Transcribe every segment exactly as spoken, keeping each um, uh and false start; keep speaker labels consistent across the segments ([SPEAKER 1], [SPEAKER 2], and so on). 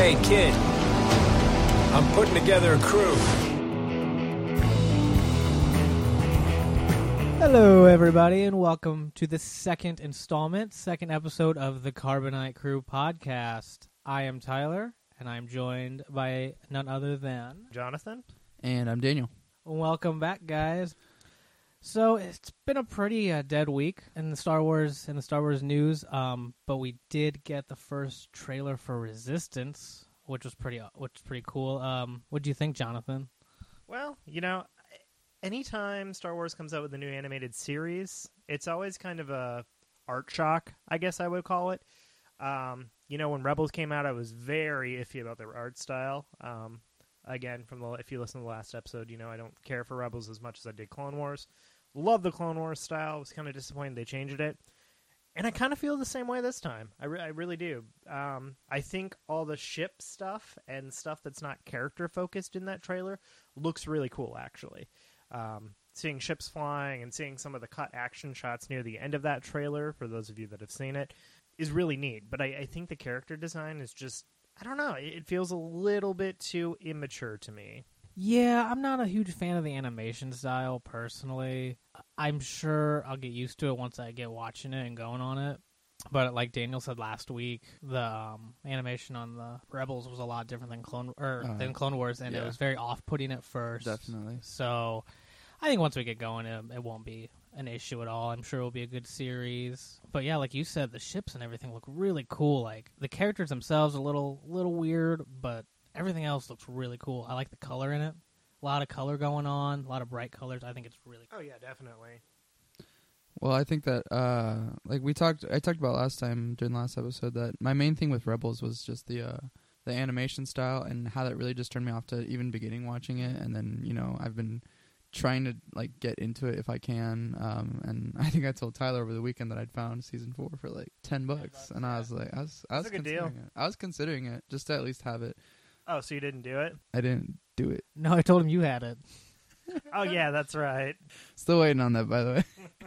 [SPEAKER 1] Hey, kid. I'm putting together a crew.
[SPEAKER 2] Hello, everybody, and welcome to the second installment, second episode of the Carbonite Crew podcast. I am Tyler, and I'm joined by none other than
[SPEAKER 3] Jonathan.
[SPEAKER 4] And I'm Daniel.
[SPEAKER 2] Welcome back, guys. So it's been a pretty uh, dead week in the Star Wars in the Star Wars news, um, but we did get the first trailer for Resistance, which was pretty, which was pretty cool. Um, what do you think, Jonathan?
[SPEAKER 3] Well, you know, anytime Star Wars comes out with a new animated series, it's always kind of a art shock, I guess I would call it. Um, you know, when Rebels came out, I was very iffy about their art style. Um, again, from the if you listen to the last episode, you know I don't care for Rebels as much as I did Clone Wars. Love the Clone Wars style. Was kind of disappointed they changed it. And I kind of feel the same way this time. I, re- I really do. Um, I think all the ship stuff and stuff that's not character-focused in that trailer looks really cool, actually. Um, seeing ships flying and seeing some of the cut action shots near the end of that trailer, for those of you that have seen it, is really neat. But I, I think the character design is just, I don't know, it, it feels a little bit too immature to me.
[SPEAKER 2] Yeah, I'm not a huge fan of the animation style, personally. I'm sure I'll get used to it once I get watching it and going on it. But like Daniel said last week, the um, animation on the Rebels was a lot different than Clone or
[SPEAKER 4] uh,
[SPEAKER 2] than Clone Wars, and
[SPEAKER 4] yeah.
[SPEAKER 2] it was very off-putting at first.
[SPEAKER 4] Definitely.
[SPEAKER 2] So I think once we get going, it, it won't be an issue at all. I'm sure it'll be a good series. But yeah, like you said, the ships and everything look really cool. Like the characters themselves are a little, little weird, but everything else looks really cool. I like the color in it. A lot of color going on, a lot of bright colors. I think it's really cool.
[SPEAKER 3] Oh, yeah, definitely.
[SPEAKER 4] Well, I think that, uh, like we talked, I talked about last time during the last episode that my main thing with Rebels was just the, uh, the animation style and how that really just turned me off to even beginning watching it. And then, you know, I've been trying to like get into it if I can. Um, and I think I told Tyler over the weekend that I'd found season four for like ten bucks, ten bucks and yeah. I was like, I was, I was
[SPEAKER 3] That's a good
[SPEAKER 4] considering
[SPEAKER 3] deal.
[SPEAKER 4] it. I was considering it just to at least have it.
[SPEAKER 3] Oh, so you didn't do it?
[SPEAKER 4] I didn't do it.
[SPEAKER 2] No, I told him you had it.
[SPEAKER 3] Oh, yeah, that's right.
[SPEAKER 4] Still waiting on that, by the way.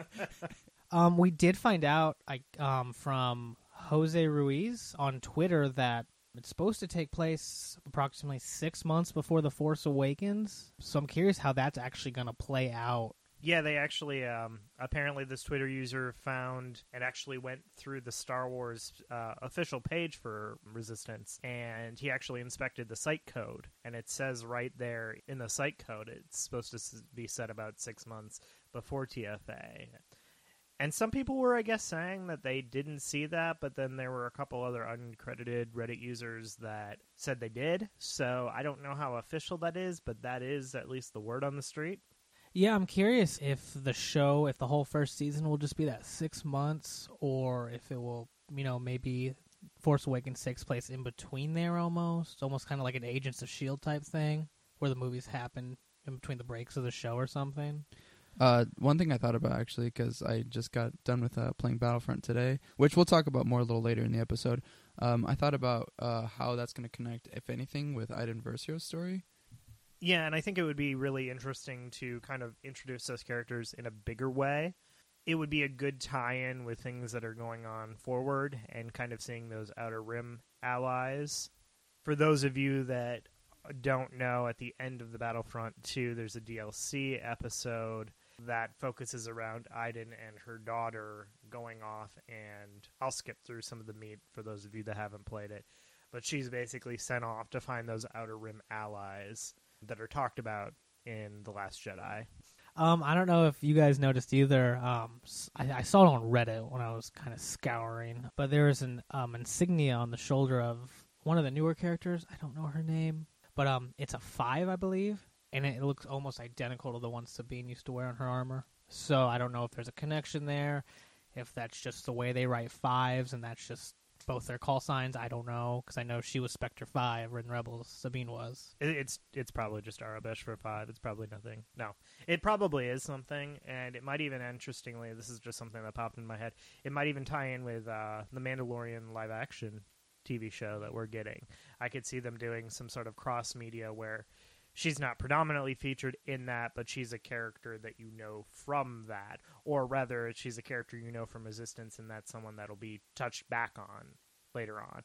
[SPEAKER 2] um, we did find out I, um, from Jose Ruiz on Twitter that it's supposed to take place approximately six months before The Force Awakens. So I'm curious how that's actually going to play out.
[SPEAKER 3] Yeah, they actually, um, apparently this Twitter user found and actually went through the Star Wars uh, official page for Resistance, and he actually inspected the site code, and it says right there in the site code it's supposed to be set about six months before T F A. And some people were, I guess, saying that they didn't see that, but then there were a couple other uncredited Reddit users that said they did, so I don't know how official that is, but that is at least the word on the street.
[SPEAKER 2] Yeah, I'm curious if the show, if the whole first season will just be that six months, or if it will, you know, maybe Force Awakens takes place in between there almost, almost kind of like an Agents of S H I E L D type thing, where the movies happen in between the breaks of the show or something.
[SPEAKER 4] Uh, one thing I thought about, actually, because I just got done with uh, playing Battlefront today, which we'll talk about more a little later in the episode, um, I thought about uh, how that's going to connect, if anything, with Iden Versio's story.
[SPEAKER 3] Yeah, and I think it would be really interesting to kind of introduce those characters in a bigger way. It would be a good tie-in with things that are going on forward and kind of seeing those Outer Rim allies. For those of you that don't know, at the end of the Battlefront two, there's a D L C episode that focuses around Iden and her daughter going off, and I'll skip through some of the meat for those of you that haven't played it. But she's basically sent off to find those Outer Rim allies that are talked about in The Last Jedi.
[SPEAKER 2] Um, I don't know if you guys noticed either. Um, I, I saw it on Reddit when I was kind of scouring, but there is an um, insignia on the shoulder of one of the newer characters. I don't know her name, but um, it's a five, I believe, and it looks almost identical to the one Sabine used to wear on her armor. So I don't know if there's a connection there, if that's just the way they write fives, and that's just both their call signs. I don't know, because I know she was Spectre five in Rebels. Sabine was.
[SPEAKER 3] It, it's it's probably just Arabesh for five. It's probably nothing. No, it probably is something, and it might even, interestingly, this is just something that popped in my head, it might even tie in with uh, the Mandalorian live-action T V show that we're getting. I could see them doing some sort of cross-media where she's not predominantly featured in that, but she's a character that you know from that. Or rather, she's a character you know from Resistance, and that's someone that'll be touched back on later on.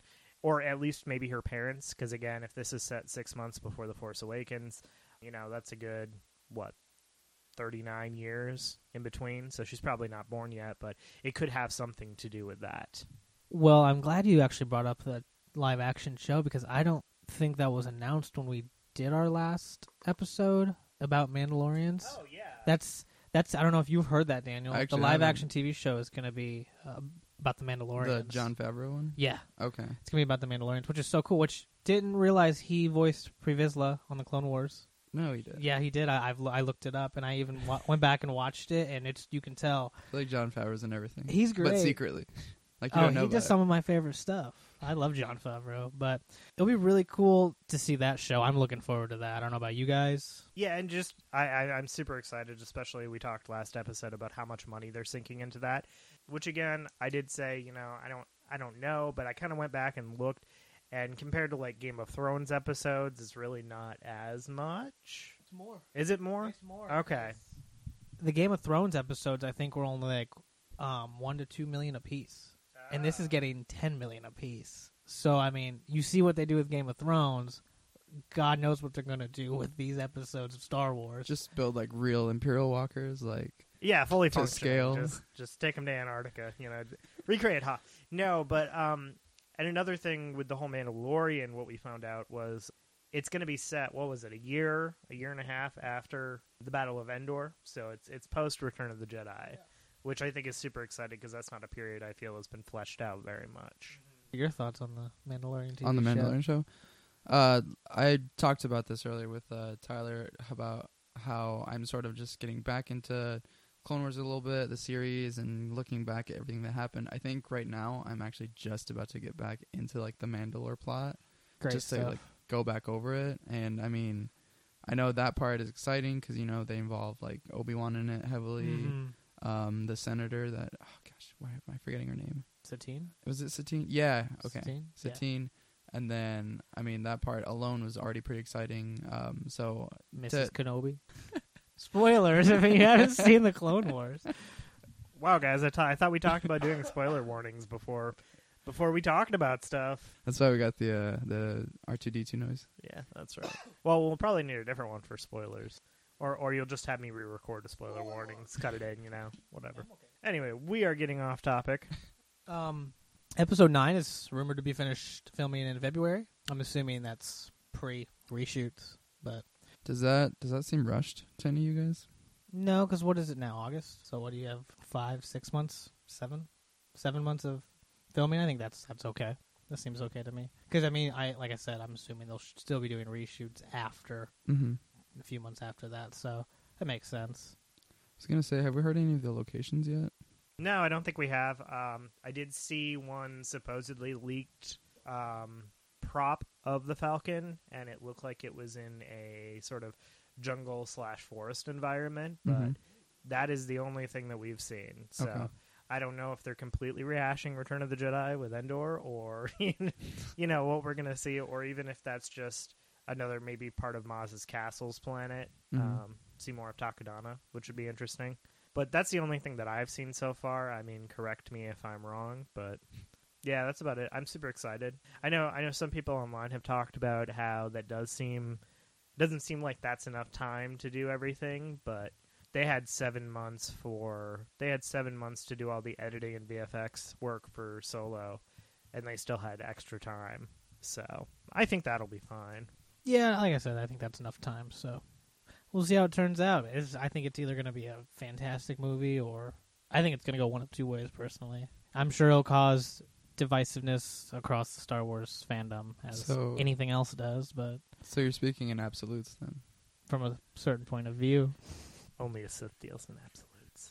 [SPEAKER 3] or at least maybe her parents, because again, if this is set six months before The Force Awakens, you know, that's a good, what, thirty-nine years in between, so she's probably not born yet, but it could have something to do with that.
[SPEAKER 2] Well, I'm glad you actually brought up the live action show, because I don't think that was announced when we did our last episode about Mandalorians.
[SPEAKER 3] Oh, yeah.
[SPEAKER 2] That's that's I don't know if you've heard that, Daniel.
[SPEAKER 4] I
[SPEAKER 2] The
[SPEAKER 4] actually
[SPEAKER 2] live
[SPEAKER 4] haven't.
[SPEAKER 2] action T V show is going to be uh, about the Mandalorians.
[SPEAKER 4] The Jon Favreau one?
[SPEAKER 2] Yeah,
[SPEAKER 4] Okay.
[SPEAKER 2] it's going to be about the Mandalorians, which is so cool. Which didn't realize he voiced Pre Vizsla on the Clone Wars.
[SPEAKER 4] No, he did.
[SPEAKER 2] Yeah, he did. I, I've I looked it up, and I even wa- went back and watched it, and it's you can tell
[SPEAKER 4] I feel like Jon Favreau's in everything.
[SPEAKER 2] he's great.
[SPEAKER 4] But secretly. Like, you
[SPEAKER 2] Oh,
[SPEAKER 4] don't know
[SPEAKER 2] he
[SPEAKER 4] about
[SPEAKER 2] does
[SPEAKER 4] it.
[SPEAKER 2] some of my favorite stuff. I love Jon Favreau, but it'll be really cool to see that show. I'm looking forward to that. I don't know about you guys.
[SPEAKER 3] Yeah, and just I, I, I'm super excited, especially we talked last episode about how much money they're sinking into that, which again, I did say, you know, I don't I don't know, but I kind of went back and looked, and compared to like Game of Thrones episodes, it's really not as much.
[SPEAKER 2] It's more.
[SPEAKER 3] Is it more?
[SPEAKER 2] It's more.
[SPEAKER 3] Okay.
[SPEAKER 2] The Game of Thrones episodes, I think, were only like um, one to two million apiece. And this is getting ten million apiece. So, I mean, you see what they do with Game of Thrones. God knows what they're going to do with these episodes of Star Wars.
[SPEAKER 4] Just build, like, real Imperial walkers, like...
[SPEAKER 3] Yeah, fully
[SPEAKER 4] To
[SPEAKER 3] functional.
[SPEAKER 4] scale.
[SPEAKER 3] Just, just take them to Antarctica, you know, recreate Ha. No, but um, and another thing with the whole Mandalorian, what we found out was it's going to be set. What was it? A year, a year and a half after the Battle of Endor. So it's it's post Return of the Jedi, yeah. Which I think is super exciting because that's not a period I feel has been fleshed out very much.
[SPEAKER 2] Your thoughts on the Mandalorian T V
[SPEAKER 4] on the
[SPEAKER 2] show?
[SPEAKER 4] Mandalorian show. Uh, I talked about this earlier with uh, Tyler about how I'm sort of just getting back into Clone Wars a little bit, the series, and looking back at everything that happened. I think right now I'm actually just about to get back into like the Mandalore plot,
[SPEAKER 2] Great
[SPEAKER 4] just
[SPEAKER 2] stuff.
[SPEAKER 4] to like go back over it. And I mean, I know that part is exciting because you know they involve like Obi-Wan in it heavily.
[SPEAKER 2] Mm-hmm.
[SPEAKER 4] Um, the senator that oh gosh, why am I forgetting her name?
[SPEAKER 2] Satine?
[SPEAKER 4] Was it Satine? Yeah. Okay.
[SPEAKER 2] Satine?
[SPEAKER 4] Satine. And then, I mean, that part alone was already pretty exciting. Um, so,
[SPEAKER 2] Missus
[SPEAKER 4] to-
[SPEAKER 2] Kenobi. Spoilers if you haven't seen the Clone Wars.
[SPEAKER 3] Wow, guys, I, t- I thought we talked about doing spoiler warnings before before we talked about stuff.
[SPEAKER 4] that's why we got the uh, the R two D two noise.
[SPEAKER 3] Yeah, that's right. Well, we'll probably need a different one for spoilers. Or or you'll just have me re-record a spoiler warnings, cut it in, you know, whatever. Anyway, we are getting off topic.
[SPEAKER 2] Um, episode nine is rumored to be finished filming in February. I'm assuming that's pre-reshoots, but
[SPEAKER 4] Does that does that seem rushed to any of you guys?
[SPEAKER 2] no, because what is it now? August. So what do you have? Five, six months, seven, seven months of filming. I think that's that's okay. That seems okay to me. Because I mean, I like I said, I'm assuming they'll sh- still be doing reshoots after
[SPEAKER 4] Mm-hmm.
[SPEAKER 2] a few months after that. So that makes sense.
[SPEAKER 4] I was gonna say, have we heard any of the locations yet?
[SPEAKER 3] No, I don't think we have. Um, I did see one supposedly leaked um, prop of the Falcon, and it looked like it was in a sort of jungle slash forest environment, but
[SPEAKER 4] Mhm.
[SPEAKER 3] that is the only thing that we've seen. So
[SPEAKER 4] Okay.
[SPEAKER 3] I don't know if they're completely rehashing Return of the Jedi with Endor, or you know what we're gonna see, or even if that's just another maybe part of Maz's castle's planet.
[SPEAKER 4] Mhm.
[SPEAKER 3] Um, see more of Takodana, which would be interesting. But that's the only thing that I've seen so far. I mean, correct me if I'm wrong, but yeah, that's about it. I'm super excited. I know I know some people online have talked about how that does seem doesn't seem like that's enough time to do everything, but they had seven months for they had seven months to do all the editing and V F X work for Solo, and they still had extra time. So I think that'll be fine.
[SPEAKER 2] Yeah, like I said, I think that's enough time. So we'll see how it turns out. It's, I think it's either going to be a fantastic movie, or I think it's going to go one of two ways. Personally, I'm sure it'll cause divisiveness across the Star Wars fandom, as
[SPEAKER 4] So-
[SPEAKER 2] anything else does. But
[SPEAKER 4] So you're speaking in absolutes then.
[SPEAKER 2] from a certain point of view.
[SPEAKER 3] Only a Sith deals in absolutes.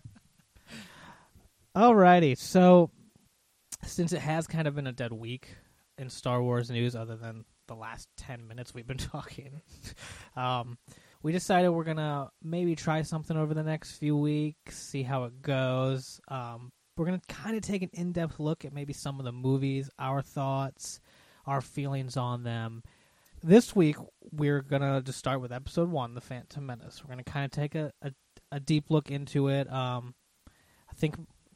[SPEAKER 2] Alrighty, so since it has kind of been a dead week in Star Wars news, other than the last ten minutes we've been talking, um, we decided we're gonna maybe try something over the next few weeks, see how it goes. Um, we're gonna kind of take an in-depth look at maybe some of the movies, our thoughts, our feelings on them. This week, we're gonna just start with episode one, The Phantom Menace. We're gonna kind of take a, a, a deep look into it. Um, I think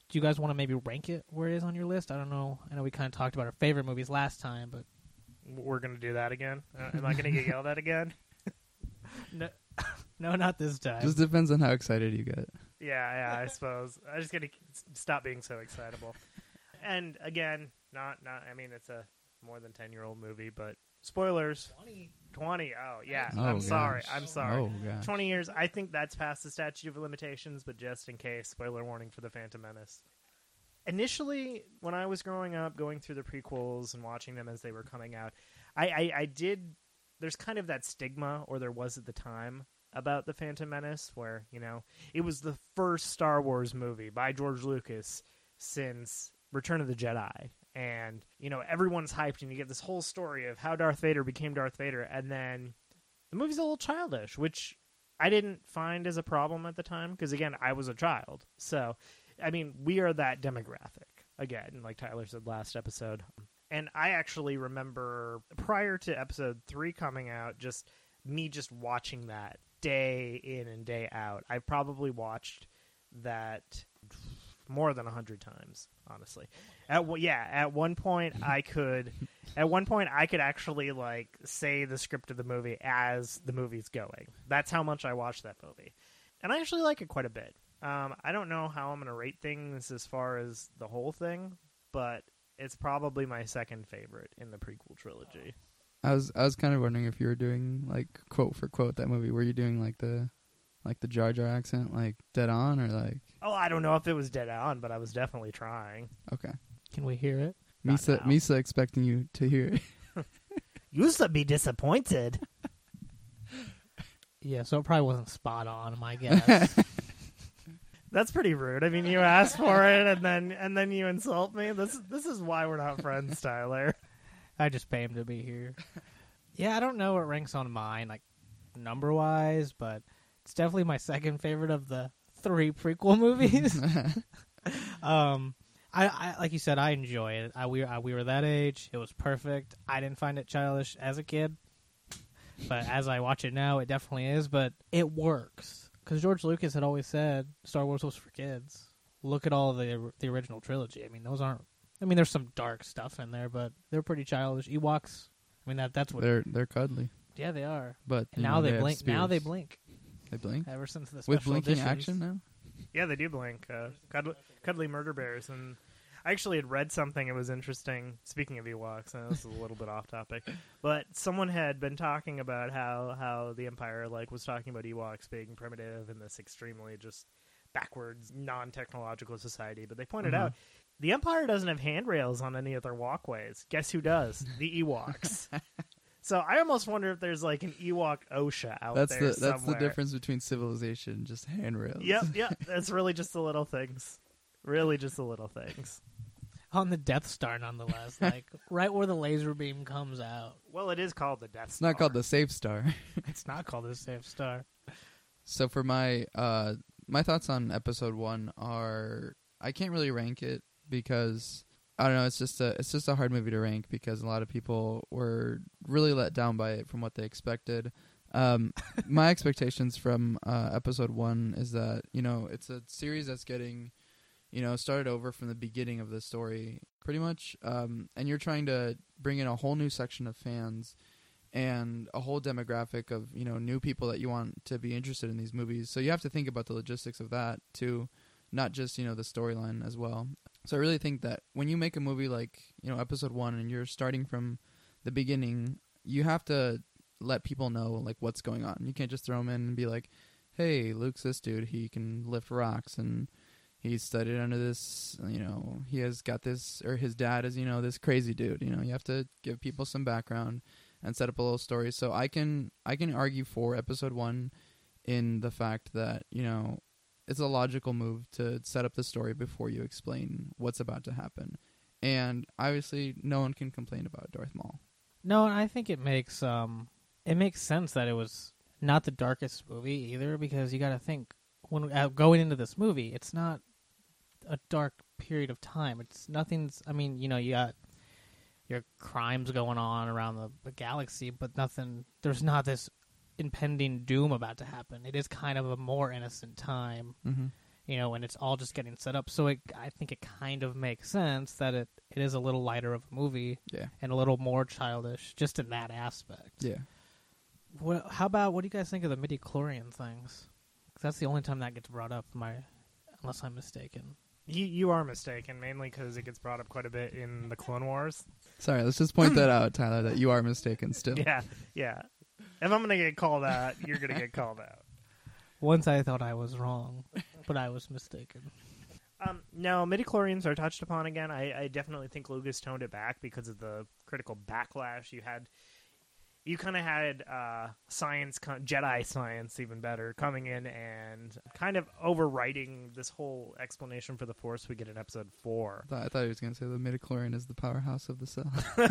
[SPEAKER 2] do you guys want to maybe rank it where it is on your list? I don't know. I know we kind of talked about our favorite movies last time, but
[SPEAKER 3] We're going to do that again? Uh, am I going to get yelled at again?
[SPEAKER 2] no, no, not this time.
[SPEAKER 4] Just depends on how excited you get.
[SPEAKER 3] Yeah, yeah, I suppose. I just got to stop being so excitable. And again, not, not, I mean, it's a more than ten-year-old movie, but spoilers.
[SPEAKER 2] twenty.
[SPEAKER 3] twenty. Oh, yeah.
[SPEAKER 4] Oh,
[SPEAKER 3] I'm sorry.
[SPEAKER 4] gosh.
[SPEAKER 3] I'm sorry.
[SPEAKER 4] Oh, gosh.
[SPEAKER 3] twenty years. I think that's past the statute of limitations, but just in case, spoiler warning for The Phantom Menace. Initially, when I was growing up, going through the prequels and watching them as they were coming out, I, I, I did, there's kind of that stigma, or there was at the time, about The Phantom Menace, where, you know, it was the first Star Wars movie by George Lucas since Return of the Jedi. And, you know, everyone's hyped, and you get this whole story of how Darth Vader became Darth Vader, and then the movie's a little childish, which I didn't find as a problem at the time, because, again, I was a child. So, I mean, we are that demographic, again, like Tyler said last episode. And I actually remember, prior to episode three coming out, just me just watching that day in and day out. I probably watched that more than a hundred times, honestly. At yeah, at one point I could, at one point I could actually like say the script of the movie as the movie's going. That's how much I watched that movie, and I actually like it quite a bit. Um, I don't know how I'm gonna rate things as far as the whole thing, but it's probably my second favorite in the prequel trilogy.
[SPEAKER 4] I was I was kind of wondering if you were doing like quote for quote that movie. Were you doing like the like the Jar Jar accent, like dead on, or like?
[SPEAKER 3] Oh, I don't know if it was dead on, but I was definitely trying.
[SPEAKER 4] Okay.
[SPEAKER 2] Can we hear it?
[SPEAKER 3] Not
[SPEAKER 4] Misa
[SPEAKER 3] now.
[SPEAKER 4] Misa expecting you to hear it.
[SPEAKER 3] Used to be disappointed.
[SPEAKER 2] Yeah, so it probably wasn't spot on, my guess.
[SPEAKER 3] That's pretty rude. I mean, you asked for it, and then and then you insult me. This this is why we're not friends, Tyler.
[SPEAKER 2] I just pay him to be here. Yeah, I don't know what ranks on mine, like number wise, but it's definitely my second favorite of the three prequel movies. um, I, I like you said, I enjoy it. I we I, we were that age. It was perfect. I didn't find it childish as a kid, but as I watch it now, it definitely is. But it works because George Lucas had always said Star Wars was for kids. Look at all the the original trilogy. I mean, those aren't. I mean, there's some dark stuff in there, but they're pretty childish. Ewoks. I mean, that that's what.
[SPEAKER 4] They're they're cuddly,
[SPEAKER 2] Yeah, they are.
[SPEAKER 4] but
[SPEAKER 2] And
[SPEAKER 4] you
[SPEAKER 2] now
[SPEAKER 4] know,
[SPEAKER 2] they,
[SPEAKER 4] have
[SPEAKER 2] blink. Now they
[SPEAKER 4] spears.
[SPEAKER 2] blink.
[SPEAKER 4] They blink
[SPEAKER 2] Ever since the special
[SPEAKER 4] with blinking
[SPEAKER 2] editions.
[SPEAKER 4] action now.
[SPEAKER 3] Yeah, they do blink. Uh, cuddly, cuddly murder bears. And I actually had read something. It was interesting. Speaking of Ewoks, I know this is a little bit off topic, but someone had been talking about how, how the Empire like was talking about Ewoks being primitive in this extremely just backwards, non-technological society. But they pointed
[SPEAKER 4] Uh-huh.
[SPEAKER 3] out the Empire doesn't have handrails on any of their walkways. Guess who does? The Ewoks. So I almost wonder if there's like an Ewok OSHA out
[SPEAKER 4] That's
[SPEAKER 3] there
[SPEAKER 4] the that's
[SPEAKER 3] somewhere.
[SPEAKER 4] the difference between civilization, just handrails.
[SPEAKER 3] Yep, yep. That's really just the little things. Really just the little things.
[SPEAKER 2] On the Death Star, nonetheless. Like, right where the laser beam comes out.
[SPEAKER 3] Well, it is called the Death
[SPEAKER 4] It's
[SPEAKER 3] Star.
[SPEAKER 4] not called the Safe Star.
[SPEAKER 2] It's not called a Safe Star.
[SPEAKER 4] So for my uh my thoughts on episode one are I can't really rank it because I don't know, it's just a it's just a hard movie to rank because a lot of people were really let down by it from what they expected. Um my expectations from uh episode one is that, you know, it's a series that's getting, you know, started over from the beginning of the story pretty much. Um and you're trying to bring in a whole new section of fans and a whole demographic of, you know, new people that you want to be interested in these movies. So you have to think about the logistics of that too, not just, you know, the storyline as well. So I really think that when you make a movie like, you know, episode one and you're starting from the beginning, you have to let people know like what's going on. You can't just throw them in and be like, hey, Luke's this dude, he can lift rocks and he's studied under this, you know, he has got this, or his dad is, you know, this crazy dude. You know, you have to give people some background and set up a little story. So I can I can argue for episode one in the fact that, you know, it's a logical move to set up the story before you explain what's about to happen. And obviously no one can complain about Darth Maul.
[SPEAKER 2] No, and I think it makes um it makes sense that it was not the darkest movie either, because you got to think when uh, going into this movie, it's not a dark period of time. It's nothing's. I mean, you know, you got your crimes going on around the, the galaxy, but nothing. There's not this impending doom about to happen. It is kind of a more innocent time.
[SPEAKER 4] Mm-hmm.
[SPEAKER 2] you know, and it's all just getting set up. So it, I think it kind of makes sense that it, it is a little lighter of a movie
[SPEAKER 4] Yeah.
[SPEAKER 2] and a little more childish, just in that aspect.
[SPEAKER 4] Yeah.
[SPEAKER 2] What, how about, what do you guys think of the midi-chlorian things? 'Cause that's the only time that gets brought up, my, unless I'm mistaken.
[SPEAKER 3] You, you are mistaken, mainly because it gets brought up quite a bit in the Clone Wars.
[SPEAKER 4] Sorry, let's just point that out, Tyler, that you are mistaken still.
[SPEAKER 3] Yeah, yeah. If I'm going to get called out, you're going to get called out.
[SPEAKER 2] Once I thought I was wrong, but I was mistaken.
[SPEAKER 3] Um, no, midichlorians are touched upon again. I, I definitely think Lucas toned it back because of the critical backlash you had. You kind of had uh, science, Jedi science, even better, coming in and kind of overwriting this whole explanation for the Force we get in Episode Four.
[SPEAKER 4] I thought, I thought he was going to say the midichlorian is the powerhouse of the cell.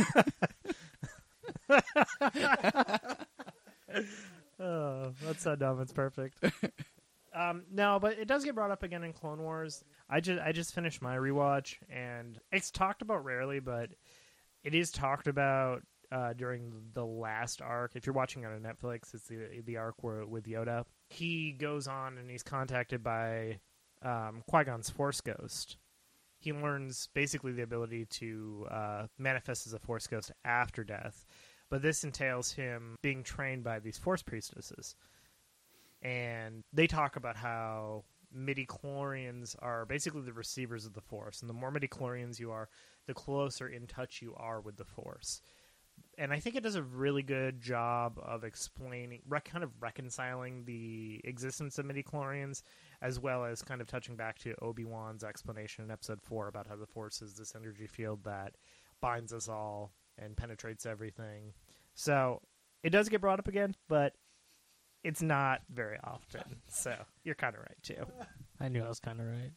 [SPEAKER 3] Oh, that's so dumb. It's perfect. Um, no, but it does get brought up again in Clone Wars. I just I just finished my rewatch, and it's talked about rarely, but it is talked about uh, during the last arc. If you're watching it on Netflix, it's the the arc where with Yoda. He goes on and he's contacted by um, Qui-Gon's Force Ghost. He learns basically the ability to uh, manifest as a Force Ghost after death, but this entails him being trained by these Force priestesses. And they talk about how midichlorians are basically the receivers of the Force. And the more midichlorians you are, the closer in touch you are with the Force. And I think it does a really good job of explaining, rec- kind of reconciling the existence of midichlorians, as well as kind of touching back to Obi-Wan's explanation in Episode four about how the Force is this energy field that binds us all and penetrates everything. So it does get brought up again, but it's not very often, so you're kind of right, too.
[SPEAKER 2] I knew I was kind of right.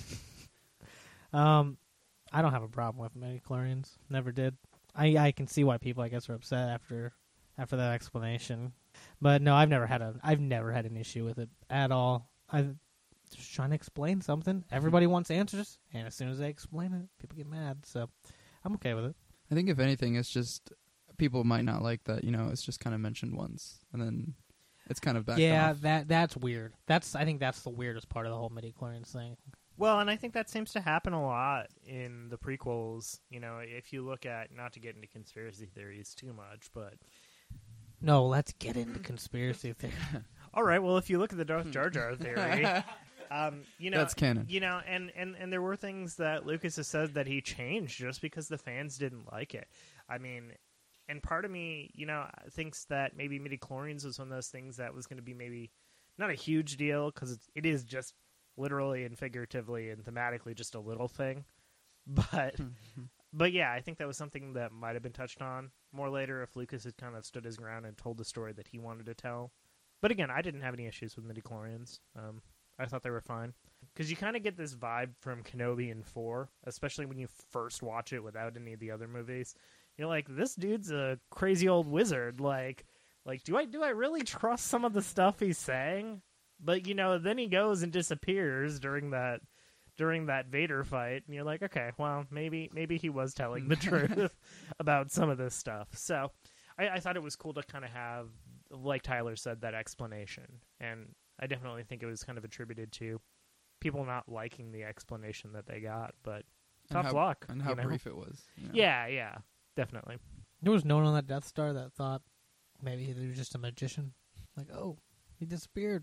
[SPEAKER 2] um, I don't have a problem with midichlorians. Never did. I I can see why people, I guess, are upset after after that explanation. But no, I've never had a I've never had an issue with it at all. I'm just trying to explain something. Everybody wants answers, and as soon as they explain it, people get mad. So I'm okay with it.
[SPEAKER 4] I think if anything, it's just people might not like that. You know, it's just kind of mentioned once, and then it's kind of back.
[SPEAKER 2] Yeah,
[SPEAKER 4] off.
[SPEAKER 2] that that's weird. That's I think that's the weirdest part of the whole midichlorians thing.
[SPEAKER 3] Well, and I think that seems to happen a lot in the prequels. You know, if you look at, not to get into conspiracy theories too much, but...
[SPEAKER 2] No, let's get into conspiracy theory.
[SPEAKER 3] All right, well, if you look at the Darth Jar Jar theory... Um, you know,
[SPEAKER 4] That's canon.
[SPEAKER 3] You know, and, and, and there were things that Lucas has said that he changed just because the fans didn't like it. I mean, and part of me, you know, thinks that maybe midichlorians was one of those things that was going to be maybe not a huge deal because it is just literally and figuratively and thematically just a little thing. But, but yeah, I think that was something that might have been touched on more later if Lucas had kind of stood his ground and told the story that he wanted to tell. But again, I didn't have any issues with midichlorians. Um, I thought they were fine. Because you kind of get this vibe from Kenobi in four, especially when you first watch it without any of the other movies. You're like, this dude's a crazy old wizard. Like, like do I do I really trust some of the stuff he's saying? But, you know, then he goes and disappears during that during that Vader fight. And you're like, okay, well, maybe maybe he was telling the truth about some of this stuff. So I, I thought it was cool to kind of have, like Tyler said, that explanation. And I definitely think it was kind of attributed to people not liking the explanation that they got, but tough
[SPEAKER 4] how,
[SPEAKER 3] luck.
[SPEAKER 4] And how
[SPEAKER 3] you know?
[SPEAKER 4] brief it was. You know?
[SPEAKER 3] Yeah, yeah, definitely.
[SPEAKER 2] There was no one on that Death Star that thought maybe he was just a magician. Like, oh, he disappeared.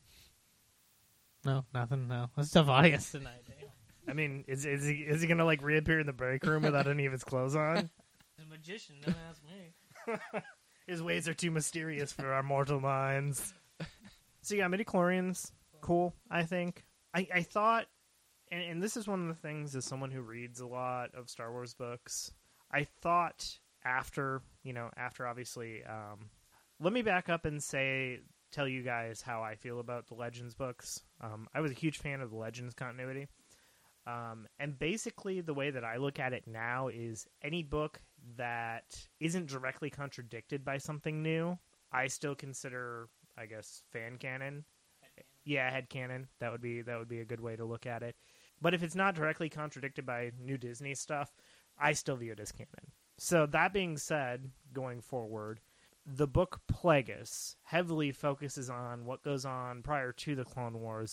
[SPEAKER 2] No, nothing. No, let's tough audience tonight.
[SPEAKER 3] I mean, is is he is he gonna like reappear in the break room without any of his clothes on?
[SPEAKER 2] He's a magician. Don't ask me.
[SPEAKER 3] His ways are too mysterious for our mortal minds. So yeah, midichlorians, cool. I think. I I thought, and, and this is one of the things as someone who reads a lot of Star Wars books, I thought after you know after obviously, um, let me back up and say. Tell you guys how I feel about the Legends books. Um, I was a huge fan of the Legends continuity. Um, and basically the way that I look at it now is any book that isn't directly contradicted by something new, I still consider, I guess, fan canon. Yeah, headcanon. That would be that would be a good way to look at it. But if it's not directly contradicted by new Disney stuff, I still view it as canon. So that being said, going forward, the book Plagueis heavily focuses on what goes on prior to the Clone Wars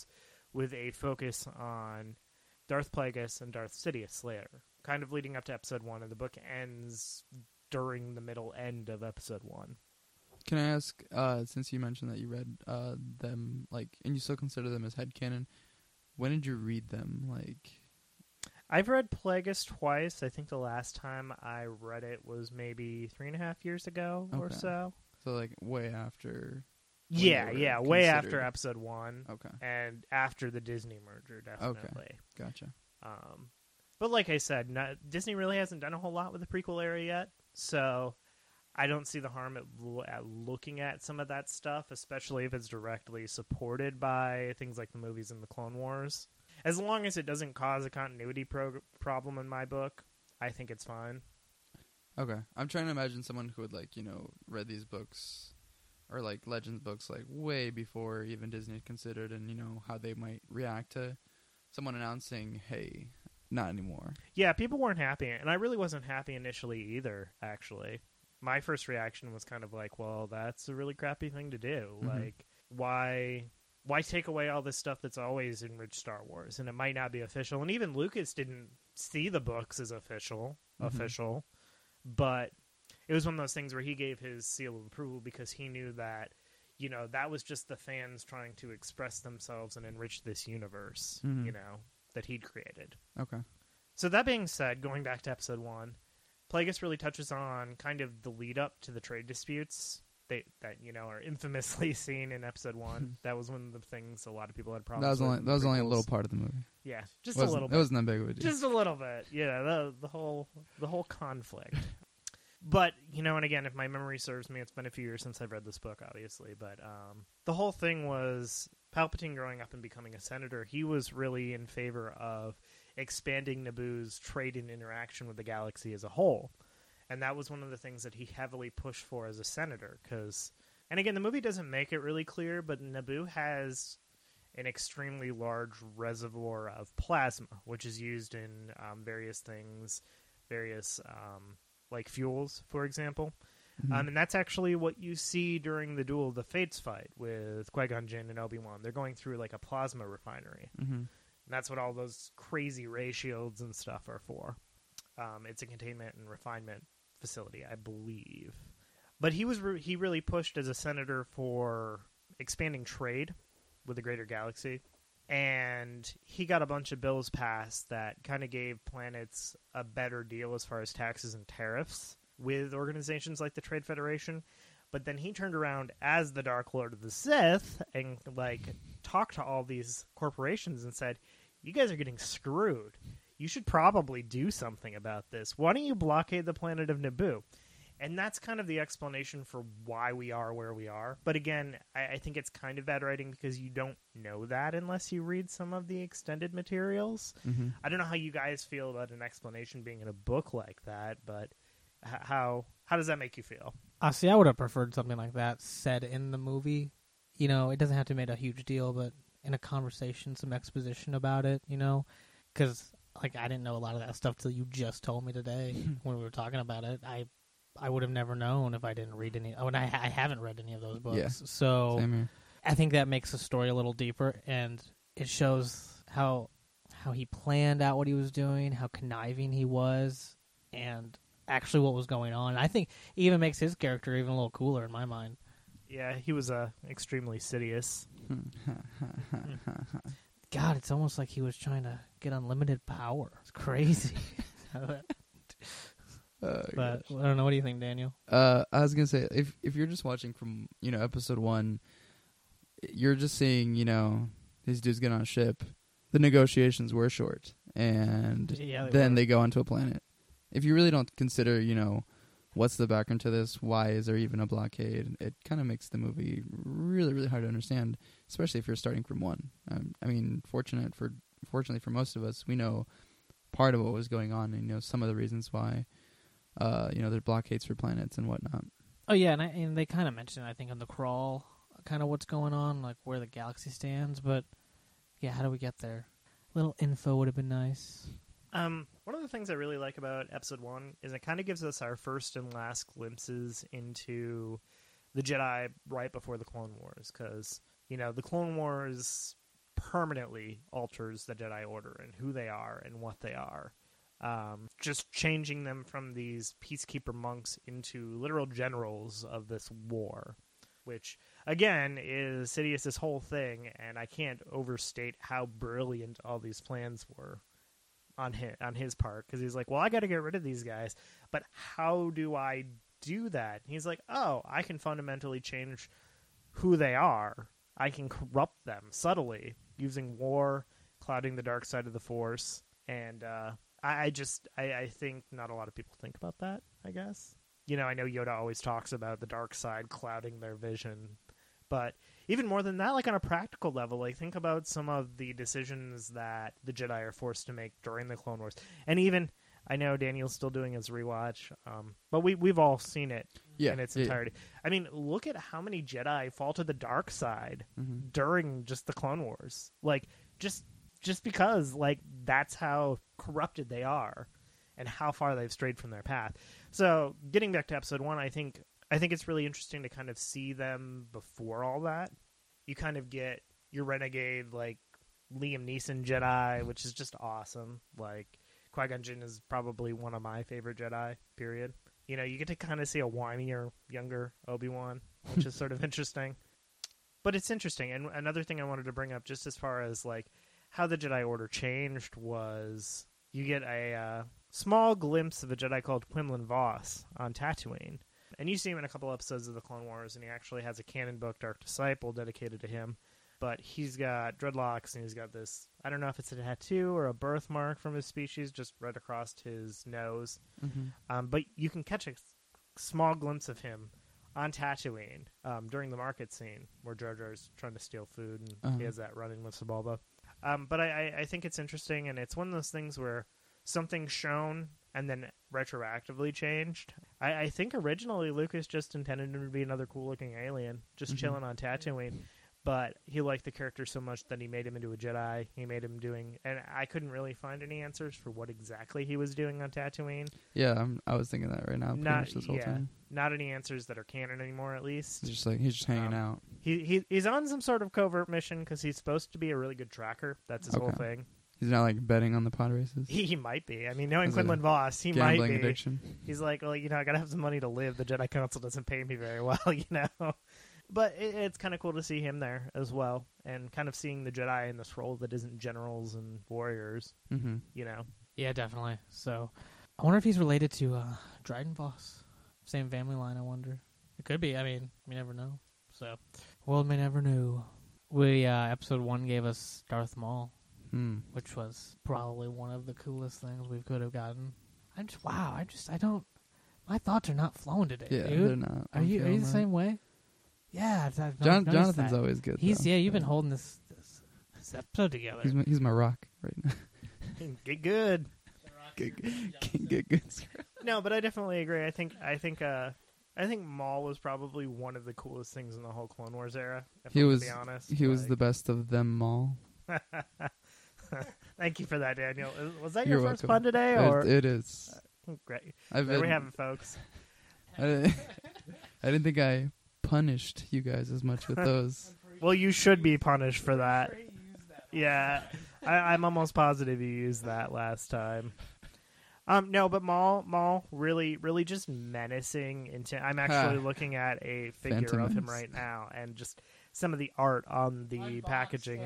[SPEAKER 3] with a focus on Darth Plagueis and Darth Sidious Slayer, kind of leading up to episode one, and the book ends during the middle end of episode one.
[SPEAKER 4] Can I ask, uh, since you mentioned that you read uh, them, like, and you still consider them as headcanon, when did you read them? Like,
[SPEAKER 3] I've read Plagueis twice. I think the last time I read it was maybe three and a half years ago or
[SPEAKER 4] Okay.
[SPEAKER 3] so.
[SPEAKER 4] so like way after. when
[SPEAKER 3] Yeah,
[SPEAKER 4] they were
[SPEAKER 3] yeah, way after
[SPEAKER 4] considered-
[SPEAKER 3] episode one,
[SPEAKER 4] Okay,
[SPEAKER 3] and after the Disney merger, definitely.
[SPEAKER 4] gotcha.
[SPEAKER 3] Um, but like I said, not, Disney really hasn't done a whole lot with the prequel era yet, so I don't see the harm at, l- at looking at some of that stuff, especially if it's directly supported by things like the movies and the Clone Wars. As long as it doesn't cause a continuity pro- problem in my book, I think it's fine.
[SPEAKER 4] Okay, I'm trying to imagine someone who would like you know read these books, or like Legends books, like way before even Disney had considered, and you know how they might react to someone announcing, "Hey, not anymore."
[SPEAKER 3] Yeah, people weren't happy, and I really wasn't happy initially either, actually. My first reaction was kind of like, well, that's a really crappy thing to do.
[SPEAKER 4] Mhm.
[SPEAKER 3] Like, why why take away all this stuff that's always enriched Star Wars? And it might not be official. And even Lucas didn't see the books as official,
[SPEAKER 4] Mhm.
[SPEAKER 3] official. But it was one of those things where he gave his seal of approval because he knew that, you know, that was just the fans trying to express themselves and enrich this universe,
[SPEAKER 4] Mhm.
[SPEAKER 3] you know, that he'd created.
[SPEAKER 4] Okay.
[SPEAKER 3] So that being said, going back to episode one, Plagueis really touches on kind of the lead up to the trade disputes they, that you know are infamously seen in episode one. That was one of the things a lot of people had problems.
[SPEAKER 4] That was
[SPEAKER 3] with
[SPEAKER 4] only
[SPEAKER 3] in
[SPEAKER 4] that was only a
[SPEAKER 3] prequels.
[SPEAKER 4] little part of the movie.
[SPEAKER 3] Yeah, just
[SPEAKER 4] Wasn't-
[SPEAKER 3] a little
[SPEAKER 4] It
[SPEAKER 3] bit.
[SPEAKER 4] wasn't that big of a deal.
[SPEAKER 3] Just a little bit. Yeah, the the whole the whole conflict. But, you know, and again, if my memory serves me, it's been a few years since I've read this book, obviously. But um, the whole thing was Palpatine growing up and becoming a senator. He was really in favor of expanding Naboo's trade and interaction with the galaxy as a whole. And that was one of the things that he heavily pushed for as a senator. Cause, and again, the movie doesn't make it really clear, but Naboo has an extremely large reservoir of plasma, which is used in um, various things, various... Um, like fuels, for example.
[SPEAKER 4] Mhm.
[SPEAKER 3] Um, and that's actually what you see during the Duel of the Fates fight with Qui-Gon Jinn and Obi-Wan. They're going through like a plasma refinery.
[SPEAKER 4] Mhm.
[SPEAKER 3] And that's what all those crazy ray shields and stuff are for. Um, it's a containment and refinement facility, I believe. But he was re- he really pushed as a senator for expanding trade with the greater galaxy. And he got a bunch of bills passed that kind of gave planets a better deal as far as taxes and tariffs with organizations like the Trade Federation. But then he turned around as the Dark Lord of the Sith and like talked to all these corporations and said, "You guys are getting screwed. You should probably do something about this. Why don't you blockade the planet of Naboo?" And that's kind of the explanation for why we are where we are. But again, I, I think it's kind of bad writing because you don't know that unless you read some of the extended materials.
[SPEAKER 4] Mhm.
[SPEAKER 3] I don't know how you guys feel about an explanation being in a book like that, but h- how how does that make you feel?
[SPEAKER 2] Uh, see, I would have preferred something like that said in the movie. You know, it doesn't have to make a huge deal, but in a conversation, some exposition about it, you know? Because, like, I didn't know a lot of that stuff till you just told me today when we were talking about it. I I would have never known if I didn't read any. Oh, and I, I haven't read any of those books.
[SPEAKER 4] Yeah.
[SPEAKER 2] So
[SPEAKER 4] Same here.
[SPEAKER 2] I think that makes the story a little deeper, and it shows how how he planned out what he was doing, how conniving he was, and actually what was going on. I think it even makes his character even a little cooler in my mind.
[SPEAKER 3] Yeah, he was uh, extremely Sidious.
[SPEAKER 2] God, it's almost like he was trying to get unlimited power. It's crazy.
[SPEAKER 4] Uh,
[SPEAKER 2] But I don't know. What do you think, Daniel?
[SPEAKER 4] Uh, I was gonna say if if you're just watching from you know episode one, you're just seeing you know these dudes get on a ship. The negotiations were short, and
[SPEAKER 2] Yeah, they
[SPEAKER 4] then
[SPEAKER 2] were.
[SPEAKER 4] they go onto a planet. If you really don't consider you know what's the background to this, why is there even a blockade? It kind of makes the movie really really hard to understand, especially if you're starting from one. Um, I mean, fortunate for fortunately for most of us, we know part of what was going on, and you know some of the reasons why. Uh, you know, there's blockades for planets and whatnot.
[SPEAKER 2] Oh yeah, and, I, and they kind of mentioned, I think, on the crawl, kind of what's going on, like where the galaxy stands. But yeah, how do we get there? A little info would have been nice.
[SPEAKER 3] Um, one of the things I really like about episode one is it kind of gives us our first and last glimpses into the Jedi right before the Clone Wars, because you know the Clone Wars permanently alters the Jedi Order and who they are and what they are. Um, just changing them from these peacekeeper monks into literal generals of this war, which, again, is Sidious's whole thing, and I can't overstate how brilliant all these plans were on his, on his part, because he's like, well, I got to get rid of these guys, but how do I do that? He's like, oh, I can fundamentally change who they are. I can corrupt them subtly using war, clouding the dark side of the Force, and uh, I, I just, I, I think not a lot of people think about that, I guess. You know, I know Yoda always talks about the dark side clouding their vision, but even more than that, like on a practical level, like think about some of the decisions that the Jedi are forced to make during the Clone Wars. And even, I know Daniel's still doing his rewatch, um, but we, we've all seen it
[SPEAKER 4] Yeah,
[SPEAKER 3] in its
[SPEAKER 4] yeah.
[SPEAKER 3] entirety. I mean, look at how many Jedi fall to the dark side
[SPEAKER 4] Mm-hmm.
[SPEAKER 3] during just the Clone Wars. Like, just just because, like, that's how corrupted they are and how far they've strayed from their path. So, getting back to episode one, I think I think it's really interesting to kind of see them before all that. You kind of get your renegade, like, Liam Neeson Jedi, which is just awesome. Like, Qui-Gon Jinn is probably one of my favorite Jedi, period. You know, you get to kind of see a whinier, younger Obi-Wan, which is sort of interesting. But it's interesting. And another thing I wanted to bring up, just as far as, like, how the Jedi Order changed, was you get a uh, small glimpse of a Jedi called Quinlan Vos on Tatooine. And you see him in a couple episodes of the Clone Wars, and he actually has a canon book, Dark Disciple, dedicated to him. But he's got dreadlocks, and he's got this, I don't know if it's a tattoo or a birthmark from his species, just right across his nose.
[SPEAKER 4] Mm-hmm.
[SPEAKER 3] Um, but you can catch a small glimpse of him on Tatooine um, during the market scene where Jar Jar's trying to steal food, and
[SPEAKER 4] Uh-huh.
[SPEAKER 3] he has that run-in with Sebulba. Um, but I, I, I think it's interesting, and it's one of those things where something's shown and then retroactively changed. I, I think originally Lucas just intended him to be another cool-looking alien, just
[SPEAKER 4] Mhm.
[SPEAKER 3] chilling on Tatooine. But he liked the character so much that he made him into a Jedi. He made him doing... And I couldn't really find any answers for what exactly he was doing on Tatooine.
[SPEAKER 4] Yeah, I'm, I was thinking that right now pretty
[SPEAKER 3] Not-
[SPEAKER 4] much this whole
[SPEAKER 3] yeah.
[SPEAKER 4] time.
[SPEAKER 3] Not any answers that are canon anymore, at least.
[SPEAKER 4] He's just like he's just hanging
[SPEAKER 3] Um,
[SPEAKER 4] out.
[SPEAKER 3] He, he He's on some sort of covert mission because he's supposed to be a really good tracker. That's his whole
[SPEAKER 4] Okay.
[SPEAKER 3] thing.
[SPEAKER 4] He's not like betting on the pod races.
[SPEAKER 3] He, he might be. I mean, knowing
[SPEAKER 4] Is it
[SPEAKER 3] Quinlan Vos, he
[SPEAKER 4] Gambling
[SPEAKER 3] might be.
[SPEAKER 4] addiction.
[SPEAKER 3] He's like, well, you know, I gotta have some money to live. The Jedi Council doesn't pay me very well, you know. But it, it's kind of cool to see him there as well, and kind of seeing the Jedi in this role that isn't generals and warriors,
[SPEAKER 4] Mm-hmm.
[SPEAKER 3] you know.
[SPEAKER 2] Yeah, definitely. So, I wonder if he's related to uh, Dryden Voss. Same family line, I wonder. It could be. I mean, we never know. So, world may never know. We uh, episode one gave us Darth Maul,
[SPEAKER 4] Hmm.
[SPEAKER 2] which was probably one of the coolest things we could have gotten. I'm just wow. I just I don't. My thoughts are not flowing today,
[SPEAKER 4] Yeah,
[SPEAKER 2] dude.
[SPEAKER 4] they're not.
[SPEAKER 2] Are
[SPEAKER 4] I'm
[SPEAKER 2] you are
[SPEAKER 4] feeling
[SPEAKER 2] you the
[SPEAKER 4] that.
[SPEAKER 2] same way? Yeah, I've I've
[SPEAKER 4] Jon-
[SPEAKER 2] noticed
[SPEAKER 4] Jonathan's
[SPEAKER 2] that.
[SPEAKER 4] always good.
[SPEAKER 2] He's
[SPEAKER 4] though.
[SPEAKER 2] yeah. You've been holding this this, this episode together.
[SPEAKER 4] He's my, he's my rock right now.
[SPEAKER 3] Get good.
[SPEAKER 4] Get, get, get good.
[SPEAKER 3] No, but I definitely agree. I think I think uh, I think Maul was probably one of the coolest things in the whole Clone Wars era. If
[SPEAKER 4] He
[SPEAKER 3] I'm
[SPEAKER 4] was
[SPEAKER 3] to be honest.
[SPEAKER 4] he was
[SPEAKER 3] Like-
[SPEAKER 4] the best of them all.
[SPEAKER 3] Thank you for that, Daniel. Was that
[SPEAKER 4] You're
[SPEAKER 3] your first
[SPEAKER 4] welcome.
[SPEAKER 3] pun today,
[SPEAKER 4] It-
[SPEAKER 3] or
[SPEAKER 4] it is.
[SPEAKER 3] great?
[SPEAKER 4] I've
[SPEAKER 3] There we
[SPEAKER 4] been-
[SPEAKER 3] have it, folks.
[SPEAKER 4] I didn't, I didn't think I punished you guys as much with those.
[SPEAKER 3] Well, you should be punished for that. Yeah, I, I'm almost positive you used that last time. Um, no, but Maul, Maul, really, really just menacing. Into, I'm actually
[SPEAKER 4] Ha.
[SPEAKER 3] looking at a figure
[SPEAKER 4] Phantom
[SPEAKER 3] of him
[SPEAKER 4] Menace.
[SPEAKER 3] right now, and just some of the art on the packaging.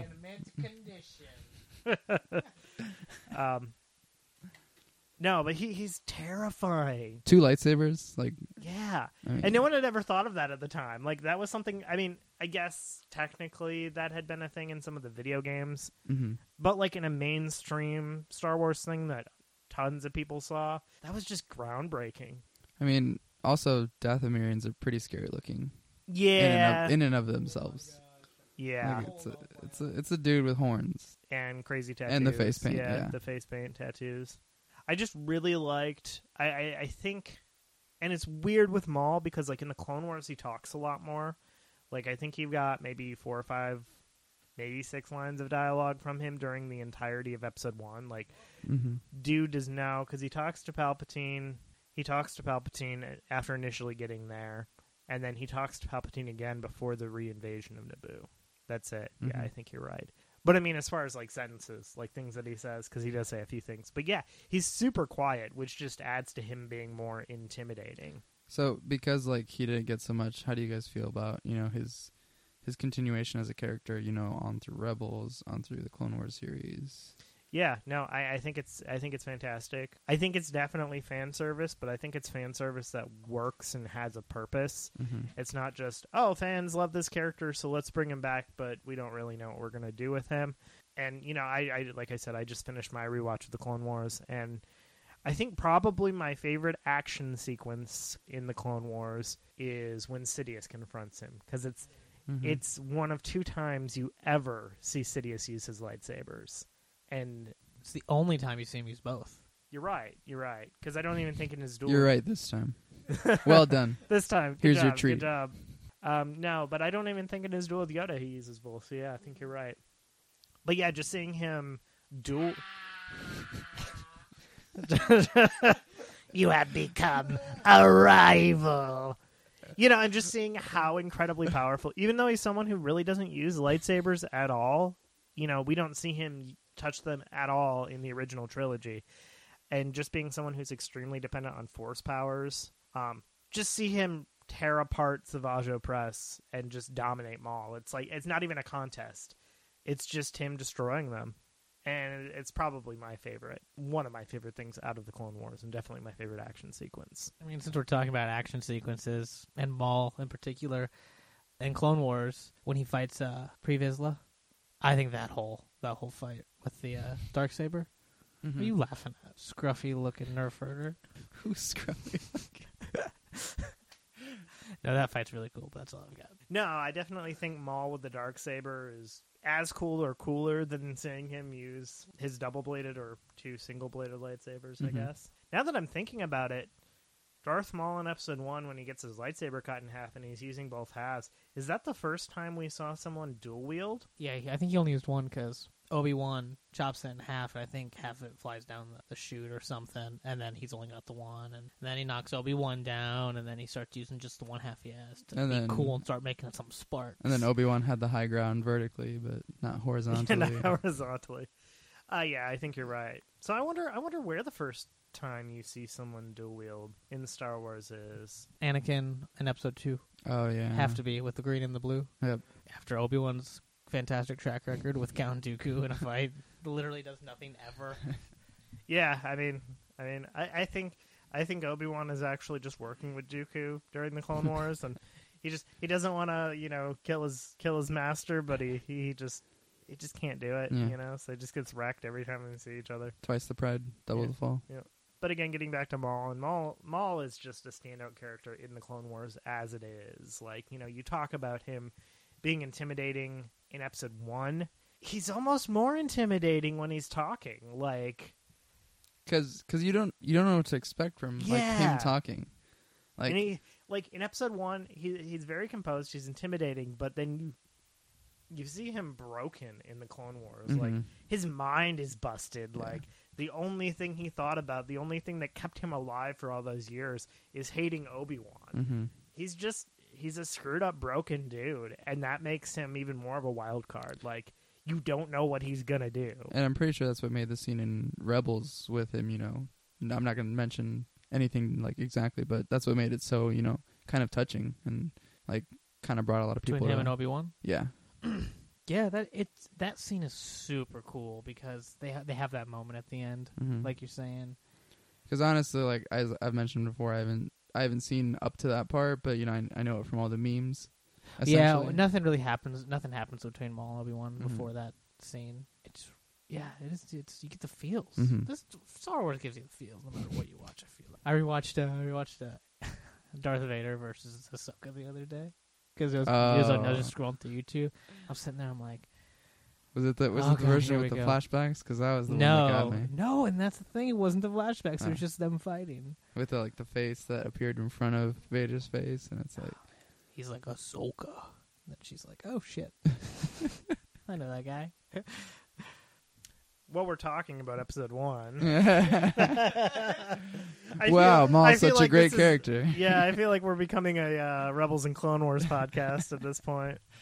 [SPEAKER 3] um, no, but he, he's terrifying.
[SPEAKER 4] Two lightsabers, like
[SPEAKER 3] Yeah.
[SPEAKER 4] I mean,
[SPEAKER 3] And no one had ever thought of that at the time. Like, that was something, I mean, I guess technically that had been a thing in some of the video games,
[SPEAKER 4] mhm.
[SPEAKER 3] but like in a mainstream Star Wars thing that tons of people saw, that was just groundbreaking.
[SPEAKER 4] I mean, also Dathomirians are pretty scary looking in
[SPEAKER 3] Yeah.
[SPEAKER 4] and of, in and of themselves.
[SPEAKER 3] yeah.
[SPEAKER 4] Like, it's a it's a it's a dude with horns.
[SPEAKER 3] And crazy tattoos.
[SPEAKER 4] And the face paint,
[SPEAKER 3] Yeah,
[SPEAKER 4] yeah.
[SPEAKER 3] the face paint tattoos. I just really liked, I, I, I think, and it's weird with Maul because like in the Clone Wars he talks a lot more. Like I think you've got maybe four or five, maybe six lines of dialogue from him during the entirety of episode one. Like,
[SPEAKER 4] Mm-hmm.
[SPEAKER 3] dude does now, because he talks to Palpatine, he talks to Palpatine after initially getting there, and then he talks to Palpatine again before the reinvasion of Naboo. That's it. Yeah,
[SPEAKER 4] Mhm.
[SPEAKER 3] I think you're right. But I mean, as far as like sentences, like things that he says, because he does say a few things. But yeah, he's super quiet, which just adds to him being more intimidating.
[SPEAKER 4] So because like he didn't get so much, how do you guys feel about, you know, his his continuation as a character, you know, on through Rebels, on through the Clone Wars series?
[SPEAKER 3] Yeah, no, I, I think it's I think it's fantastic. I think it's definitely fan service, but I think it's fan service that works and has a purpose.
[SPEAKER 4] Mm-hmm.
[SPEAKER 3] It's not just, oh, fans love this character, so let's bring him back, but we don't really know what we're gonna do with him. And you know, I, I like I said, I just finished my rewatch of the Clone Wars, and I think probably my favorite action sequence in the Clone Wars is when Sidious confronts him, because it's
[SPEAKER 4] Mm-hmm.
[SPEAKER 3] it's one of two times you ever see Sidious use his lightsabers. And
[SPEAKER 2] It's the only time you see him use both.
[SPEAKER 3] you're right, you're right. Because I don't even think in his duel.
[SPEAKER 4] You're right this time. Well done.
[SPEAKER 3] This time. Good
[SPEAKER 4] Here's
[SPEAKER 3] job,
[SPEAKER 4] your treat.
[SPEAKER 3] Good job. Um, no, but I don't even think in his duel with Yoda he uses both. So yeah, I think you're right. But yeah, just seeing him duel. You have become a rival. You know, and just seeing how incredibly powerful, even though he's someone who really doesn't use lightsabers at all, you know, we don't see him touch them at all in the original trilogy. And just being someone who's extremely dependent on force powers, um, just see him tear apart Savage Opress and just dominate Maul. It's like, it's not even a contest. It's just him destroying them. And it's probably my favorite, one of my favorite things out of the Clone Wars, and definitely my favorite action sequence.
[SPEAKER 2] I mean, since we're talking about action sequences, and Maul in particular, in Clone Wars, when he fights uh, Pre Vizsla, I think that whole that whole fight with the uh, Darksaber,
[SPEAKER 4] Mm-hmm.
[SPEAKER 2] what are you laughing at? Scruffy-looking nerf herder.
[SPEAKER 4] Who's scruffy?
[SPEAKER 2] No, that fight's really cool, but that's all I've got.
[SPEAKER 3] No, I definitely think Maul with the Darksaber is as cool or cooler than seeing him use his double-bladed or two single-bladed lightsabers,
[SPEAKER 4] Mhm.
[SPEAKER 3] I guess. Now that I'm thinking about it, Darth Maul in Episode one, when he gets his lightsaber cut in half and he's using both halves, is that the first time we saw someone dual-wield?
[SPEAKER 2] Yeah, he- I think he only used one because Obi-Wan chops it in half, and I think half of it flies down the, the chute or something, and then he's only got the one, and then he knocks Obi-Wan down, and then he starts using just the one half he has to
[SPEAKER 4] And
[SPEAKER 2] be
[SPEAKER 4] then-
[SPEAKER 2] cool and start making some sparks.
[SPEAKER 4] And then Obi-Wan had the high ground vertically, but not horizontally.
[SPEAKER 3] Not horizontally. Uh, yeah, I think you're right. So I wonder I wonder where the first time you see someone dual-wield in Star Wars is.
[SPEAKER 2] Anakin in Episode two
[SPEAKER 4] Oh, yeah.
[SPEAKER 2] have to be with the green and the blue.
[SPEAKER 4] Yep.
[SPEAKER 2] After Obi-Wan's fantastic track record with Count Dooku in a fight, literally does nothing ever.
[SPEAKER 3] Yeah, I mean, I mean, I, I think I think Obi-Wan is actually just working with Dooku during the Clone Wars, and he just he doesn't want to you know kill his kill his master, but he, he just he just can't do it,
[SPEAKER 4] Yeah.
[SPEAKER 3] you know. So he just gets wrecked every time they see each other.
[SPEAKER 4] Twice the pride, double
[SPEAKER 3] Yeah.
[SPEAKER 4] the fall.
[SPEAKER 3] But again, getting back to Maul, and Maul Maul is just a standout character in the Clone Wars as it is. Like, you know, you talk about him being intimidating in Episode One. He's almost more intimidating when he's talking. Like,
[SPEAKER 4] Because cause you don't you don't know what to expect from like
[SPEAKER 3] Yeah.
[SPEAKER 4] him talking. Like
[SPEAKER 3] and he, like in Episode One, he he's very composed. He's intimidating, but then you you see him broken in the Clone Wars. Like,
[SPEAKER 4] mhm.
[SPEAKER 3] his mind is busted.
[SPEAKER 4] Yeah.
[SPEAKER 3] Like, the only thing he thought about, the only thing that kept him alive for all those years, is hating Obi-Wan.
[SPEAKER 4] Mhm.
[SPEAKER 3] He's just he's a screwed up, broken dude, and that makes him even more of a wild card. Like, you don't know what he's gonna do.
[SPEAKER 4] And I'm pretty sure that's what made the scene in Rebels with him, you know. I'm not going to mention anything like exactly, but that's what made it so, you know, kind of touching and like kind of brought a lot of people
[SPEAKER 2] Between him
[SPEAKER 4] to-
[SPEAKER 2] and Obi-Wan?
[SPEAKER 4] Yeah.
[SPEAKER 2] Yeah, that it's that scene is super cool because they ha- they have that moment at the end,
[SPEAKER 4] Mhm.
[SPEAKER 2] like you're saying.
[SPEAKER 4] Because honestly, like as I've mentioned before, I haven't I haven't seen up to that part, but you know I, I know it from all the memes.
[SPEAKER 2] Yeah,
[SPEAKER 4] essentially.
[SPEAKER 2] nothing really happens. Nothing happens between Maul and Obi-Wan
[SPEAKER 4] Mhm.
[SPEAKER 2] before that scene. It's yeah, it is. It's you get the feels.
[SPEAKER 4] Mhm.
[SPEAKER 2] This Star Wars gives you the feels no matter what you watch. I feel like I rewatched. Uh, I rewatched uh, Darth Vader versus Ahsoka the other day because it was, it was on- I was
[SPEAKER 4] Oh.
[SPEAKER 2] just scrolling through YouTube. I'm sitting there. I'm like,
[SPEAKER 4] Was it the was
[SPEAKER 2] Oh,
[SPEAKER 4] it the
[SPEAKER 2] God,
[SPEAKER 4] version
[SPEAKER 2] here
[SPEAKER 4] with
[SPEAKER 2] we
[SPEAKER 4] the
[SPEAKER 2] go.
[SPEAKER 4] flashbacks? Because that was the one that got
[SPEAKER 2] no,
[SPEAKER 4] me.
[SPEAKER 2] no, and that's the thing. It wasn't the flashbacks. It
[SPEAKER 4] Oh.
[SPEAKER 2] was just them fighting.
[SPEAKER 4] With the, like the face that appeared in front of Vader's face, and it's like,
[SPEAKER 2] He's like Ahsoka. And then she's like, oh shit, I know that guy.
[SPEAKER 3] Well, we're talking about Episode One.
[SPEAKER 4] wow,
[SPEAKER 3] I feel- I
[SPEAKER 4] Maul's
[SPEAKER 3] feel
[SPEAKER 4] such
[SPEAKER 3] like
[SPEAKER 4] a great
[SPEAKER 3] this is-
[SPEAKER 4] character.
[SPEAKER 3] Yeah, I feel like we're becoming a uh, Rebels and Clone Wars podcast at this point.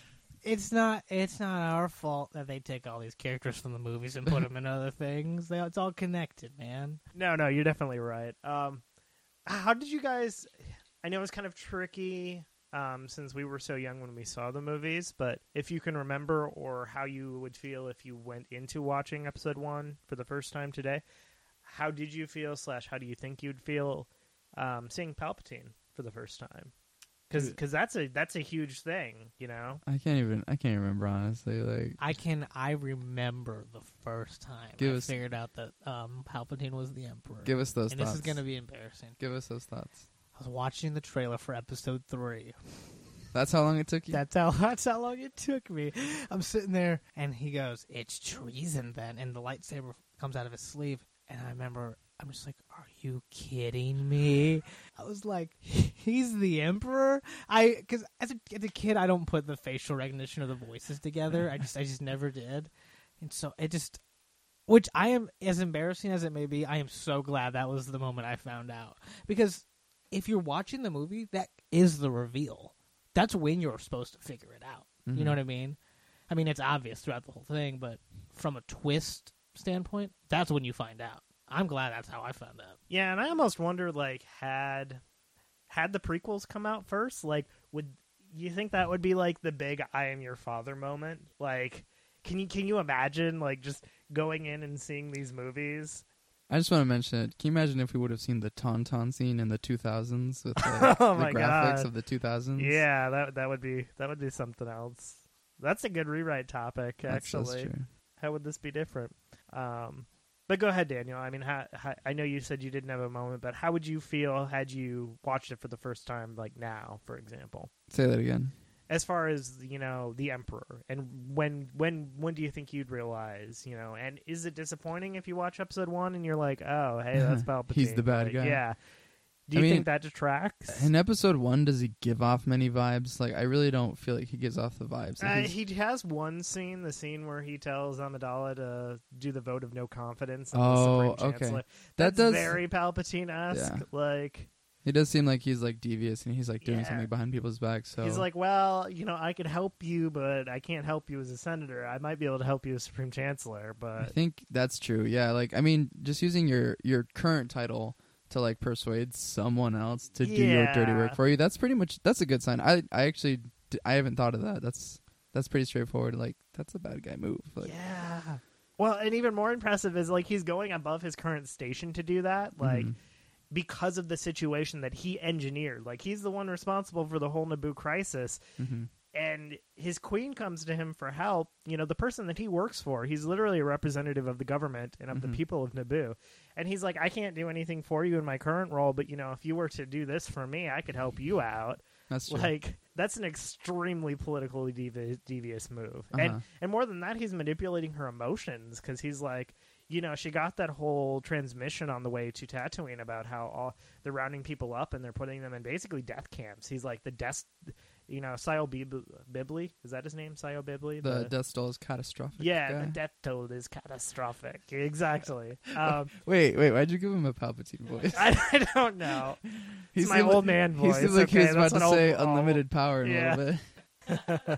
[SPEAKER 2] it's not it's not our fault that they take all these characters from the movies and put them in other things. They, it's all connected, man.
[SPEAKER 3] No, no, you're definitely right. Um, how did you guys? I know it's kind of tricky um, since we were so young when we saw the movies, but if you can remember or how you would feel if you went into watching episode one for the first time today, how did you feel slash how do you think you'd feel um, seeing Palpatine for the first time? Because that's a that's a huge thing, you know.
[SPEAKER 4] I can't even I can't remember honestly. Like
[SPEAKER 2] I can I remember the first time
[SPEAKER 4] Give
[SPEAKER 2] I
[SPEAKER 4] us-
[SPEAKER 2] figured out that um, Palpatine was the Emperor.
[SPEAKER 4] give us those
[SPEAKER 2] and
[SPEAKER 4] thoughts.
[SPEAKER 2] this is gonna be embarrassing.
[SPEAKER 4] Give us those thoughts.
[SPEAKER 2] I was watching the trailer for episode three.
[SPEAKER 4] That's how long it took you.
[SPEAKER 2] That's how that's how long it took me. I'm sitting there, and he goes, "It's treason, then," and the lightsaber comes out of his sleeve, and I remember. I'm just like, are you kidding me? I was like, he's the Emperor? I because as a, as a kid, I don't put the facial recognition or the voices together. I just I just never did, and so it just, which I am as embarrassing as it may be, I am so glad that was the moment I found out, because if you're watching the movie, that is the reveal. That's when you're supposed to figure it out.
[SPEAKER 4] Mm-hmm.
[SPEAKER 2] You know what I mean? I mean, it's obvious throughout the whole thing, but from a twist standpoint, that's when you find out. I'm glad that's how I found out.
[SPEAKER 3] Yeah, and I almost wonder, like, had had the prequels come out first, like, would you think that would be like the big "I am your father" moment? Like, can you can you imagine, like, just going in and seeing these movies?
[SPEAKER 4] I just want to mention it. Can you imagine if we would have seen the Tauntaun scene in the two thousands with like,
[SPEAKER 3] Oh
[SPEAKER 4] the
[SPEAKER 3] my
[SPEAKER 4] graphics
[SPEAKER 3] God.
[SPEAKER 4] of the two thousands?
[SPEAKER 3] Yeah, that that would be that would be something else. That's a good rewrite topic,
[SPEAKER 4] That's,
[SPEAKER 3] actually.
[SPEAKER 4] that's true.
[SPEAKER 3] How would this be different? Um, but go ahead, Daniel. I mean, how, how, I know you said you didn't have a moment, but how would you feel had you watched it for the first time, like now, for example?
[SPEAKER 4] Say that again.
[SPEAKER 3] As far as, you know, the Emperor, and when when when do you think you'd realize, you know, and is it disappointing if you watch episode one and you're like, oh, hey, that's Palpatine?
[SPEAKER 4] He's the bad
[SPEAKER 3] Like,
[SPEAKER 4] guy.
[SPEAKER 3] Yeah. Do
[SPEAKER 4] I
[SPEAKER 3] you
[SPEAKER 4] mean,
[SPEAKER 3] think that detracts?
[SPEAKER 4] In episode one, does he give off many vibes? Like, I really don't feel like he gives off the vibes. Like,
[SPEAKER 3] Uh,
[SPEAKER 4] he's-
[SPEAKER 3] he has one scene, the scene where he tells Amidala to do the vote of no confidence in
[SPEAKER 4] Oh,
[SPEAKER 3] the Supreme
[SPEAKER 4] okay.
[SPEAKER 3] Chancellor.
[SPEAKER 4] That
[SPEAKER 3] That's
[SPEAKER 4] does-
[SPEAKER 3] very Palpatine-esque.
[SPEAKER 4] Yeah.
[SPEAKER 3] Like,
[SPEAKER 4] He does seem like he's like devious and he's like doing
[SPEAKER 3] Yeah.
[SPEAKER 4] something behind people's backs. So
[SPEAKER 3] he's like, well, you know, I could help you, but I can't help you as a senator. I might be able to help you as Supreme Chancellor,
[SPEAKER 4] I
[SPEAKER 3] but
[SPEAKER 4] think that's true. Yeah, like I mean, just using your your current title to like persuade someone else to do your dirty
[SPEAKER 3] Yeah.
[SPEAKER 4] work for you. That's pretty much that's a good sign. I I actually d- I haven't thought of that. That's that's pretty straightforward. Like that's a bad guy move. Like,
[SPEAKER 3] yeah. Well, and even more impressive is like he's going above his current station to do that. Like.
[SPEAKER 4] Mhm.
[SPEAKER 3] Because of the situation that he engineered. Like, he's the one responsible for the whole Naboo crisis.
[SPEAKER 4] Mhm.
[SPEAKER 3] And his queen comes to him for help. You know, the person that he works for, he's literally a representative of the government and of
[SPEAKER 4] Mhm.
[SPEAKER 3] the people of Naboo. And he's like, I can't do anything for you in my current role, but, you know, if you were to do this for me, I could help you out.
[SPEAKER 4] That's true.
[SPEAKER 3] Like, that's an extremely politically devi- devious move.
[SPEAKER 4] Uh-huh.
[SPEAKER 3] And and more than that, he's manipulating her emotions because he's like, you know, she got that whole transmission on the way to Tatooine about how all, they're rounding people up and they're putting them in basically death camps. He's like the death, you know, Sio Bib- Bibley. Is that his name? Sio Bibley?
[SPEAKER 4] the death toll is catastrophic.
[SPEAKER 3] Yeah,
[SPEAKER 4] guy.
[SPEAKER 3] the death toll is catastrophic. Exactly. Um,
[SPEAKER 4] Wait, wait. Why'd you give him a Palpatine voice?
[SPEAKER 3] I, I don't know.
[SPEAKER 4] He
[SPEAKER 3] It's my
[SPEAKER 4] seemed
[SPEAKER 3] old
[SPEAKER 4] like-
[SPEAKER 3] man
[SPEAKER 4] He
[SPEAKER 3] voice.
[SPEAKER 4] seemed like
[SPEAKER 3] okay,
[SPEAKER 4] he was about
[SPEAKER 3] that's
[SPEAKER 4] to
[SPEAKER 3] an
[SPEAKER 4] say
[SPEAKER 3] old-
[SPEAKER 4] unlimited power in
[SPEAKER 3] Yeah.
[SPEAKER 4] a little bit.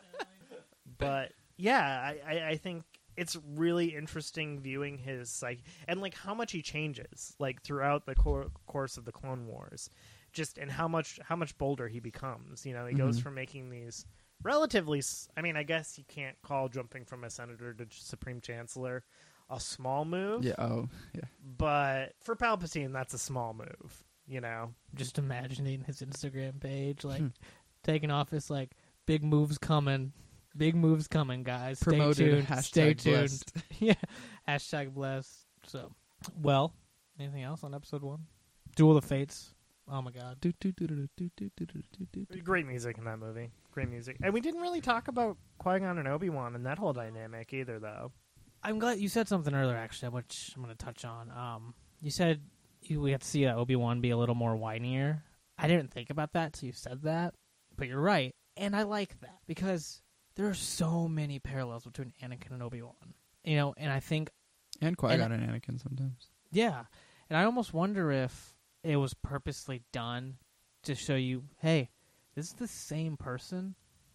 [SPEAKER 3] But yeah, I, I, I think it's really interesting viewing his like and like how much he changes like throughout the cor- course of the Clone Wars, just and how much how much bolder he becomes. You know, he goes
[SPEAKER 4] Mhm.
[SPEAKER 3] from making these relatively. s- I mean, I guess you can't call jumping from a senator to Supreme Chancellor a small move.
[SPEAKER 4] Yeah. Oh, yeah.
[SPEAKER 3] But for Palpatine, that's a small move. You know.
[SPEAKER 2] Just imagining his Instagram page, like
[SPEAKER 4] Hmm.
[SPEAKER 2] taking off his like big moves coming, big moves coming, guys. Stay
[SPEAKER 4] Promoted.
[SPEAKER 2] tuned.
[SPEAKER 4] Hashtag
[SPEAKER 2] Stay tuned.
[SPEAKER 4] blessed.
[SPEAKER 2] Yeah, hashtag blessed. So, well, anything else on episode one? Duel of the Fates. Oh my god.
[SPEAKER 4] Do, do, do, do, do, do, do, do, do, do, do.
[SPEAKER 3] Great music in that movie. Great music. And we didn't really talk about Qui-Gon and Obi-Wan and that whole dynamic either, though.
[SPEAKER 2] I'm glad you said something earlier, actually, which I'm going to touch on. Um, you said you, we had to see uh, Obi-Wan be a little more whinier. I didn't think about that till you said that, but you're right. And I like that because there are so many parallels between Anakin and Obi-Wan. You know, and I think,
[SPEAKER 4] And Qui-Gon and Anakin sometimes.
[SPEAKER 2] yeah, and I almost wonder if it was purposely done to show you, hey, this is the same person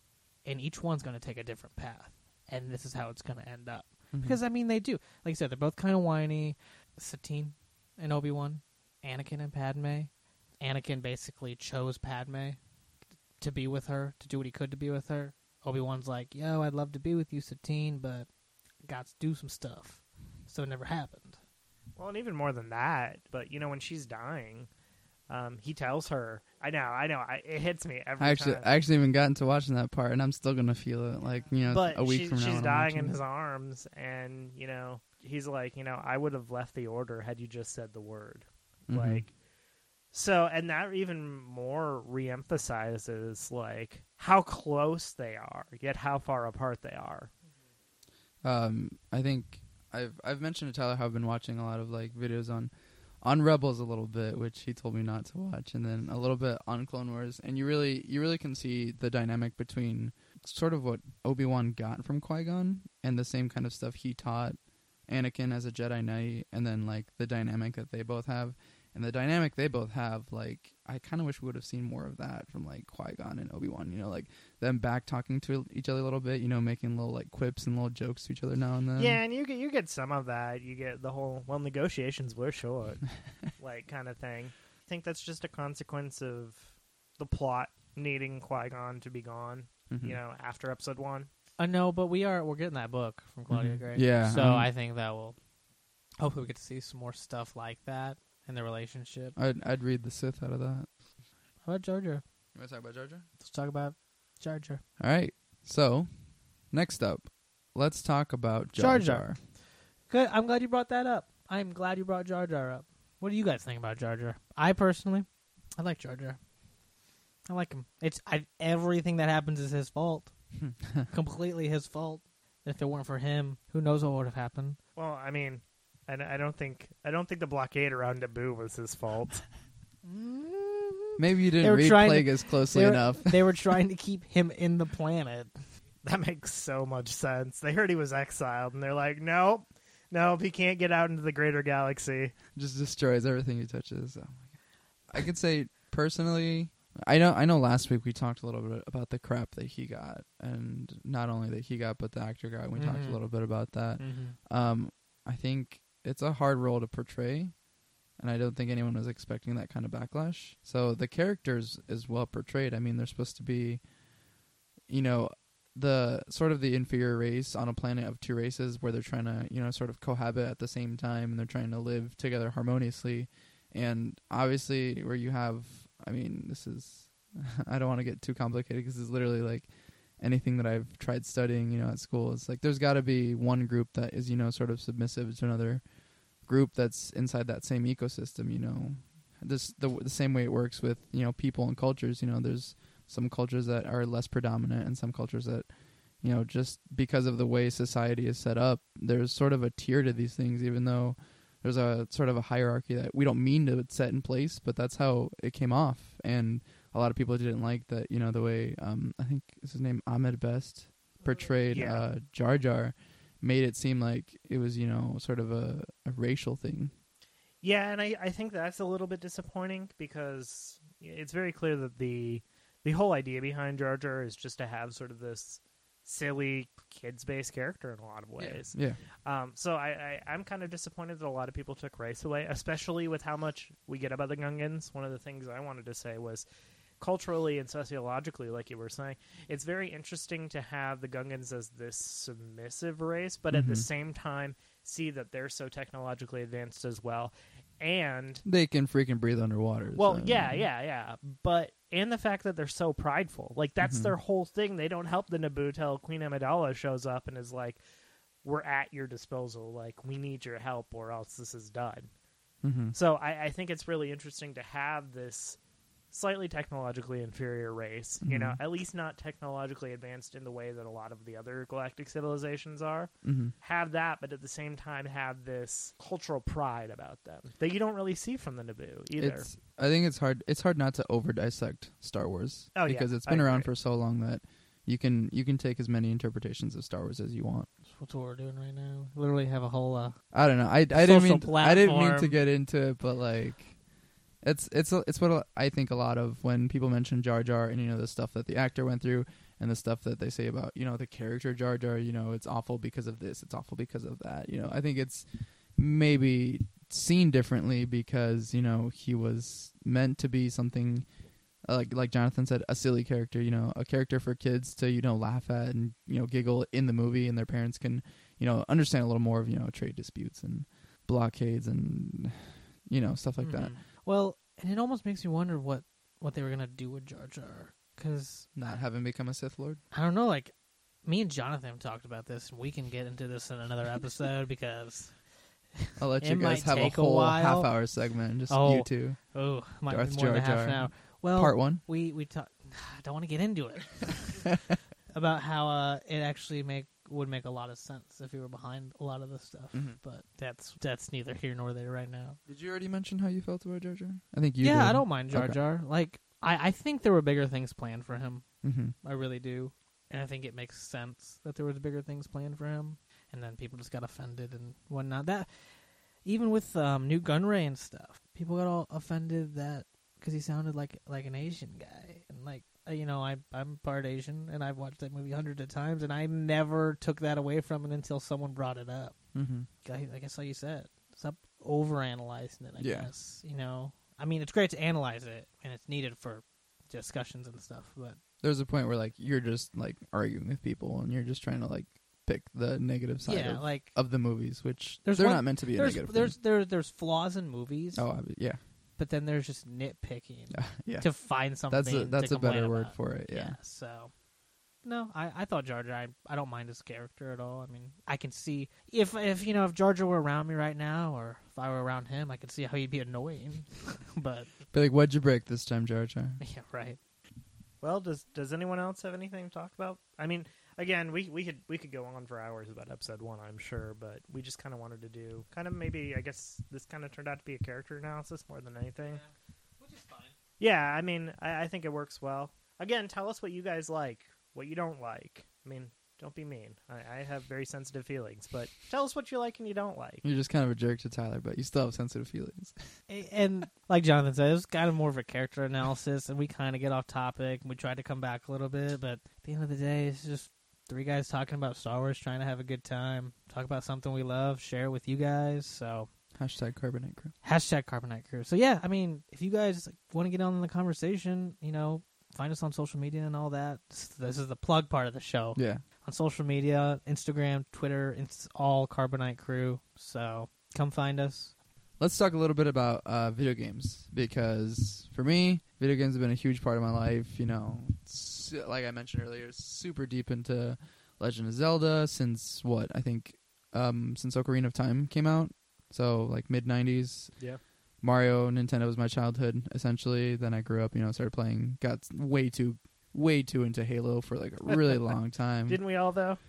[SPEAKER 2] and each one's going to take a different path, and this is how it's going to end up.
[SPEAKER 4] Mhm.
[SPEAKER 2] Because I mean, they do. Like I said, they're both kind of whiny. Satine and Obi-Wan, Anakin and Padme. Anakin basically chose Padme to be with her, to do what he could to be with her. Obi-Wan's like, yo, I'd love to be with you, Satine, but got to do some stuff. So it never happened.
[SPEAKER 3] Well, and even more than that, but, you know, when she's dying, um, he tells her, I know, I know, I, it hits me every
[SPEAKER 4] I actually,
[SPEAKER 3] time.
[SPEAKER 4] I actually even gotten to watching that part, and I'm still gonna feel it. Like you know,
[SPEAKER 3] but
[SPEAKER 4] a week
[SPEAKER 3] she,
[SPEAKER 4] from now,
[SPEAKER 3] she's
[SPEAKER 4] when I'm
[SPEAKER 3] dying in
[SPEAKER 4] watching
[SPEAKER 3] his
[SPEAKER 4] it.
[SPEAKER 3] arms, and, you know, he's like, you know, I would have left the order had you just said the word.
[SPEAKER 4] Mhm.
[SPEAKER 3] Like, so, and that even more reemphasizes, like, how close they are, yet how far apart they are.
[SPEAKER 4] Um, I think I've I've mentioned to Tyler how I've been watching a lot of like videos on on Rebels a little bit, which he told me not to watch, and then a little bit on Clone Wars, and you really you really can see the dynamic between sort of what Obi-Wan got from Qui-Gon and the same kind of stuff he taught Anakin as a Jedi Knight, and then like the dynamic that they both have. And the dynamic they both have, like, I kind of wish we would have seen more of that from, like, Qui-Gon and Obi-Wan, you know, like, them back talking to each other a little bit, you know, making little, like, quips and little jokes to each other now and then.
[SPEAKER 3] Yeah, and you get you get some of that. You get the whole, well, negotiations were short, like, kind of thing. I think that's just a consequence of the plot needing Qui-Gon to be gone,
[SPEAKER 4] Mhm.
[SPEAKER 3] you know, after episode one.
[SPEAKER 2] Uh, no, but we are, we're getting that book from Claudia
[SPEAKER 4] Mhm.
[SPEAKER 2] Gray.
[SPEAKER 4] Yeah,
[SPEAKER 2] So
[SPEAKER 4] um,
[SPEAKER 2] I think that will, hopefully we get to see some more stuff like that in the relationship.
[SPEAKER 4] I'd, I'd read the Sith out of that.
[SPEAKER 2] How about Jar Jar?
[SPEAKER 4] You want to talk about Jar Jar?
[SPEAKER 2] Let's talk about Jar Jar.
[SPEAKER 4] All right. So, next up, let's talk about Jar
[SPEAKER 2] Jar
[SPEAKER 4] Jar.
[SPEAKER 2] Jar. Good. I'm glad you brought that up. I'm glad you brought Jar Jar up. What do you guys think about Jar Jar? I personally, I like Jar Jar. I like him. It's I, everything that happens is his fault. Completely his fault. If it weren't for him, who knows what would have happened?
[SPEAKER 3] Well, I mean, I, I don't think I don't think the blockade around Naboo was his fault.
[SPEAKER 4] Maybe you
[SPEAKER 2] They
[SPEAKER 4] didn't
[SPEAKER 2] were
[SPEAKER 4] read
[SPEAKER 2] trying to-
[SPEAKER 4] Plagueis closely
[SPEAKER 2] They were,
[SPEAKER 4] enough.
[SPEAKER 2] they were trying to keep him in the planet.
[SPEAKER 3] That makes so much sense. They heard he was exiled, and they're like, nope, nope, he can't get out into the greater galaxy.
[SPEAKER 4] Just destroys everything he touches. Oh my God. I could say personally, I know I know last week we talked a little bit about the crap that he got, and not only that he got, but the actor got. We talked
[SPEAKER 2] Mhm.
[SPEAKER 4] a little bit about that.
[SPEAKER 2] Mm-hmm.
[SPEAKER 4] Um, I think it's a hard role to portray, and I don't think anyone was expecting that kind of backlash. So the characters is well portrayed. I mean, they're supposed to be, you know, the sort of the inferior race on a planet of two races where they're trying to, you know, sort of cohabit at the same time, and they're trying to live together harmoniously. And obviously where you have, I mean, this is, I don't want to get too complicated because it's literally like anything that I've tried studying, you know, at school. It's like there's got to be one group that is, you know, sort of submissive to another group that's inside that same ecosystem, you know. This the the same way it works with, you know, people and cultures. You know, there's some cultures that are less predominant and some cultures that, you know, just because of the way society is set up, there's sort of a tier to these things, even though there's a sort of a hierarchy that we don't mean to set in place, but that's how it came off. And a lot of people didn't like that, you know, the way, um, I think is his name, Ahmed Best, portrayed
[SPEAKER 3] Yeah.
[SPEAKER 4] uh, Jar Jar, made it seem like it was, you know, sort of a, a racial thing.
[SPEAKER 3] Yeah, and I, I think that's a little bit disappointing because it's very clear that the the whole idea behind Jar Jar is just to have sort of this silly kids-based character in a lot of ways.
[SPEAKER 4] Yeah.
[SPEAKER 3] Um, so I, I, I'm kind of disappointed that a lot of people took race away, especially with how much we get about the Gungans. One of the things I wanted to say was culturally and sociologically, like you were saying, it's very interesting to have the Gungans as this submissive race, but at the
[SPEAKER 4] Mhm.
[SPEAKER 3] same time see that they're so technologically advanced as well. And
[SPEAKER 4] They can freaking breathe underwater.
[SPEAKER 3] well,
[SPEAKER 4] so,
[SPEAKER 3] yeah, yeah, yeah. But and the fact that they're so prideful, like that's
[SPEAKER 4] Mhm.
[SPEAKER 3] their whole thing. They don't help the Naboo till Queen Amidala shows up and is like, "We're at your disposal. Like we need your help, or else this is done."
[SPEAKER 4] Mhm.
[SPEAKER 3] So I, I think it's really interesting to have this slightly technologically inferior race. You know,
[SPEAKER 4] Mhm.
[SPEAKER 3] at least not technologically advanced in the way that a lot of the other galactic civilizations are.
[SPEAKER 4] Mhm.
[SPEAKER 3] Have that, but at the same time have this cultural pride about them that you don't really see from the Naboo either.
[SPEAKER 4] It's. I think it's hard. It's hard not to over dissect Star Wars
[SPEAKER 3] Oh, yeah,
[SPEAKER 4] because it's
[SPEAKER 3] I
[SPEAKER 4] been around
[SPEAKER 3] agree.
[SPEAKER 4] for so long that you can you can take as many interpretations of Star Wars as you want.
[SPEAKER 2] That's what we're doing right now. Literally have a whole. Uh,
[SPEAKER 4] I don't know. I, I didn't
[SPEAKER 2] Social
[SPEAKER 4] mean I didn't mean to
[SPEAKER 2] platform.
[SPEAKER 4] get into it, but like, it's it's a- it's what I think a lot of when people mention Jar Jar and you know the stuff that the actor went through, and the stuff that they say about, you know, the character Jar Jar, you know, it's awful because of this, it's awful because of that. You know, I think it's maybe seen differently because, you know, he was meant to be something uh, like like Jonathan said, a silly character, you know, a character for kids to, you know, laugh at and, you know, giggle in the movie, and their parents can, you know, understand a little more of, you know, trade disputes and blockades and, you know, stuff like
[SPEAKER 2] Mm-hmm.
[SPEAKER 4] that.
[SPEAKER 2] Well, and it almost makes me wonder what, what they were going to do with Jar Jar. Because
[SPEAKER 4] Not having become a Sith Lord.
[SPEAKER 2] I don't know, like, me and Jonathan talked about this, and we can get into this in another episode because,
[SPEAKER 4] I'll let you
[SPEAKER 2] It
[SPEAKER 4] guys
[SPEAKER 2] might
[SPEAKER 4] have a
[SPEAKER 2] take a
[SPEAKER 4] whole
[SPEAKER 2] while.
[SPEAKER 4] half hour segment, just
[SPEAKER 2] Oh.
[SPEAKER 4] you two.
[SPEAKER 2] oh, might
[SPEAKER 4] Darth
[SPEAKER 2] be more than
[SPEAKER 4] Jar
[SPEAKER 2] half an
[SPEAKER 4] Jar.
[SPEAKER 2] hour. Well,
[SPEAKER 4] Part one.
[SPEAKER 2] we we talk. I don't want to get into it about how uh, it actually make would make a lot of sense if you were behind a lot of this stuff.
[SPEAKER 4] Mhm.
[SPEAKER 2] But that's that's neither here nor there right now.
[SPEAKER 4] Did you already mention how you felt about Jar Jar? I think you
[SPEAKER 2] yeah,
[SPEAKER 4] did.
[SPEAKER 2] I don't mind Jar
[SPEAKER 4] Okay.
[SPEAKER 2] Jar. Like I, I think there were bigger things planned for him.
[SPEAKER 4] Mm-hmm.
[SPEAKER 2] I really do, and I think it makes sense that there was bigger things planned for him. And then people just got offended and whatnot. That even with um, Newt Gunray and stuff, people got all offended that because he sounded like like an Asian guy, and like uh, you know, I I'm part Asian, and I've watched that movie hundreds of times, and I never took that away from it until someone brought it up.
[SPEAKER 4] Mm-hmm.
[SPEAKER 2] I, I guess like you said, stop overanalyzing it. I
[SPEAKER 4] Yeah.
[SPEAKER 2] guess you know, I mean, it's great to analyze it, and it's needed for discussions and stuff, but
[SPEAKER 4] There's a point where like you're just like arguing with people, and you're just trying to like pick the negative side
[SPEAKER 2] yeah,
[SPEAKER 4] of,
[SPEAKER 2] like
[SPEAKER 4] of the movies, which
[SPEAKER 2] There's
[SPEAKER 4] they're
[SPEAKER 2] one-
[SPEAKER 4] not meant to be a
[SPEAKER 2] there's
[SPEAKER 4] negative.
[SPEAKER 2] there's there there's flaws in movies,
[SPEAKER 4] thing. Oh, I- yeah,
[SPEAKER 2] but then there's just nitpicking
[SPEAKER 4] yeah.
[SPEAKER 2] to find something.
[SPEAKER 4] That's a that's
[SPEAKER 2] to
[SPEAKER 4] a better
[SPEAKER 2] complain
[SPEAKER 4] word
[SPEAKER 2] about.
[SPEAKER 4] for it. Yeah.
[SPEAKER 2] So, no, I, I thought Jar Jar. I, I don't mind his character at all. I mean, I can see if if you know if Jar Jar were around me right now, or if I were around him, I could see how he'd be annoying. But
[SPEAKER 4] Be like, what'd you break this time, Jar Jar?
[SPEAKER 2] yeah, right.
[SPEAKER 3] Well, does does anyone else have anything to talk about? I mean, again, we we could we could go on for hours about episode one, I'm sure, but we just kind of wanted to do kind of maybe I guess this kind of turned out to be a character analysis more than anything.
[SPEAKER 2] Which is fine.
[SPEAKER 3] Yeah, I mean, I, I think it works well. Again, tell us what you guys like, what you don't like. I mean, don't be mean. I, I have very sensitive feelings, but tell us what you like and you don't like.
[SPEAKER 4] You're just kind of a jerk to Tyler, but you still have sensitive feelings.
[SPEAKER 2] And like Jonathan said, it was kind of more of a character analysis, and we kind of get off topic, and we tried to come back a little bit, but at the end of the day, it's just three guys talking about Star Wars, trying to have a good time, talk about something we love, share it with you guys. So
[SPEAKER 4] Hashtag Carbonite Crew.
[SPEAKER 2] hashtag Carbonite Crew. So yeah, I mean, if you guys want to get on in the conversation, you know, find us on social media and all that. This is the plug part of the show.
[SPEAKER 4] Yeah.
[SPEAKER 2] On social media, Instagram, Twitter, it's all Carbonite Crew. So come find us.
[SPEAKER 4] Let's talk a little bit about uh, video games, because for me, video games have been a huge part of my life. You know, s- like I mentioned earlier, super deep into Legend of Zelda since what I think um, since Ocarina of Time came out, so like mid nineties.
[SPEAKER 3] Yeah.
[SPEAKER 4] Mario, Nintendo was my childhood essentially. Then I grew up, you know, started playing, got way too, way too into Halo for like a really long time.
[SPEAKER 3] Didn't we all though?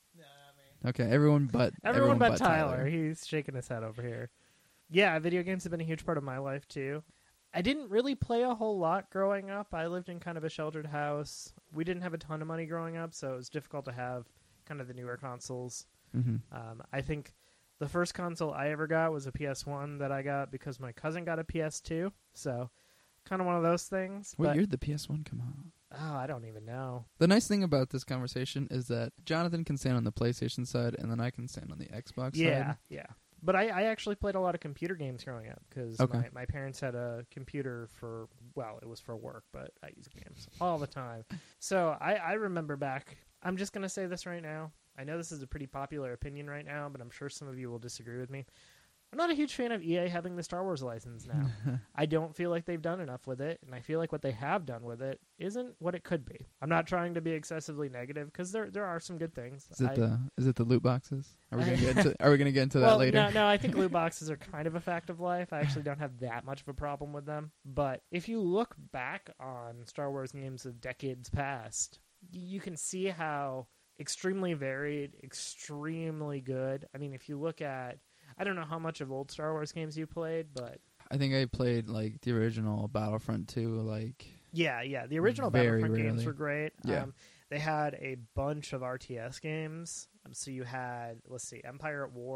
[SPEAKER 4] Okay, everyone but
[SPEAKER 3] Everyone, but, Tyler. He's shaking his head over here. Yeah, video games have been a huge part of my life too. I didn't really play a whole lot growing up. I lived in kind of a sheltered house. We didn't have a ton of money growing up, so it was difficult to have kind of the newer consoles.
[SPEAKER 4] Mm-hmm.
[SPEAKER 3] Um, I think the first console I ever got was a P S one that I got because my cousin got a P S two. So kind of one of those things.
[SPEAKER 4] What
[SPEAKER 3] but,
[SPEAKER 4] year did the P S one come out?
[SPEAKER 3] Oh, I don't even know.
[SPEAKER 4] The nice thing about this conversation is that Jonathan can stand on the PlayStation side, and then I can stand on the Xbox
[SPEAKER 3] Yeah,
[SPEAKER 4] side.
[SPEAKER 3] yeah. But I, I actually played a lot of computer games growing up because
[SPEAKER 4] Okay.
[SPEAKER 3] my, my parents had a computer for, well, it was for work, but I use games all the time. So I, I remember back, I'm just going to say this right now. I know this is a pretty popular opinion right now, but I'm sure some of you will disagree with me. I'm not a huge fan of E A having the Star Wars license now. I don't feel like they've done enough with it, and I feel like what they have done with it isn't what it could be. I'm not trying to be excessively negative because there there are some good things.
[SPEAKER 4] Is it
[SPEAKER 3] I,
[SPEAKER 4] the is it the loot boxes? Are we gonna get into Are we gonna get into
[SPEAKER 3] well,
[SPEAKER 4] that later?
[SPEAKER 3] No, no, I think loot boxes are kind of a fact of life. I actually don't have that much of a problem with them. But if you look back on Star Wars games of decades past, you can see how extremely varied, extremely good. I mean, if you look at, I don't know how much of old Star Wars games you played, but
[SPEAKER 4] I think I played like the original Battlefront two. Like
[SPEAKER 3] yeah, yeah, the original
[SPEAKER 4] Very
[SPEAKER 3] Battlefront games
[SPEAKER 4] rarely.
[SPEAKER 3] were great.
[SPEAKER 4] Yeah.
[SPEAKER 3] Um, they had a bunch of R T S games. Um, so you had, let's see, Empire at War,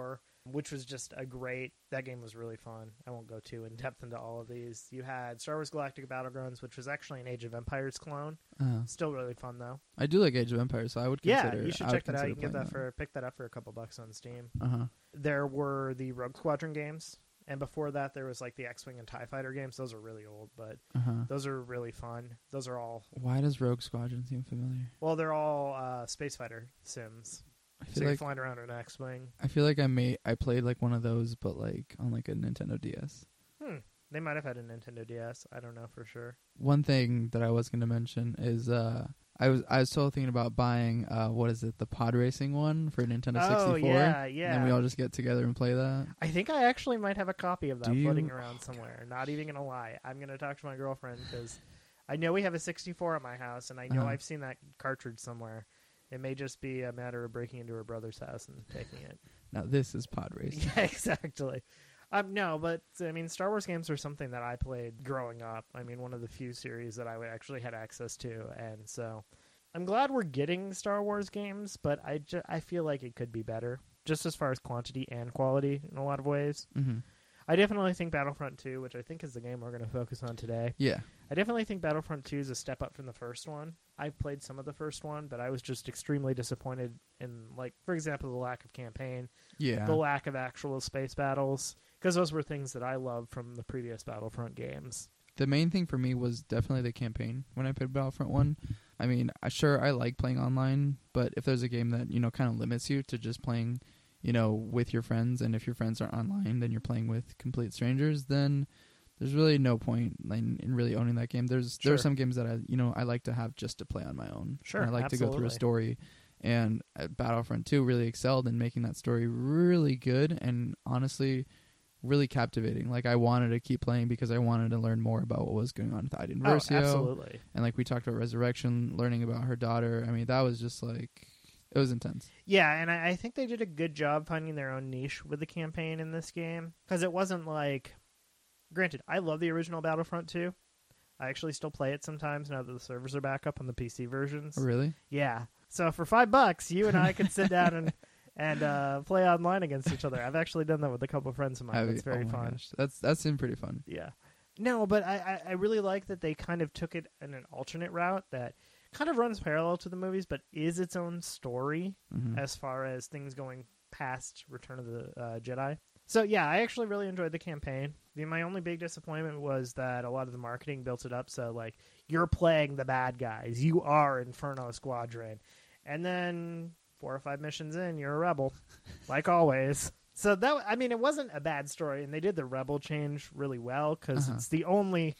[SPEAKER 3] which was just a great. That game was really fun. I won't go too in depth into all of these. You had Star Wars Galactic Battlegrounds, which was actually an Age of Empires clone.
[SPEAKER 4] Uh,
[SPEAKER 3] Still really fun though.
[SPEAKER 4] I do like Age of Empires, so I would
[SPEAKER 3] Yeah,
[SPEAKER 4] consider.
[SPEAKER 3] you should
[SPEAKER 4] I
[SPEAKER 3] check
[SPEAKER 4] would
[SPEAKER 3] that out.
[SPEAKER 4] consider
[SPEAKER 3] You can get
[SPEAKER 4] playing
[SPEAKER 3] that for pick that up for a couple bucks on Steam.
[SPEAKER 4] Uh huh.
[SPEAKER 3] There were the Rogue Squadron games, and before that there was like the X-Wing and TIE Fighter games. Those are really old, but
[SPEAKER 4] Uh huh.
[SPEAKER 3] those are really fun. Those are all
[SPEAKER 4] Why does Rogue Squadron seem familiar?
[SPEAKER 3] well, they're all uh, space fighter sims.
[SPEAKER 4] I
[SPEAKER 3] So
[SPEAKER 4] feel
[SPEAKER 3] you're
[SPEAKER 4] like
[SPEAKER 3] flying around in an X-Wing.
[SPEAKER 4] I feel like I may I played like one of those, but like on like a Nintendo D S.
[SPEAKER 3] Hmm. They might have had a Nintendo D S. I don't know for sure.
[SPEAKER 4] One thing that I was going to mention is uh, I was I was still thinking about buying uh, what is it, the pod racing one for Nintendo
[SPEAKER 3] Oh,
[SPEAKER 4] sixty-four.
[SPEAKER 3] yeah, yeah.
[SPEAKER 4] And then we all just get together and play that.
[SPEAKER 3] I think I actually might have a copy of that
[SPEAKER 4] Do you?
[SPEAKER 3] floating around somewhere. Not even gonna lie. I'm gonna talk to my girlfriend because I know we have a sixty-four at my house, and I know
[SPEAKER 4] Uh-huh.
[SPEAKER 3] I've seen that cartridge somewhere. It may just be a matter of breaking into her brother's house and taking it.
[SPEAKER 4] Now this is pod racing.
[SPEAKER 3] Yeah, exactly. Um, no, but I mean, Star Wars games are something that I played growing up. I mean, one of the few series that I actually had access to, and so I'm glad we're getting Star Wars games. But I, ju- I feel like it could be better, just as far as quantity and quality in a lot of ways.
[SPEAKER 4] Mm-hmm.
[SPEAKER 3] I definitely think Battlefront two, which I think is the game we're going to focus on today.
[SPEAKER 4] Yeah.
[SPEAKER 3] I definitely think Battlefront two is a step up from the first one. I played some of the first one, but I was just extremely disappointed in, like, for example, the lack of campaign,
[SPEAKER 4] Yeah.
[SPEAKER 3] the lack of actual space battles, because those were things that I loved from the previous Battlefront games.
[SPEAKER 4] The main thing for me was definitely the campaign when I played Battlefront one. I mean, I, sure, I like playing online, but if there's a game that, you know, kind of limits you to just playing, you know, with your friends, and if your friends aren't online, then you're playing with complete strangers, then there's really no point in, in really owning that game. There's there
[SPEAKER 3] Sure.
[SPEAKER 4] are some games that I, you know, I like to have just to play on my own.
[SPEAKER 3] Sure,
[SPEAKER 4] And I like to go through a
[SPEAKER 3] absolutely.
[SPEAKER 4] story. And uh, Battlefront two really excelled in making that story really good and honestly really captivating. Like, I wanted to keep playing because I wanted to learn more about what was going on with Iden
[SPEAKER 3] Oh,
[SPEAKER 4] Versio.
[SPEAKER 3] absolutely.
[SPEAKER 4] And like we talked about Resurrection, learning about her daughter. I mean, that was just like, it was intense.
[SPEAKER 3] Yeah, and I, I think they did a good job finding their own niche with the campaign in this game, because it wasn't like... Granted, I love the original Battlefront two. I actually still play it sometimes now that the servers are back up on the P C versions.
[SPEAKER 4] Oh, really?
[SPEAKER 3] Yeah. So for five bucks, you and I could sit down and and uh, play online against each other. I've actually done that with a couple of friends of mine.
[SPEAKER 4] Have
[SPEAKER 3] It's
[SPEAKER 4] you-
[SPEAKER 3] very
[SPEAKER 4] oh my
[SPEAKER 3] fun.
[SPEAKER 4] gosh. That's that seemed pretty fun.
[SPEAKER 3] Yeah. No, but I, I, I really like that they kind of took it in an alternate route that kind of runs parallel to the movies, but is its own story
[SPEAKER 4] Mhm.
[SPEAKER 3] as far as things going past Return of the uh, Jedi. So yeah, I actually really enjoyed the campaign. The, my only big disappointment was that a lot of the marketing built it up so like you're playing the bad guys, you are Inferno Squadron, and then four or five missions in, you're a rebel, like always. So that I mean, it wasn't a bad story, and they did the rebel change really well because
[SPEAKER 4] Uh-huh.
[SPEAKER 3] it's the only.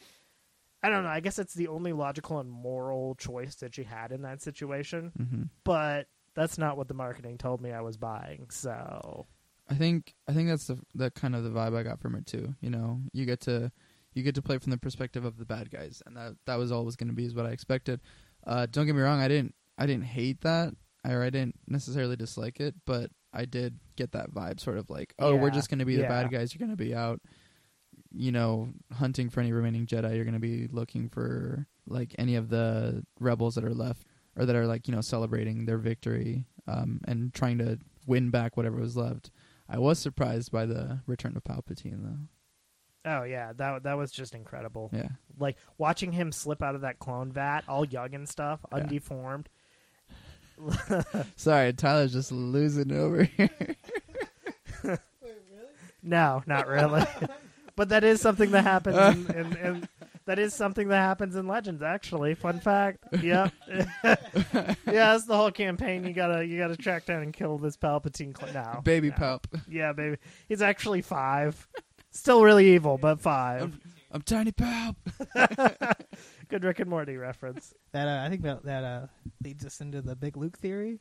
[SPEAKER 3] I don't know. I guess it's the only logical and moral choice that she had in that situation,
[SPEAKER 4] Mhm.
[SPEAKER 3] but that's not what the marketing told me I was buying. So.
[SPEAKER 4] I think I think that's the the kind of the vibe I got from it too. You know, you get to you get to play from the perspective of the bad guys, and that that was always going to be is what I expected. Uh, don't get me wrong, I didn't I didn't hate that, or I didn't necessarily dislike it, but I did get that vibe, sort of like, oh, we're
[SPEAKER 3] Yeah,
[SPEAKER 4] just going to be the
[SPEAKER 3] yeah.
[SPEAKER 4] bad guys. You're going to be out, you know, hunting for any remaining Jedi. You're going to be looking for like any of the rebels that are left, or that are like, you know, celebrating their victory, um, and trying to win back whatever was left. I was surprised by the return of Palpatine, though.
[SPEAKER 3] Oh yeah, that that was just incredible.
[SPEAKER 4] Yeah.
[SPEAKER 3] Like watching him slip out of that clone vat, all young and stuff,
[SPEAKER 4] Yeah.
[SPEAKER 3] undeformed.
[SPEAKER 4] Sorry, Tyler's just losing over here.
[SPEAKER 3] No, not really. But that is something that happens in, in, in that is something that happens in Legends. Actually, fun fact. Yep. Yeah, that's the whole campaign. You gotta you gotta track down and kill this Palpatine. Cl- no,
[SPEAKER 4] Baby
[SPEAKER 3] no.
[SPEAKER 4] Palp.
[SPEAKER 3] Yeah, baby. He's actually five. Still really evil, but five.
[SPEAKER 4] I'm, I'm Tiny Palp.
[SPEAKER 3] Good Rick and Morty reference.
[SPEAKER 2] That uh, I think that that uh, leads us into the Big Luke theory.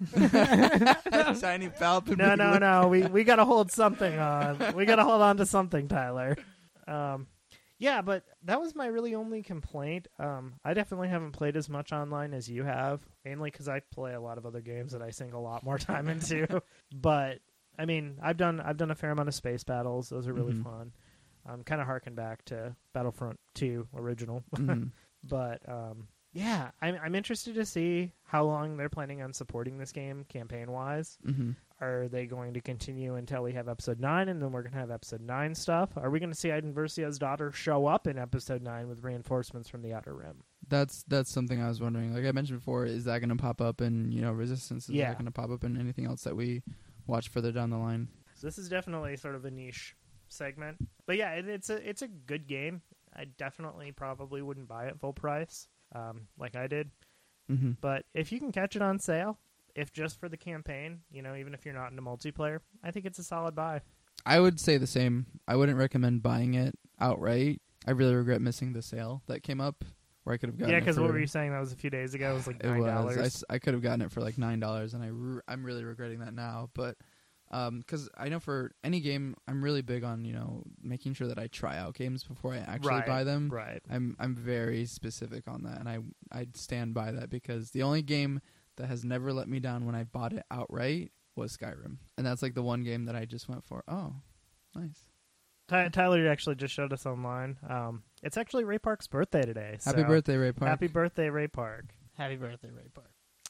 [SPEAKER 4] Tiny Palp.
[SPEAKER 3] No, no, no. We we gotta hold something on. We gotta hold on to something, Tyler. Um, yeah, but that was my really only complaint. Um, I definitely haven't played as much online as you have, mainly because I play a lot of other games that I sink a lot more time into. But I mean, I've done I've done a fair amount of space battles. Those are really
[SPEAKER 4] Mhm.
[SPEAKER 3] fun. Um, kind of harken back to Battlefront two original.
[SPEAKER 4] Mhm.
[SPEAKER 3] But um, yeah, I'm I'm interested to see how long they're planning on supporting this game campaign wise.
[SPEAKER 4] Mhm.
[SPEAKER 3] Are they going to continue until we have episode nine, and then we're going to have episode nine stuff? Are we going to see Iden Versia's daughter show up in episode nine with reinforcements from the Outer Rim?
[SPEAKER 4] That's that's something I was wondering. Like I mentioned before, is that going to pop up in, you know, Resistance? Is
[SPEAKER 3] Yeah.
[SPEAKER 4] that going to pop up in anything else that we watch further down the line?
[SPEAKER 3] So this is definitely sort of a niche segment. But yeah, it, it's a it's a good game. I definitely probably wouldn't buy it full price, um, like I did.
[SPEAKER 4] Mm-hmm.
[SPEAKER 3] But if you can catch it on sale, if just for the campaign, you know, even if you're not into multiplayer, I think it's a solid buy.
[SPEAKER 4] I would say the same. I wouldn't recommend buying it outright. I really regret missing the sale that came up where I could have gotten
[SPEAKER 3] Yeah,
[SPEAKER 4] it
[SPEAKER 3] because
[SPEAKER 4] for-
[SPEAKER 3] what were you saying? That was a few days ago. It was like
[SPEAKER 4] It
[SPEAKER 3] nine
[SPEAKER 4] was.
[SPEAKER 3] dollars.
[SPEAKER 4] I, s- I could have gotten it for like nine dollars, and I re- I'm really regretting that now. But because I know for any game, I'm really big on, you know, making sure that I try out games before I actually
[SPEAKER 3] Right,
[SPEAKER 4] buy them.
[SPEAKER 3] right.
[SPEAKER 4] I'm I'm very specific on that, and I I stand by that because the only game that has never let me down when I bought it outright was Skyrim, and that's like the one game that I just went for. Oh, nice.
[SPEAKER 3] Ty- Tyler actually just showed us online. Um, it's actually Ray Park's birthday today.
[SPEAKER 4] Happy
[SPEAKER 3] so
[SPEAKER 4] birthday, Ray Park.
[SPEAKER 3] Happy birthday, Ray Park.
[SPEAKER 2] Happy birthday, Ray Park.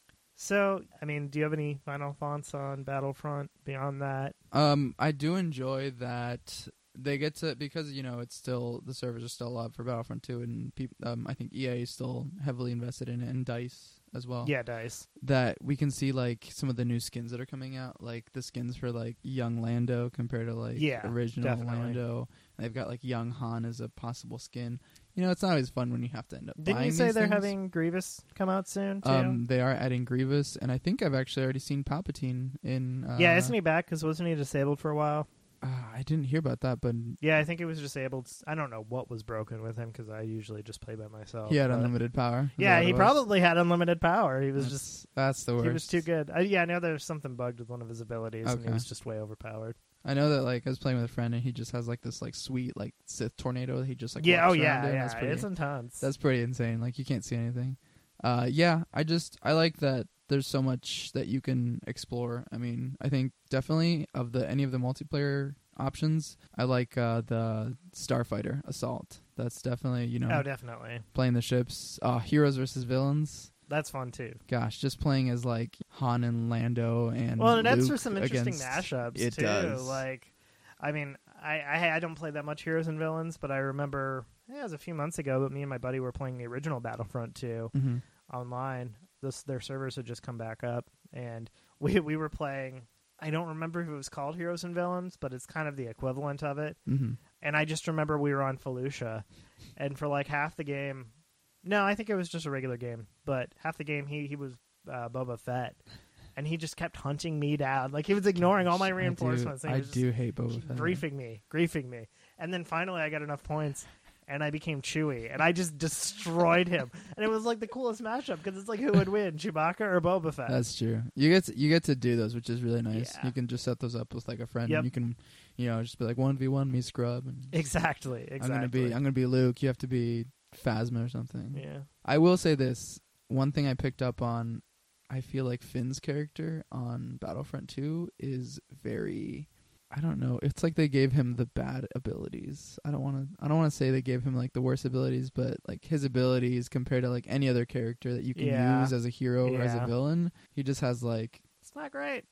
[SPEAKER 3] So, I mean, do you have any final thoughts on Battlefront beyond that?
[SPEAKER 4] Um, I do enjoy that they get to, because, you know, it's still, the servers are still up for Battlefront two, and peop, um, I think E A is still heavily invested in it, and DICE as well.
[SPEAKER 3] Yeah, DICE.
[SPEAKER 4] That we can see, like, some of the new skins that are coming out, like the skins for, like, young Lando compared to, like,
[SPEAKER 3] Yeah,
[SPEAKER 4] original
[SPEAKER 3] definitely.
[SPEAKER 4] Lando. And they've got, like, young Han as a possible skin. You know, it's not always fun when you have to end up
[SPEAKER 3] Didn't
[SPEAKER 4] buying
[SPEAKER 3] you say
[SPEAKER 4] these
[SPEAKER 3] they're
[SPEAKER 4] things.
[SPEAKER 3] having Grievous come out soon, too?
[SPEAKER 4] Um, they are adding Grievous, and I think I've actually already seen Palpatine in... Uh,
[SPEAKER 3] yeah, isn't he back? Because wasn't he disabled for a while?
[SPEAKER 4] Uh, I didn't hear about that, but
[SPEAKER 3] Yeah, I think he was disabled. I don't know what was broken with him because I usually just play by myself.
[SPEAKER 4] he had
[SPEAKER 3] but-
[SPEAKER 4] unlimited power. Is
[SPEAKER 3] Yeah,
[SPEAKER 4] that what
[SPEAKER 3] he
[SPEAKER 4] it was?
[SPEAKER 3] probably had unlimited power. He was
[SPEAKER 4] that's,
[SPEAKER 3] just
[SPEAKER 4] that's the worst.
[SPEAKER 3] he was too good. I, yeah, I know there's something bugged with one of his abilities, and he
[SPEAKER 4] Okay.
[SPEAKER 3] was just way overpowered.
[SPEAKER 4] I know that, like, I was playing with a friend, and he just has like this like sweet like Sith tornado that he just like
[SPEAKER 3] yeah, oh
[SPEAKER 4] walks around
[SPEAKER 3] yeah,
[SPEAKER 4] in.
[SPEAKER 3] yeah,
[SPEAKER 4] That's pretty,
[SPEAKER 3] it's intense.
[SPEAKER 4] that's pretty insane. Like you can't see anything. Uh, yeah, I just I like that there's so much that you can explore. I mean, I think definitely of the any of the multiplayer options, I like uh, the Starfighter Assault. That's definitely, you know,
[SPEAKER 3] oh, definitely.
[SPEAKER 4] playing the ships, uh, heroes versus villains.
[SPEAKER 3] That's fun too.
[SPEAKER 4] Gosh, just playing as like Han and Lando and
[SPEAKER 3] Well, and that's
[SPEAKER 4] Luke
[SPEAKER 3] for some interesting
[SPEAKER 4] against-
[SPEAKER 3] mashups
[SPEAKER 4] it
[SPEAKER 3] too.
[SPEAKER 4] does.
[SPEAKER 3] Like, I mean, I, I I don't play that much Heroes and Villains, but I remember yeah, it was a few months ago. But me and my buddy were playing the original Battlefront two
[SPEAKER 4] hmm
[SPEAKER 3] online. This their servers had just come back up, and we we were playing. I don't remember if it was called Heroes and Villains, but it's kind of the equivalent of it.
[SPEAKER 4] hmm
[SPEAKER 3] And I just remember we were on Felucia, and for like half the game, no, I think it was just a regular game, but half the game he he was uh, Boba Fett, and he just kept hunting me down. Like he was ignoring all my reinforcements.
[SPEAKER 4] I
[SPEAKER 3] and
[SPEAKER 4] do,
[SPEAKER 3] he
[SPEAKER 4] I
[SPEAKER 3] was just
[SPEAKER 4] do hate Boba Fett.
[SPEAKER 3] griefing me, griefing me, and then finally I got enough points. And I became Chewie, and I just destroyed him. And it was like the coolest mashup because it's like who would win, Chewbacca or Boba Fett?
[SPEAKER 4] That's true. You get to, you get to do those, which is really nice.
[SPEAKER 3] Yeah.
[SPEAKER 4] You can just set those up with like a friend,
[SPEAKER 3] Yep.
[SPEAKER 4] and you can, you know, just be like one v one me scrub, and
[SPEAKER 3] Exactly, exactly.
[SPEAKER 4] I'm gonna be I'm gonna be Luke. You have to be Phasma or something.
[SPEAKER 3] yeah.
[SPEAKER 4] I will say this: one thing I picked up on, I feel like Finn's character on Battlefront two is very. I don't know. It's like they gave him the bad abilities. I don't want to. I don't want to say they gave him like the worst abilities, but like his abilities compared to like any other character that you can
[SPEAKER 3] Yeah.
[SPEAKER 4] use as a hero or as a
[SPEAKER 3] Yeah.
[SPEAKER 4] villain, he just has like.
[SPEAKER 3] It's not great.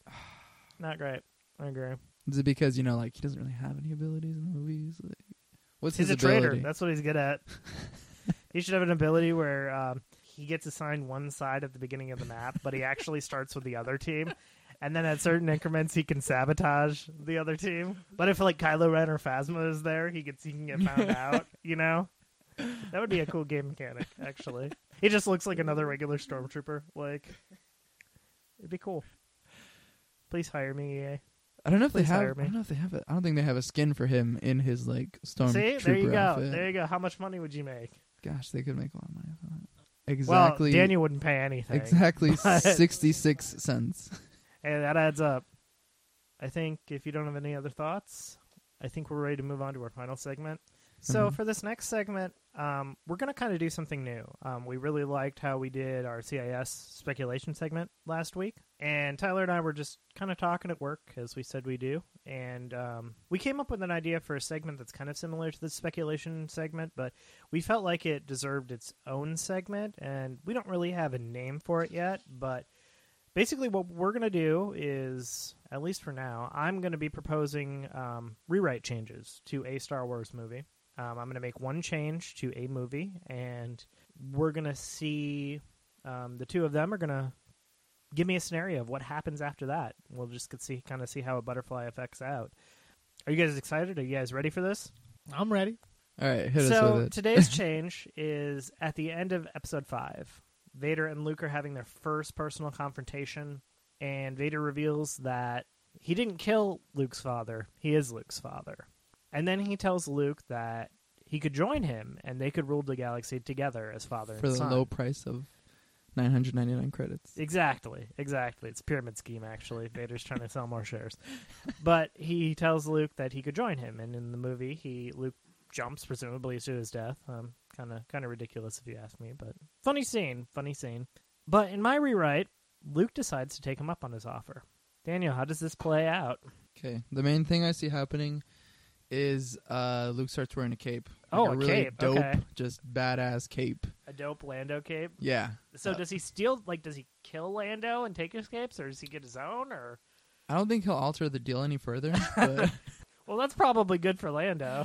[SPEAKER 3] Not great. I agree.
[SPEAKER 4] Is it because you know like he doesn't really have any abilities in the movies? Like, what's
[SPEAKER 3] He's
[SPEAKER 4] his
[SPEAKER 3] a traitor.
[SPEAKER 4] ability?
[SPEAKER 3] That's what he's good at. He should have an ability where um, he gets assigned one side at the beginning of the map, but he actually starts with the other team. And then at certain increments, he can sabotage the other team. But if like Kylo Ren or Phasma is there, he gets he can get found out. You know, that would be a cool game mechanic. Actually, he just looks like another regular stormtrooper. Like, it'd be cool. Please hire me, E A.
[SPEAKER 4] I don't know if
[SPEAKER 3] Please
[SPEAKER 4] they have.
[SPEAKER 3] hire
[SPEAKER 4] I
[SPEAKER 3] me.
[SPEAKER 4] don't know if they have it. I don't think they have a skin for him in his like stormtrooper
[SPEAKER 3] See, there you go.
[SPEAKER 4] outfit.
[SPEAKER 3] There you go. How much money would you make?
[SPEAKER 4] Gosh, they could make a lot of money off of that. Exactly.
[SPEAKER 3] Well, Daniel wouldn't pay anything.
[SPEAKER 4] Exactly
[SPEAKER 3] but-
[SPEAKER 4] sixty-six cents.
[SPEAKER 3] Hey, that adds up. I think if you don't have any other thoughts, I think we're ready to move on to our final segment. So
[SPEAKER 4] Mhm.
[SPEAKER 3] for this next segment, um, we're going to kind of do something new. Um, we really liked how we did our C I S speculation segment last week. And Tyler and I were just kind of talking at work, as we said we do. And um, we came up with an idea for a segment that's kind of similar to the speculation segment, but we felt like it deserved its own segment. And we don't really have a name for it yet, but basically what we're going to do is, at least for now, I'm going to be proposing um, rewrite changes to a Star Wars movie. Um, I'm going to make one change to a movie, and we're going to see um, the two of them are going to give me a scenario of what happens after that. We'll just get see kind of see how a butterfly affects out. Are you guys excited? Are you guys ready for this?
[SPEAKER 2] I'm ready.
[SPEAKER 4] All right, hit us
[SPEAKER 3] So
[SPEAKER 4] with it.
[SPEAKER 3] today's change is at the end of episode five. Vader and Luke are having their first personal confrontation, and Vader reveals that he didn't kill Luke's father. He is Luke's father. And then he tells Luke that he could join him, and they could rule the galaxy together as father
[SPEAKER 4] For
[SPEAKER 3] and
[SPEAKER 4] the
[SPEAKER 3] son.
[SPEAKER 4] low price of nine hundred ninety-nine credits.
[SPEAKER 3] Exactly, exactly. It's a pyramid scheme, actually. Vader's trying to sell more shares. But he tells Luke that he could join him, and in the movie, he Luke jumps, presumably to his death. Um, kind of kind of ridiculous if you ask me, but funny scene, funny scene. But in my rewrite, Luke decides to take him up on his offer. Daniel, how does this play out?
[SPEAKER 4] Okay, the main thing I see happening is uh, Luke starts wearing a cape. Like
[SPEAKER 3] Oh,
[SPEAKER 4] a
[SPEAKER 3] a
[SPEAKER 4] really
[SPEAKER 3] cape,
[SPEAKER 4] dope,
[SPEAKER 3] okay.
[SPEAKER 4] just badass cape.
[SPEAKER 3] A dope Lando cape?
[SPEAKER 4] Yeah.
[SPEAKER 3] So
[SPEAKER 4] Uh,
[SPEAKER 3] does he steal, like, does he kill Lando and take his capes, or does he get his own, or?
[SPEAKER 4] I don't think he'll alter the deal any further, but
[SPEAKER 3] Well, that's probably good for Lando.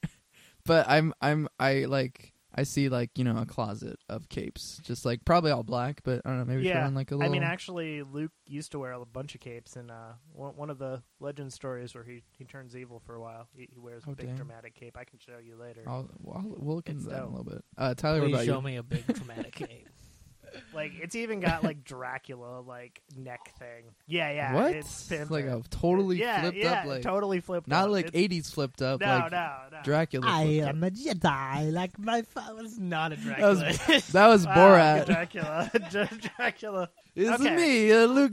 [SPEAKER 4] but I'm I'm I like I see like you know a closet of capes, just like probably all black, but I don't know, maybe
[SPEAKER 3] Yeah,
[SPEAKER 4] throw in like a little.
[SPEAKER 3] I mean, actually, Luke used to wear a bunch of capes in uh, one one of the legend stories where he, he turns evil for a while. He, he wears a
[SPEAKER 4] Oh,
[SPEAKER 3] big
[SPEAKER 4] dang.
[SPEAKER 3] dramatic cape. I can show you later.
[SPEAKER 4] I'll, well, I'll we'll look into
[SPEAKER 3] It's
[SPEAKER 4] that in a
[SPEAKER 3] dope.
[SPEAKER 4] little bit. Uh, Tyler, what
[SPEAKER 2] Please
[SPEAKER 4] about
[SPEAKER 2] show
[SPEAKER 4] you?
[SPEAKER 2] me a big dramatic cape.
[SPEAKER 3] Like, it's even got like Dracula like neck thing. Yeah, yeah.
[SPEAKER 4] What?
[SPEAKER 3] It's
[SPEAKER 4] Like
[SPEAKER 3] pimping.
[SPEAKER 4] a totally
[SPEAKER 3] yeah,
[SPEAKER 4] flipped
[SPEAKER 3] yeah,
[SPEAKER 4] up, like
[SPEAKER 3] totally flipped
[SPEAKER 4] not
[SPEAKER 3] up.
[SPEAKER 4] like
[SPEAKER 3] It's-
[SPEAKER 4] eighties flipped up,
[SPEAKER 3] No,
[SPEAKER 4] like
[SPEAKER 3] no, no.
[SPEAKER 4] Dracula.
[SPEAKER 2] I
[SPEAKER 4] flipped up.
[SPEAKER 2] am a Jedi, like my father was not a
[SPEAKER 4] That
[SPEAKER 2] Dracula.
[SPEAKER 4] was that was
[SPEAKER 3] Wow,
[SPEAKER 4] Borat.
[SPEAKER 3] Dracula. Dracula.
[SPEAKER 4] It's
[SPEAKER 3] Okay.
[SPEAKER 4] me, uh, Luke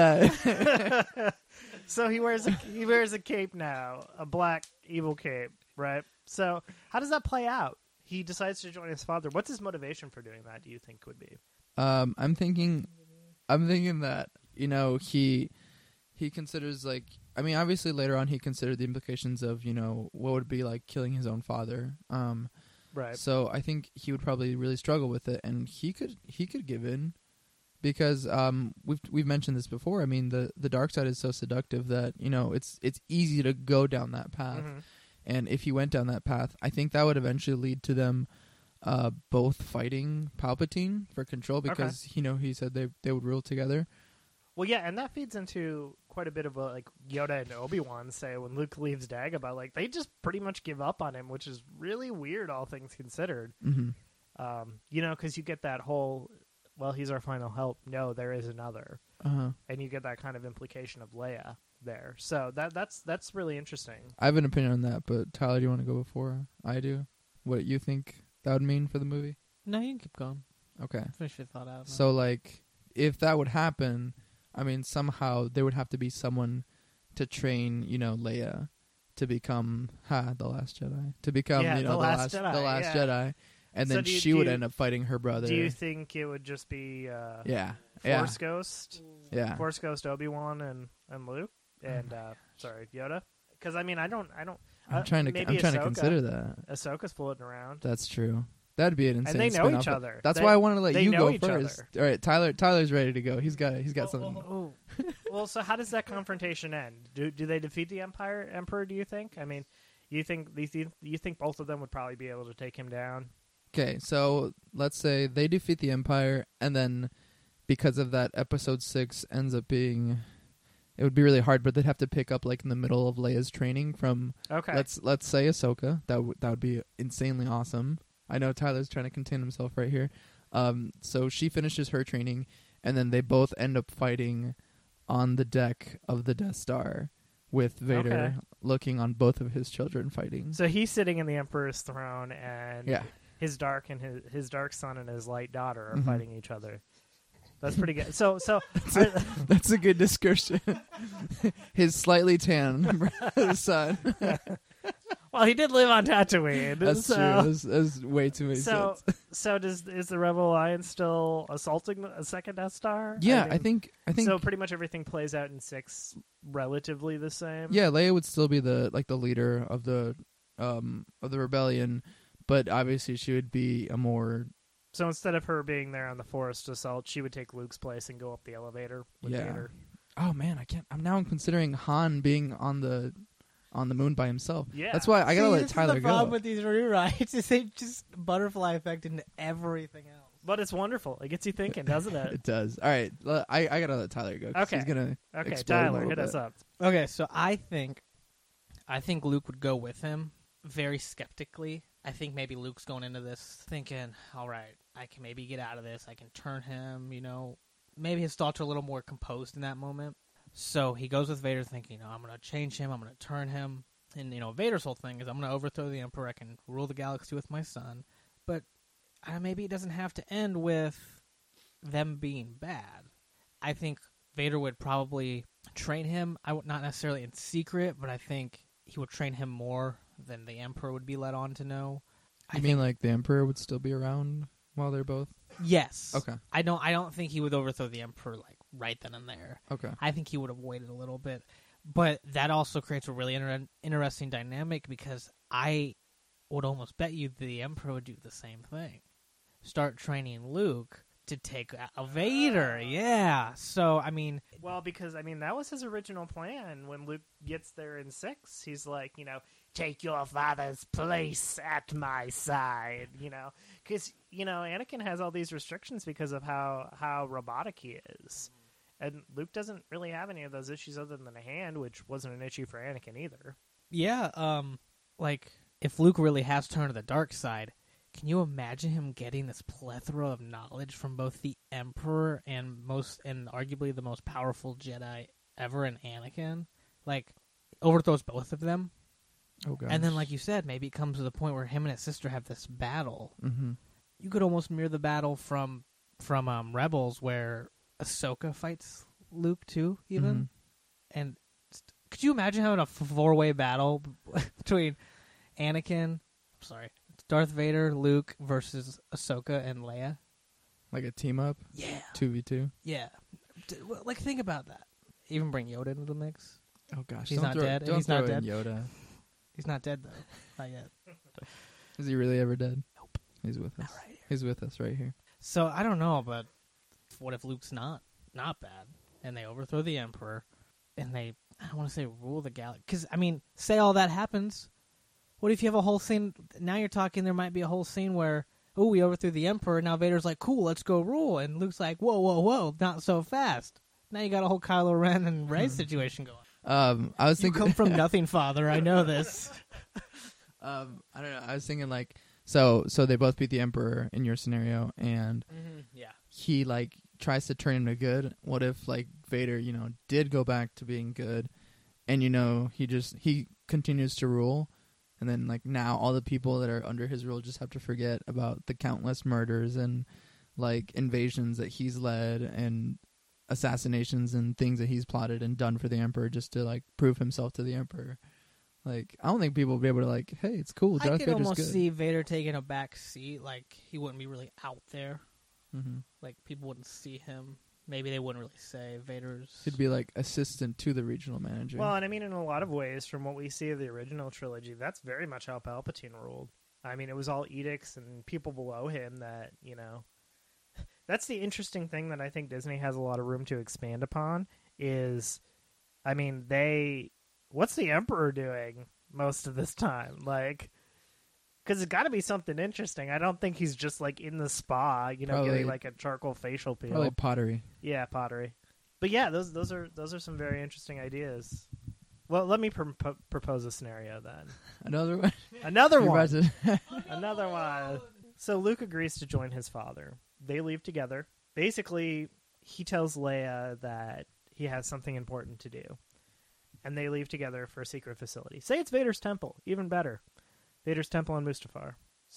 [SPEAKER 4] Jedi.
[SPEAKER 3] So he wears a he wears a cape now, a black evil cape, right? So how does that play out? He decides to join his father. What's his motivation for doing that? Do you think would be?
[SPEAKER 4] Um, I'm thinking, I'm thinking that you know he he considers like I mean obviously later on he considered the implications of you know what would be like killing his own father. Um,
[SPEAKER 3] Right.
[SPEAKER 4] so I think he would probably really struggle with it, and he could he could give in because um we've we've mentioned this before. I mean the the dark side is so seductive that you know it's it's easy to go down that path,
[SPEAKER 3] Mhm.
[SPEAKER 4] and if he went down that path, I think that would eventually lead to them. Uh, both fighting Palpatine for control because you know he said they they would rule together.
[SPEAKER 3] Well, yeah, and that feeds into quite a bit of what like Yoda and Obi-Wan say when Luke leaves Dagobah. Like they just pretty much give up on him, which is really weird, all things considered.
[SPEAKER 4] Mm-hmm.
[SPEAKER 3] Um, you know, because you get that whole, well, he's our final help. No, there is another,
[SPEAKER 4] Uh-huh.
[SPEAKER 3] and you get that kind of implication of Leia there. So that that's that's really interesting.
[SPEAKER 4] I have an opinion on that, but Tyler, do you want to go before I do? What you think that would mean for the movie?
[SPEAKER 2] No, you can keep going.
[SPEAKER 4] Okay.
[SPEAKER 2] Finish your thought out.
[SPEAKER 4] So, like, if that would happen, I mean, somehow there would have to be someone to train, you know, Leia to become, ha, the Last Jedi. To become,
[SPEAKER 3] Yeah,
[SPEAKER 4] you know,
[SPEAKER 3] the
[SPEAKER 4] the
[SPEAKER 3] Last
[SPEAKER 4] last,
[SPEAKER 3] Jedi,
[SPEAKER 4] the last
[SPEAKER 3] yeah.
[SPEAKER 4] Jedi. And
[SPEAKER 3] So
[SPEAKER 4] then
[SPEAKER 3] do you-
[SPEAKER 4] she
[SPEAKER 3] do
[SPEAKER 4] would
[SPEAKER 3] you-
[SPEAKER 4] end up fighting her brother.
[SPEAKER 3] Do you think it would just be uh,
[SPEAKER 4] yeah. Yeah.
[SPEAKER 3] Force Ghost,
[SPEAKER 4] Yeah.
[SPEAKER 3] Force Ghost Obi-Wan and and Luke and uh, sorry Yoda? Because I mean, I don't, I don't.
[SPEAKER 4] I'm
[SPEAKER 3] uh,
[SPEAKER 4] trying to
[SPEAKER 3] maybe
[SPEAKER 4] I'm trying to
[SPEAKER 3] Ahsoka.
[SPEAKER 4] consider that.
[SPEAKER 3] Ahsoka's floating around.
[SPEAKER 4] That's true. That'd be an insane
[SPEAKER 3] they know
[SPEAKER 4] spin-off.
[SPEAKER 3] each other.
[SPEAKER 4] That's
[SPEAKER 3] They-
[SPEAKER 4] why I wanted to let
[SPEAKER 3] they
[SPEAKER 4] you
[SPEAKER 3] know
[SPEAKER 4] go
[SPEAKER 3] each
[SPEAKER 4] first.
[SPEAKER 3] other.
[SPEAKER 4] All right, Tyler. Tyler's ready to go. He's got. He's got something.
[SPEAKER 3] Ooh. Well, so how does that confrontation end? Do do they defeat the Empire Emperor? Do you think? I mean, you think these you think both of them would probably be able to take him down?
[SPEAKER 4] Okay, so let's say they defeat the Empire, and then because of that, Episode Six ends up being. It would be really hard, but they'd have to pick up like in the middle of Leia's training from.
[SPEAKER 3] Okay.
[SPEAKER 4] Let's let's say Ahsoka. That w- that would be insanely awesome. I know Tyler's trying to contain himself right here. Um, so she finishes her training, and then they both end up fighting on the deck of the Death Star, with Vader
[SPEAKER 3] Okay.
[SPEAKER 4] looking on both of his children fighting.
[SPEAKER 3] So he's sitting in the Emperor's throne, and
[SPEAKER 4] Yeah.
[SPEAKER 3] his dark and his his dark son and his light daughter are
[SPEAKER 4] Mhm.
[SPEAKER 3] fighting each other. That's pretty good. So so
[SPEAKER 4] That's a good description. His slightly tan son.
[SPEAKER 3] well, he did live on Tatooine.
[SPEAKER 4] That's
[SPEAKER 3] so,
[SPEAKER 4] true. That's, that's way too many
[SPEAKER 3] So
[SPEAKER 4] sense.
[SPEAKER 3] so does is the Rebel Alliance still assaulting a second Death Star?
[SPEAKER 4] Yeah,
[SPEAKER 3] mean,
[SPEAKER 4] I think I think
[SPEAKER 3] so. Pretty much everything plays out in six relatively the same.
[SPEAKER 4] yeah, Leia would still be the like the leader of the um of the rebellion, but obviously she would be a more
[SPEAKER 3] So instead of her being there on the Forest Assault, she would take Luke's place and go up the elevator with
[SPEAKER 4] Yeah.
[SPEAKER 3] Vader.
[SPEAKER 4] Oh man, I can't. I'm now I'm considering Han being on the on the moon by himself.
[SPEAKER 3] Yeah.
[SPEAKER 4] That's why I gotta
[SPEAKER 2] See,
[SPEAKER 4] let
[SPEAKER 2] this
[SPEAKER 4] Tyler
[SPEAKER 2] is the problem
[SPEAKER 4] go.
[SPEAKER 2] with these rewrites is they just butterfly effect into everything else.
[SPEAKER 3] But it's wonderful. It gets you thinking, doesn't it?
[SPEAKER 4] It does. All right, l- I I gotta let Tyler go. 'cause
[SPEAKER 3] Okay.
[SPEAKER 4] He's gonna.
[SPEAKER 3] Okay,
[SPEAKER 4] explode a
[SPEAKER 3] Tyler,
[SPEAKER 4] little
[SPEAKER 3] hit us
[SPEAKER 4] bit.
[SPEAKER 3] up.
[SPEAKER 2] Okay, so I think, I think Luke would go with him very skeptically. I think maybe Luke's going into this thinking, all right, I can maybe get out of this. I can turn him, you know. Maybe his thoughts are a little more composed in that moment. So he goes with Vader thinking, you know, I'm going to change him. I'm going to turn him. And, you know, Vader's whole thing is I'm going to overthrow the Emperor. I can rule the galaxy with my son. But uh, maybe it doesn't have to end with them being bad. I think Vader would probably train him. I would not necessarily in secret, but I think he would train him more than the Emperor would be let on to know. I
[SPEAKER 4] You mean like the Emperor would still be around while they're both?
[SPEAKER 2] Yes.
[SPEAKER 4] Okay.
[SPEAKER 2] I don't. I don't think he would overthrow the Emperor like right then and there.
[SPEAKER 4] Okay.
[SPEAKER 2] I think he would have waited a little bit, but that also creates a really inter- interesting dynamic because I would almost bet you the Emperor would do the same thing. Start training Luke to take a Vader. Yeah. So I mean,
[SPEAKER 3] Well, because, I mean, that was his original plan when Luke gets there in six. He's like, you know, take your father's place at my side, you know. Because, you know, Anakin has all these restrictions because of how, how robotic he is. And Luke doesn't really have any of those issues other than a hand, which wasn't an issue for Anakin either.
[SPEAKER 2] yeah. Um, like if Luke really has turned to the dark side, can you imagine him getting this plethora of knowledge from both the Emperor and most and arguably the most powerful Jedi ever in Anakin? Like overthrows both of them.
[SPEAKER 4] Oh god.
[SPEAKER 2] And then like you said, maybe it comes to the point where him and his sister have this battle.
[SPEAKER 4] Mm-hmm.
[SPEAKER 2] You could almost mirror the battle from from um, Rebels where Ahsoka fights Luke too, even.
[SPEAKER 4] Mm-hmm.
[SPEAKER 2] And st- could you imagine having a four-way battle between Anakin, sorry, Darth Vader, Luke versus Ahsoka and Leia?
[SPEAKER 4] Like a team up,
[SPEAKER 2] Yeah,
[SPEAKER 4] two v two.
[SPEAKER 2] yeah. D- well, like think about that. Even bring Yoda into the mix.
[SPEAKER 4] Oh gosh,
[SPEAKER 2] He's
[SPEAKER 4] don't
[SPEAKER 2] not
[SPEAKER 4] throw,
[SPEAKER 2] dead.
[SPEAKER 4] Don't
[SPEAKER 2] He's
[SPEAKER 4] throw
[SPEAKER 2] not
[SPEAKER 4] in
[SPEAKER 2] dead.
[SPEAKER 4] Yoda.
[SPEAKER 2] He's not dead though, not yet.
[SPEAKER 4] Is he really ever dead?
[SPEAKER 2] Nope.
[SPEAKER 4] He's with us.
[SPEAKER 2] Not right here.
[SPEAKER 4] He's with us right here.
[SPEAKER 2] So I don't know, but what if Luke's not not bad, and they overthrow the Emperor, and they I don't want to say rule the galaxy? Because I mean, say all that happens. What if you have a whole scene? Now you're talking. There might be a whole scene where oh, we overthrew the Emperor. And now Vader's like, cool, let's go rule, and Luke's like, whoa, whoa, whoa, not so fast. Now you got a whole Kylo Ren and Rey situation going.
[SPEAKER 4] Um, I was
[SPEAKER 2] You
[SPEAKER 4] thinking.
[SPEAKER 2] come from nothing, Father. I know this.
[SPEAKER 4] um, I don't know. I was thinking like, so so they both beat the Emperor in your scenario, and
[SPEAKER 2] Mm-hmm. Yeah.
[SPEAKER 4] he like tries to turn him to good. What if like Vader, you know, did go back to being good, and you know he just he continues to rule, and then like now all the people that are under his rule just have to forget about the countless murders and like invasions that he's led and assassinations and things that he's plotted and done for the Emperor just to like prove himself to the Emperor. Like I don't think people would be able to like, hey, it's cool.
[SPEAKER 2] I
[SPEAKER 4] Darth
[SPEAKER 2] could
[SPEAKER 4] Vader's
[SPEAKER 2] almost
[SPEAKER 4] good.
[SPEAKER 2] see Vader taking a back seat. Like he wouldn't be really out there.
[SPEAKER 4] Mm-hmm.
[SPEAKER 2] Like people wouldn't see him. Maybe they wouldn't really say Vader's.
[SPEAKER 4] He'd be like assistant to the regional manager.
[SPEAKER 3] Well, and I mean, in a lot of ways, from what we see of the original trilogy, that's very much how Palpatine ruled. I mean, it was all edicts and people below him that, you know... That's the interesting thing that I think Disney has a lot of room to expand upon is, I mean, they... What's the Emperor doing most of this time? Like... Because it's got to be something interesting. I don't think he's just, like, in the spa, you know,
[SPEAKER 4] Probably-
[SPEAKER 3] getting, like, a charcoal facial peel.
[SPEAKER 4] Probably pottery.
[SPEAKER 3] Yeah, pottery. But yeah, those those are those are some very interesting ideas. Well, let me pr- p- propose a scenario then.
[SPEAKER 4] Another one.
[SPEAKER 3] Another
[SPEAKER 4] You're
[SPEAKER 3] one.
[SPEAKER 4] about to-
[SPEAKER 3] Another one. So Luke agrees to join his father. They leave together. Basically, he tells Leia that he has something important to do. And they leave together for a secret facility. Say it's Vader's temple. Even better. Vader's temple on Mustafar.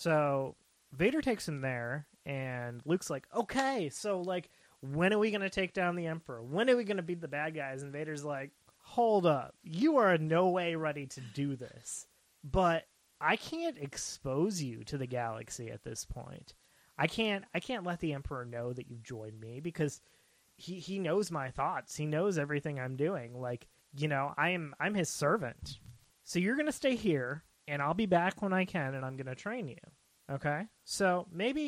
[SPEAKER 3] So Vader takes him there, and Luke's like, okay, so, like, when are we going to take down the Emperor? When are we going to beat the bad guys? And Vader's like, hold up. You are in no way ready to do this. But I can't expose you to the galaxy at this point. I can't I can't let the Emperor know that you've joined me because he, he knows my thoughts. He knows everything I'm doing. Like, you know, I am I'm his servant. So you're going to stay here, and I'll be back when I can, and I'm going to train you. Okay? So maybe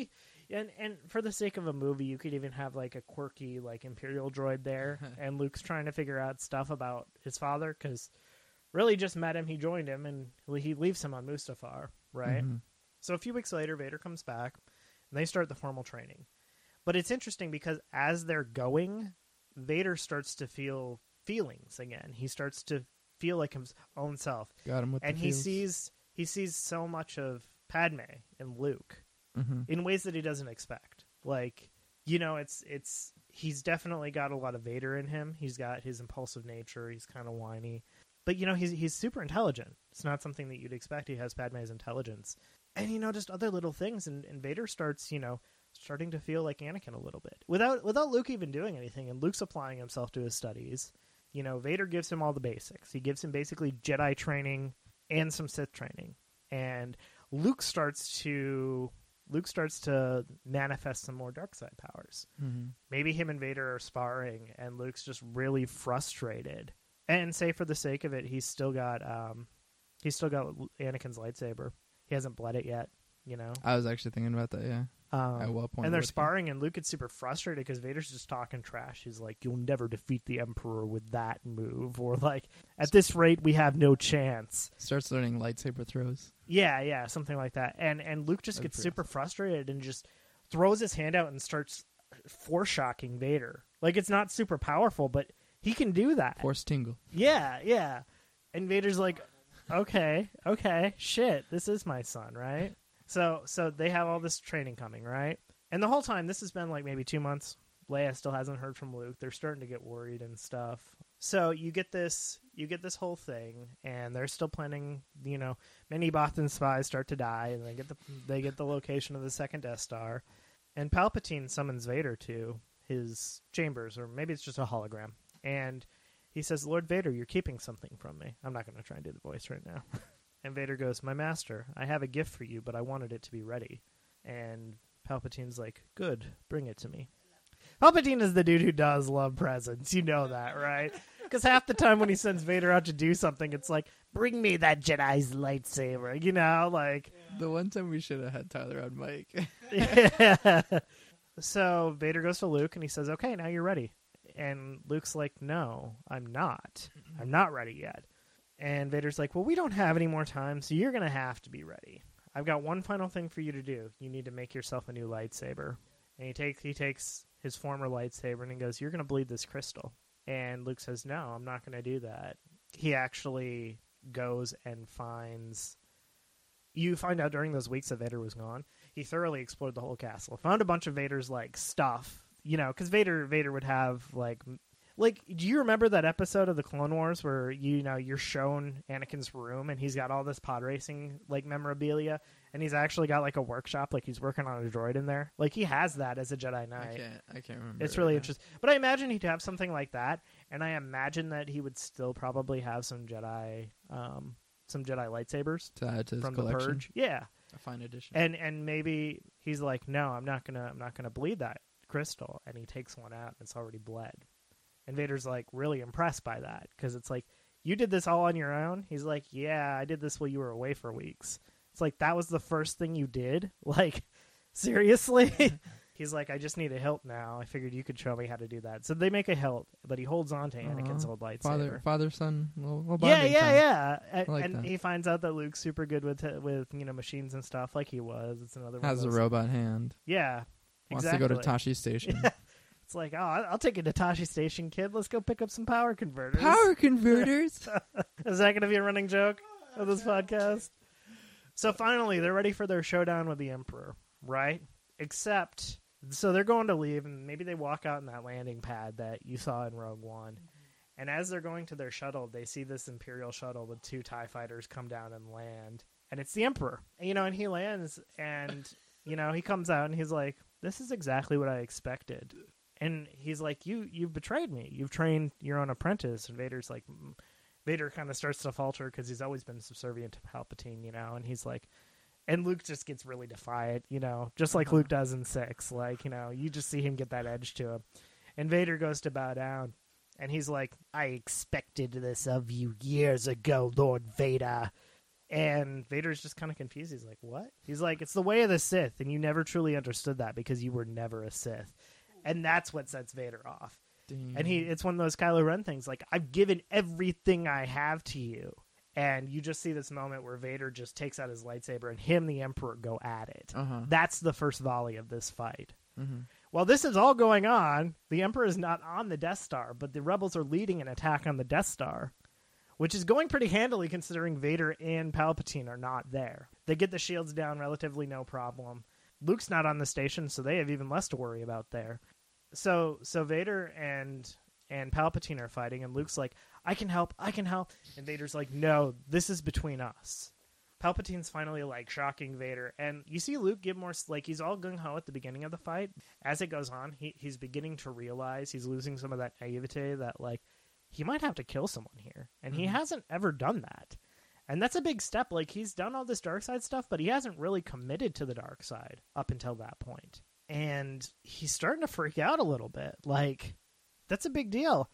[SPEAKER 3] And and for the sake of a movie, you could even have like a quirky like Imperial droid there, and Luke's trying to figure out stuff about his father because really just met him, he joined him, and he leaves him on Mustafar, right?
[SPEAKER 4] Mm-hmm.
[SPEAKER 3] So a few weeks later, Vader comes back, and they start the formal training. But it's interesting because as they're going, Vader starts to feel feelings again. He starts to feel like his own self,
[SPEAKER 4] Got him with
[SPEAKER 3] and
[SPEAKER 4] the
[SPEAKER 3] he
[SPEAKER 4] feels.
[SPEAKER 3] sees he sees so much of Padme and Luke.
[SPEAKER 4] Mm-hmm.
[SPEAKER 3] In ways that he doesn't expect. Like, you know, it's it's he's definitely got a lot of Vader in him. He's got his impulsive nature. He's kind of whiny. But, you know, he's he's super intelligent. It's not something that you'd expect. He has Padme's intelligence. And, you know, just other little things. And, and Vader starts, you know, starting to feel like Anakin a little bit. Without without Luke even doing anything. And Luke's applying himself to his studies. You know, Vader gives him all the basics. He gives him basically Jedi training and some Sith training. And Luke starts to... Luke starts to manifest some more dark side powers.
[SPEAKER 4] Mm-hmm.
[SPEAKER 3] Maybe him and Vader are sparring, and Luke's just really frustrated. And say for the sake of it, he's still got um, he's still got Anakin's lightsaber. He hasn't bled it yet, you know.
[SPEAKER 4] I was actually thinking about that. Yeah.
[SPEAKER 3] Um,
[SPEAKER 4] At what point?
[SPEAKER 3] and they're
[SPEAKER 4] would he-
[SPEAKER 3] sparring, and Luke gets super frustrated because Vader's just talking trash. He's like, "You'll never defeat the Emperor with that move," or like, "At this rate, we have no chance."
[SPEAKER 4] Starts learning lightsaber throws.
[SPEAKER 3] Yeah, yeah, something like that. And and Luke just
[SPEAKER 4] That'd
[SPEAKER 3] gets
[SPEAKER 4] be
[SPEAKER 3] super frustrated and just throws his hand out and starts force shocking Vader. Like, it's not super powerful, but he can do that.
[SPEAKER 4] Force tingle.
[SPEAKER 3] Yeah, yeah. And Vader's like, okay, okay, shit, this is my son, right? So so they have all this training coming, right? And the whole time, this has been like maybe two months. Leia still hasn't heard from Luke. They're starting to get worried and stuff. So you get this, you get this whole thing, and they're still planning. You know, many Bothan spies start to die, and they get the they get the location of the second Death Star, and Palpatine summons Vader to his chambers, or maybe it's just a hologram, and he says, "Lord Vader, you're keeping something from me." I'm not going to try and do the voice right now. And Vader goes, "My master, I have a gift for you, but I wanted it to be ready." And Palpatine's like, "Good, bring it to me." Palpatine is the dude who does love presents. You know that, right? Because half the time when he sends Vader out to do something, it's like, "Bring me that Jedi's lightsaber," you know? Like,
[SPEAKER 4] The one time we should have had Tyler on mic.
[SPEAKER 3] yeah. So Vader goes to Luke and he says, "Okay, now you're ready." And Luke's like, "No, I'm not. I'm not ready yet." And Vader's like, "Well, we don't have any more time, so you're going to have to be ready. I've got one final thing for you to do. You need to make yourself a new lightsaber." And he takes he takes his former lightsaber and he goes, "You're going to bleed this crystal." And Luke says, "No, I'm not going to do that." He actually goes and finds... You find out during those weeks that Vader was gone, he thoroughly explored the whole castle. Found a bunch of Vader's, like, stuff. You know, because Vader, Vader would have, like... Like, do you remember that episode of the Clone Wars where, you know, you're shown Anakin's room and he's got all this pod racing, like, memorabilia, and he's actually got, like, a workshop, like, he's working on a droid in there? Like, he has that as a Jedi Knight.
[SPEAKER 4] I can't. I can't remember.
[SPEAKER 3] It's
[SPEAKER 4] right
[SPEAKER 3] really
[SPEAKER 4] now.
[SPEAKER 3] interesting. But I imagine he'd have something like that, and I imagine that he would still probably have some Jedi, um, some Jedi lightsabers
[SPEAKER 4] To add to his
[SPEAKER 3] from
[SPEAKER 4] collection.
[SPEAKER 3] the Purge. Yeah,
[SPEAKER 4] A fine addition.
[SPEAKER 3] and and maybe he's like, "No, I'm not gonna, I'm not gonna bleed that crystal," and he takes one out, and it's already bled. And Vader's like really impressed by that because it's like, "You did this all on your own?" He's like, "Yeah, I did this while you were away for weeks." It's like, that was the first thing you did? Like, seriously? He's like, "I just need a hilt now. I figured you could show me how to do that." So they make a hilt, but he holds on to Anakin's
[SPEAKER 4] Aw.
[SPEAKER 3] old lightsaber.
[SPEAKER 4] Father, father, son. Little, little
[SPEAKER 3] yeah,
[SPEAKER 4] bonding
[SPEAKER 3] yeah,
[SPEAKER 4] time.
[SPEAKER 3] yeah. And,
[SPEAKER 4] I like
[SPEAKER 3] and
[SPEAKER 4] that.
[SPEAKER 3] he finds out that Luke's super good with with you know machines and stuff, like he was. It's another one
[SPEAKER 4] Has
[SPEAKER 3] of
[SPEAKER 4] a
[SPEAKER 3] those-
[SPEAKER 4] robot hand.
[SPEAKER 3] Yeah,
[SPEAKER 4] Wants
[SPEAKER 3] exactly.
[SPEAKER 4] to go to Tashi Station.
[SPEAKER 3] It's like, "Oh, I- I'll take you to Tashi Station, kid. Let's go pick up some power converters."
[SPEAKER 4] Power converters.
[SPEAKER 3] Is that going to be a running joke of this podcast? So finally, they're ready for their showdown with the Emperor, right? Except, so they're going to leave, and maybe they walk out in that landing pad that you saw in Rogue One. And as they're going to their shuttle, they see this Imperial shuttle with two TIE fighters come down and land. And it's the Emperor. And, you know, and he lands, and, you know, he comes out, and he's like, "This is exactly what I expected." And he's like, you, you've betrayed me. You've trained your own apprentice. And Vader's like, mm. Vader kind of starts to falter because he's always been subservient to Palpatine, you know. And he's like, and Luke just gets really defiant, you know, just like Luke does in six. Like, you know, you just see him get that edge to him. And Vader goes to bow down. And he's like, "I expected this of you years ago, Lord Vader." And Vader's just kind of confused. He's like, what? He's like, it's the way of the Sith, and you never truly understood that because you were never a Sith. And that's what sets Vader off.
[SPEAKER 4] Dang.
[SPEAKER 3] And he it's one of those Kylo Ren things, like, I've given everything I have to you. And you just see this moment where Vader just takes out his lightsaber and him, the Emperor, go at it.
[SPEAKER 4] Uh-huh.
[SPEAKER 3] That's the first volley of this fight.
[SPEAKER 4] Mm-hmm.
[SPEAKER 3] While this is all going on, the Emperor is not on the Death Star, but the rebels are leading an attack on the Death Star, which is going pretty handily considering Vader and Palpatine are not there. They get the shields down relatively no problem. Luke's not on the station, so they have even less to worry about there. So so Vader and and Palpatine are fighting, and Luke's like, I can help, I can help. And Vader's like, no, this is between us. Palpatine's finally, like, shocking Vader. And you see Luke get more, like, he's all gung-ho at the beginning of the fight. As it goes on, he, he's beginning to realize he's losing some of that naivete that, like, he might have to kill someone here. And he
[SPEAKER 4] Mhm.
[SPEAKER 3] hasn't ever done that. And that's a big step. Like, he's done all this dark side stuff, but he hasn't really committed to the dark side up until that point. And he's starting to freak out a little bit. Like, that's a big deal.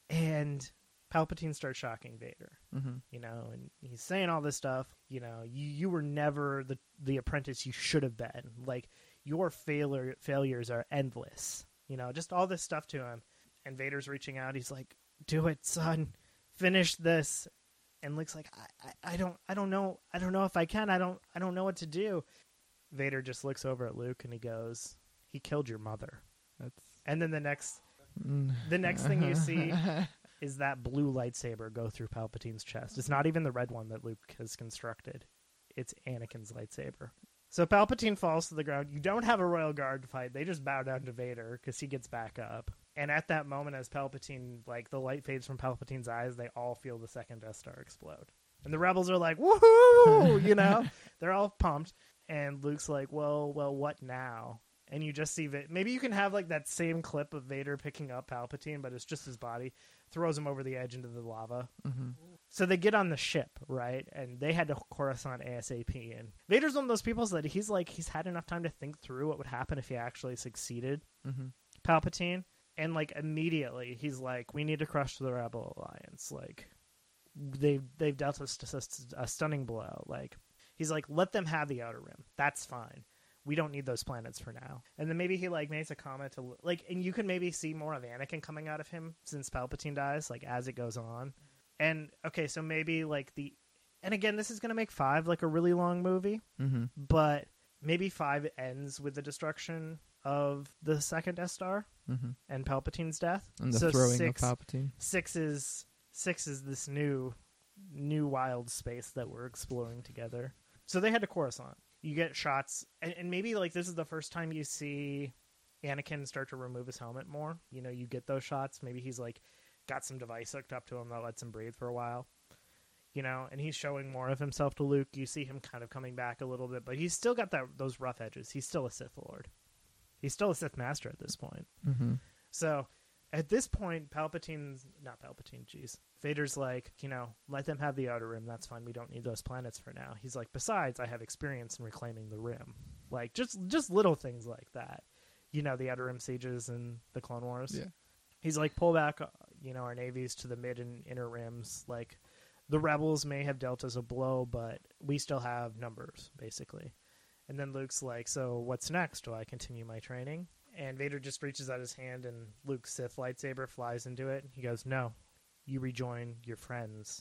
[SPEAKER 3] And Palpatine starts shocking Vader,
[SPEAKER 4] Mm-hmm.
[SPEAKER 3] you know, and he's saying all this stuff. You know, you, you were never the, the apprentice you should have been. Like, your failure, failures are endless. You know, just all this stuff to him. And Vader's reaching out. He's like, do it, son. Finish this. And Luke's like, I, I, I don't I don't know. I don't know if I can. I don't I don't know what to do. Vader just looks over at Luke and he goes, he killed your mother.
[SPEAKER 4] That's
[SPEAKER 3] And then the next
[SPEAKER 4] mm.
[SPEAKER 3] the next thing you see is that blue lightsaber go through Palpatine's chest. It's not even the red one that Luke has constructed. It's Anakin's lightsaber. So Palpatine falls to the ground. You don't have a Royal Guard fight. They just bow down to Vader because he gets back up. And at that moment, as Palpatine, like, the light fades from Palpatine's eyes, they all feel the second Death Star explode. And the rebels are like, woohoo! You know? They're all pumped. And Luke's like, well, well, what now? And you just see that maybe you can have, like, that same clip of Vader picking up Palpatine, but it's just his body, throws him over the edge into the lava.
[SPEAKER 4] Mm-hmm.
[SPEAKER 3] So they get on the ship, right? And they had to Coruscant ASAP. And Vader's one of those people that he's like, he's had enough time to think through what would happen if he actually succeeded
[SPEAKER 4] Mm-hmm.
[SPEAKER 3] Palpatine. And, like, immediately he's like, we need to crush the Rebel Alliance. Like, they've, they've dealt us a, a stunning blow. Like, he's like, let them have the Outer Rim. That's fine. We don't need those planets for now. And then maybe he, like, makes a comment to, like, and you can maybe see more of Anakin coming out of him since Palpatine dies, like, as it goes on. And, okay, so maybe, like, the, and again, this is going to make five, like, a really long movie,
[SPEAKER 4] Mm-hmm.
[SPEAKER 3] but maybe five ends with the destruction of the second Death Star
[SPEAKER 4] Mm-hmm.
[SPEAKER 3] and Palpatine's death.
[SPEAKER 4] And the
[SPEAKER 3] so
[SPEAKER 4] throwing
[SPEAKER 3] six,
[SPEAKER 4] of Palpatine.
[SPEAKER 3] Six is, six is this new, new wild space that we're exploring together. So they head to Coruscant. You get shots, and, and maybe, like, this is the first time you see Anakin start to remove his helmet more. You know, you get those shots. Maybe he's, like, got some device hooked up to him that lets him breathe for a while. You know, and he's showing more of himself to Luke. You see him kind of coming back a little bit, but he's still got that those rough edges. He's still a Sith Lord. He's still a Sith Master at this point.
[SPEAKER 4] Mm-hmm.
[SPEAKER 3] So, at this point, Palpatine's... Not Palpatine, jeez. Vader's like, you know, let them have the Outer Rim. That's fine. We don't need those planets for now. He's like, besides, I have experience in reclaiming the Rim. Like, just just little things like that. You know, the Outer Rim sieges and the Clone Wars.
[SPEAKER 4] Yeah.
[SPEAKER 3] He's like, pull back, uh, you know, our navies to the mid and inner rims. Like, the rebels may have dealt us a blow, but we still have numbers, basically. And then Luke's like, so what's next? Do I continue my training? And Vader just reaches out his hand, and Luke's Sith lightsaber flies into it. He goes, no, you rejoin your friends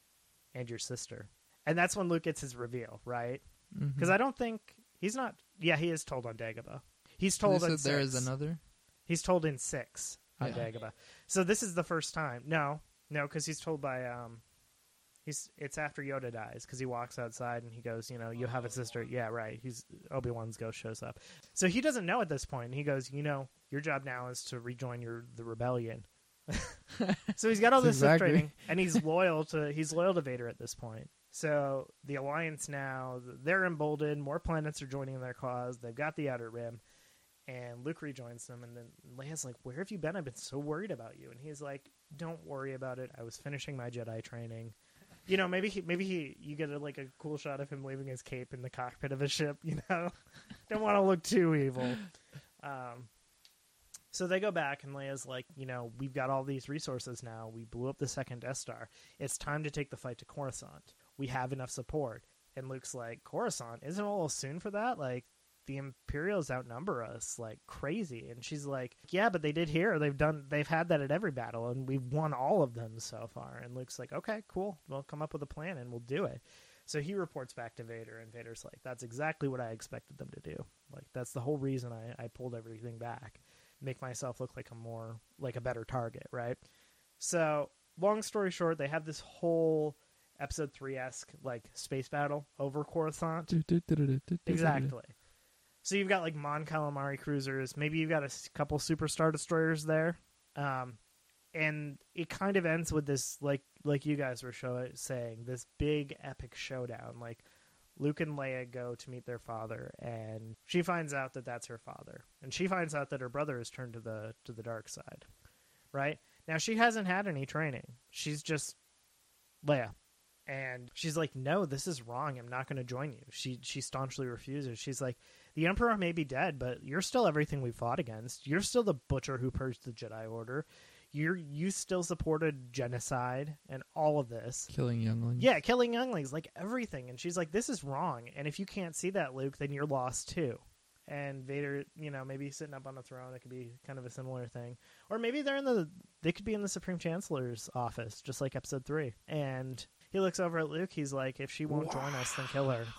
[SPEAKER 3] and your sister. And that's when Luke gets his reveal, right? Because
[SPEAKER 4] Mm-hmm.
[SPEAKER 3] I don't think... He's not... Yeah, he is told on Dagobah. He's told
[SPEAKER 4] They
[SPEAKER 3] in
[SPEAKER 4] said there
[SPEAKER 3] six.
[SPEAKER 4] is another.
[SPEAKER 3] He's told in six on
[SPEAKER 4] Yeah.
[SPEAKER 3] Dagobah. So this is the first time. No, no, because he's told by... um, he's It's after Yoda dies, because he walks outside and he goes, you know, you have a sister. Yeah, right. He's Obi-Wan's ghost shows up. So he doesn't know at this point. He goes, you know, your job now is to rejoin your the rebellion. So he's got all this
[SPEAKER 4] Exactly.
[SPEAKER 3] Sith training, and he's loyal to he's loyal to Vader at this point. So the Alliance now, they're emboldened. More planets are joining their cause. They've got the Outer Rim. And Luke rejoins them, and then Leia's like, where have you been? I've been so worried about you. And he's like, don't worry about it. I was finishing my Jedi training. You know, maybe he, maybe he, you get a, like a cool shot of him leaving his cape in the cockpit of a ship, you know? Don't want to look too evil. Um, so they go back, and Leia's like, you know, we've got all these resources now. We blew up the second Death Star. It's time to take the fight to Coruscant. we have enough support. And Luke's like, Coruscant, isn't it a little soon for that? Like, the Imperials outnumber us like crazy. And she's like, yeah, but they did here. They've done, they've had that at every battle, and we've won all of them so far. And Luke's like, okay, cool. We'll come up with a plan and we'll do it. So he reports back to Vader, and Vader's like, that's exactly what I expected them to do. Like, that's the whole reason I, I pulled everything back. Make myself look like a more, like a better target, right? So, long story short, they have this whole episode three-esque, like, space battle over Coruscant. Exactly. So you've got, like, Mon Calamari cruisers. Maybe you've got a couple Super Star Destroyers there. Um, and it kind of ends with this, like like you guys were show- saying, this big epic showdown. Like, Luke and Leia go to meet their father, and she finds out that that's her father. And she finds out that her brother has turned to the to the dark side, right? Now, she hasn't had any training. She's just Leia. And she's like, no, this is wrong. I'm not going to join you. She she staunchly refuses. She's like, the Emperor may be dead, but you're still everything we fought against. You're still the butcher who purged the Jedi Order. You're you still supported genocide and all of this.
[SPEAKER 4] Killing younglings.
[SPEAKER 3] Yeah, killing younglings, like everything. And she's like, this is wrong. And if you can't see that, Luke, then you're lost too. And Vader, you know, maybe sitting up on a throne, it could be kind of a similar thing. Or maybe they're in the, they could be in the Supreme Chancellor's office, just like episode three. And he looks over at Luke. He's like, if she won't join us, then kill her.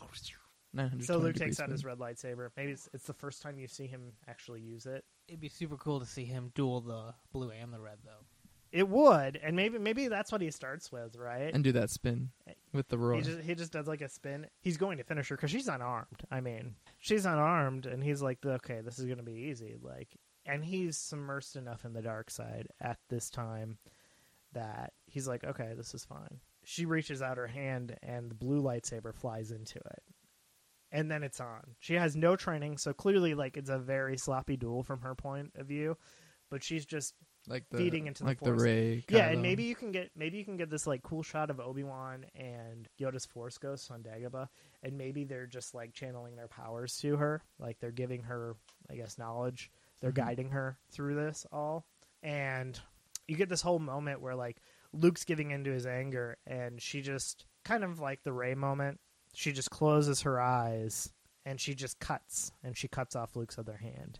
[SPEAKER 3] So Luke takes out his red lightsaber. Maybe it's, it's the first time you see him actually use it.
[SPEAKER 2] It'd be super cool to see him duel the blue and the red, though.
[SPEAKER 3] It would, and maybe maybe that's what he starts with, right?
[SPEAKER 4] And do that spin with the roar.
[SPEAKER 3] He just, he just does like a spin. He's going to finish her because she's unarmed. I mean, she's unarmed, and he's like, okay, this is going to be easy. Like, and he's immersed enough in the dark side at this time that he's like, okay, this is fine. She reaches out her hand, and the blue lightsaber flies into it. And then it's on. She has no training, so clearly, like, it's a very sloppy duel from her point of view. But she's just
[SPEAKER 4] like the,
[SPEAKER 3] feeding into
[SPEAKER 4] like
[SPEAKER 3] the Force.
[SPEAKER 4] the Rey.
[SPEAKER 3] Yeah, and maybe you can get maybe you can get this like cool shot of Obi-Wan and Yoda's Force Ghosts on Dagobah, and maybe they're just like channeling their powers to her, like they're giving her, I guess, knowledge. They're mm-hmm. guiding her through this all, and you get this whole moment where like Luke's giving into his anger, and she just kind of like the Rey moment. She just closes her eyes and she just cuts, and she cuts off Luke's other hand.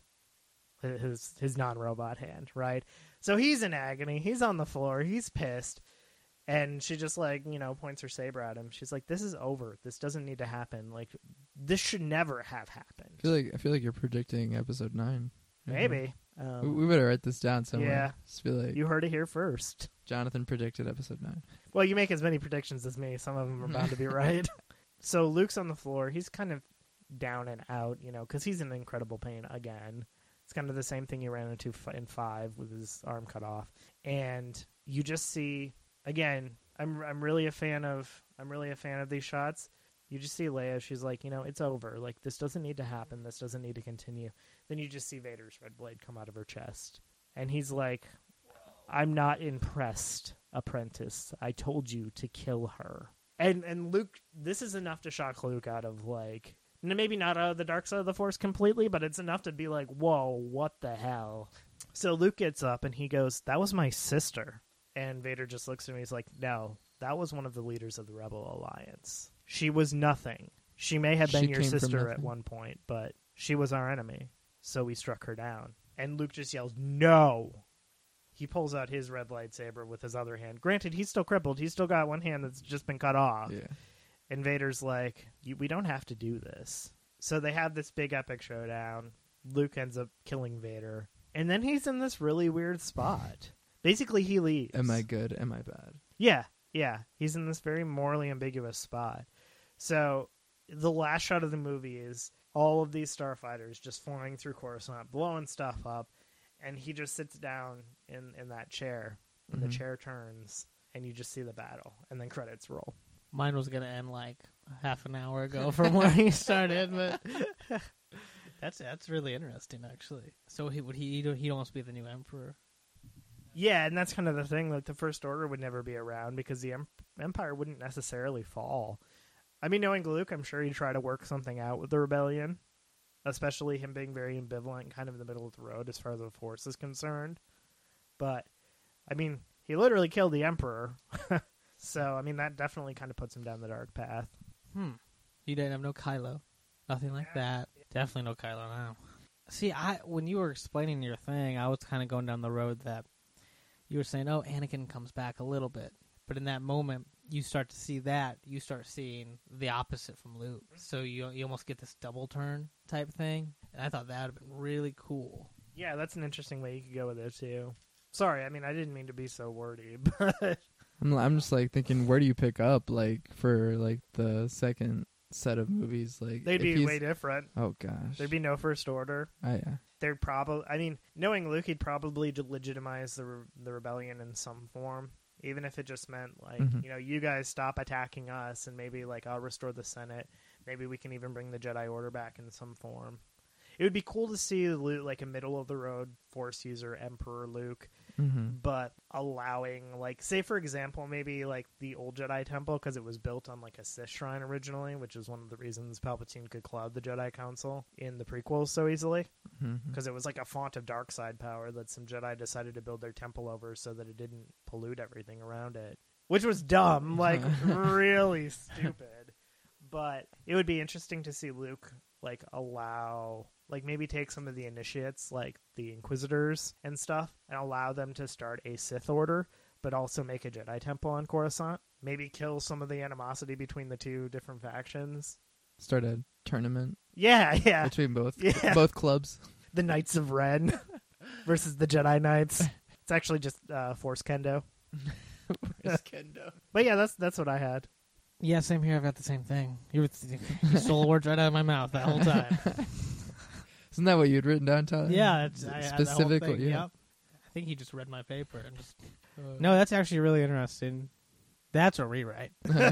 [SPEAKER 3] His his non-robot hand, right? So he's in agony. He's on the floor. He's pissed. And she just, like, you know, points her saber at him. She's like, this is over. This doesn't need to happen. Like, this should never have happened.
[SPEAKER 4] I feel like, I feel like you're predicting episode nine.
[SPEAKER 3] Maybe. Um,
[SPEAKER 4] we, we better write this down somewhere.
[SPEAKER 3] Yeah.
[SPEAKER 4] Just feel like
[SPEAKER 3] you heard it here first.
[SPEAKER 4] Jonathan predicted episode nine.
[SPEAKER 3] Well, you make as many predictions as me. Some of them are bound to be right. So Luke's on the floor. He's kind of down and out, you know, because he's in incredible pain again. It's kind of the same thing he ran into in five with his arm cut off. And you just see, again, I'm I'm really a fan of I'm really a fan of these shots. You just see Leia, she's like, you know, it's over. Like, this doesn't need to happen. This doesn't need to continue. Then you just see Vader's red blade come out of her chest. And he's like, I'm not impressed, apprentice. I told you to kill her. And and Luke, this is enough to shock Luke out of, like, maybe not out of the dark side of the Force completely, but it's enough to be like, whoa, what the hell? So Luke gets up and he goes, that was my sister. And Vader just looks at me. He's like, no, that was one of the leaders of the Rebel Alliance. She was nothing. She may have been
[SPEAKER 4] She
[SPEAKER 3] your
[SPEAKER 4] came from
[SPEAKER 3] sister at
[SPEAKER 4] nothing.
[SPEAKER 3] one point, but she was our enemy. So we struck her down. And Luke just yells, no. He pulls out his red lightsaber with his other hand. Granted, he's still crippled. He's still got one hand that's just been cut off.
[SPEAKER 4] Yeah.
[SPEAKER 3] And Vader's like, we don't have to do this. So they have this big epic showdown. Luke ends up killing Vader. And then he's in this really weird spot. Basically, he leaves.
[SPEAKER 4] Am I good? Am I bad?
[SPEAKER 3] Yeah, yeah. He's in this very morally ambiguous spot. So the last shot of the movie is all of these starfighters just flying through Coruscant, blowing stuff up. And he just sits down in, in that chair. And
[SPEAKER 4] Mm-hmm.
[SPEAKER 3] the chair turns. And you just see the battle. And then credits roll.
[SPEAKER 2] Mine was gonna end like half an hour ago from where he started, but that's that's really interesting, actually. So he would he he wants to be the new emperor.
[SPEAKER 3] Yeah, and that's kind of the thing. Like, the First Order would never be around because the em- Empire wouldn't necessarily fall. I mean, knowing Luke, I'm sure he'd try to work something out with the rebellion, especially him being very ambivalent, kind of in the middle of the road as far as the Force is concerned. But, I mean, he literally killed the Emperor. So, I mean, that definitely kind of puts him down the dark path.
[SPEAKER 2] Hmm. You didn't have no Kylo. Nothing like that. Definitely no Kylo now. See, I when you were explaining your thing, I was kind of going down the road that you were saying, oh, Anakin comes back a little bit. But in that moment, you start to see that. You start seeing the opposite from Luke. So you you almost get this double turn type thing. And I thought that would have been really cool.
[SPEAKER 3] Yeah, that's an interesting way you could go with it, too. Sorry, I mean, I didn't mean to be so wordy, but...
[SPEAKER 4] I'm I'm just like thinking, where do you pick up like for like the second set of movies? Like
[SPEAKER 3] They'd
[SPEAKER 4] if
[SPEAKER 3] be
[SPEAKER 4] he's-
[SPEAKER 3] way different.
[SPEAKER 4] Oh gosh.
[SPEAKER 3] There'd be no First Order.
[SPEAKER 4] Oh, yeah.
[SPEAKER 3] There'd probably... I mean, knowing Luke, he'd probably legitimize the, re- the rebellion in some form. Even if it just meant, like,
[SPEAKER 4] Mhm.
[SPEAKER 3] you know, you guys stop attacking us, and maybe, like, I'll restore the Senate. Maybe we can even bring the Jedi Order back in some form. It would be cool to see Luke, like, a middle-of-the-road Force user, Emperor Luke,
[SPEAKER 4] Mm-hmm.
[SPEAKER 3] but allowing, like, say, for example, maybe, like, the old Jedi Temple, because it was built on, like, a Sith shrine originally, which is one of the reasons Palpatine could cloud the Jedi Council in the prequels so easily,
[SPEAKER 4] Mm-hmm.
[SPEAKER 3] because it was, like, a font of dark side power that some Jedi decided to build their temple over so that it didn't pollute everything around it, which was dumb, like, really stupid. But it would be interesting to see Luke, like, allow, like, maybe take some of the initiates, like the Inquisitors and stuff, and allow them to start a Sith Order, but also make a Jedi Temple on Coruscant. Maybe kill some of the animosity between the two different factions.
[SPEAKER 4] Start a tournament
[SPEAKER 3] Yeah, yeah.
[SPEAKER 4] between both
[SPEAKER 3] Yeah.
[SPEAKER 4] both clubs.
[SPEAKER 3] The Knights of Ren versus the Jedi Knights. It's actually just uh, Force Kendo.
[SPEAKER 4] Kendo.
[SPEAKER 3] But yeah, that's that's what I had.
[SPEAKER 2] Yeah, same here. I've got the same thing. You, were th- you stole the words right out of my mouth that whole time.
[SPEAKER 4] Isn't that what you'd written down, Tyler?
[SPEAKER 2] Yeah, it's, I had that whole
[SPEAKER 4] specifically.
[SPEAKER 2] thing,
[SPEAKER 4] Yeah.
[SPEAKER 2] Yep. I think he just read my paper and just. No, that's actually really interesting. That's a rewrite.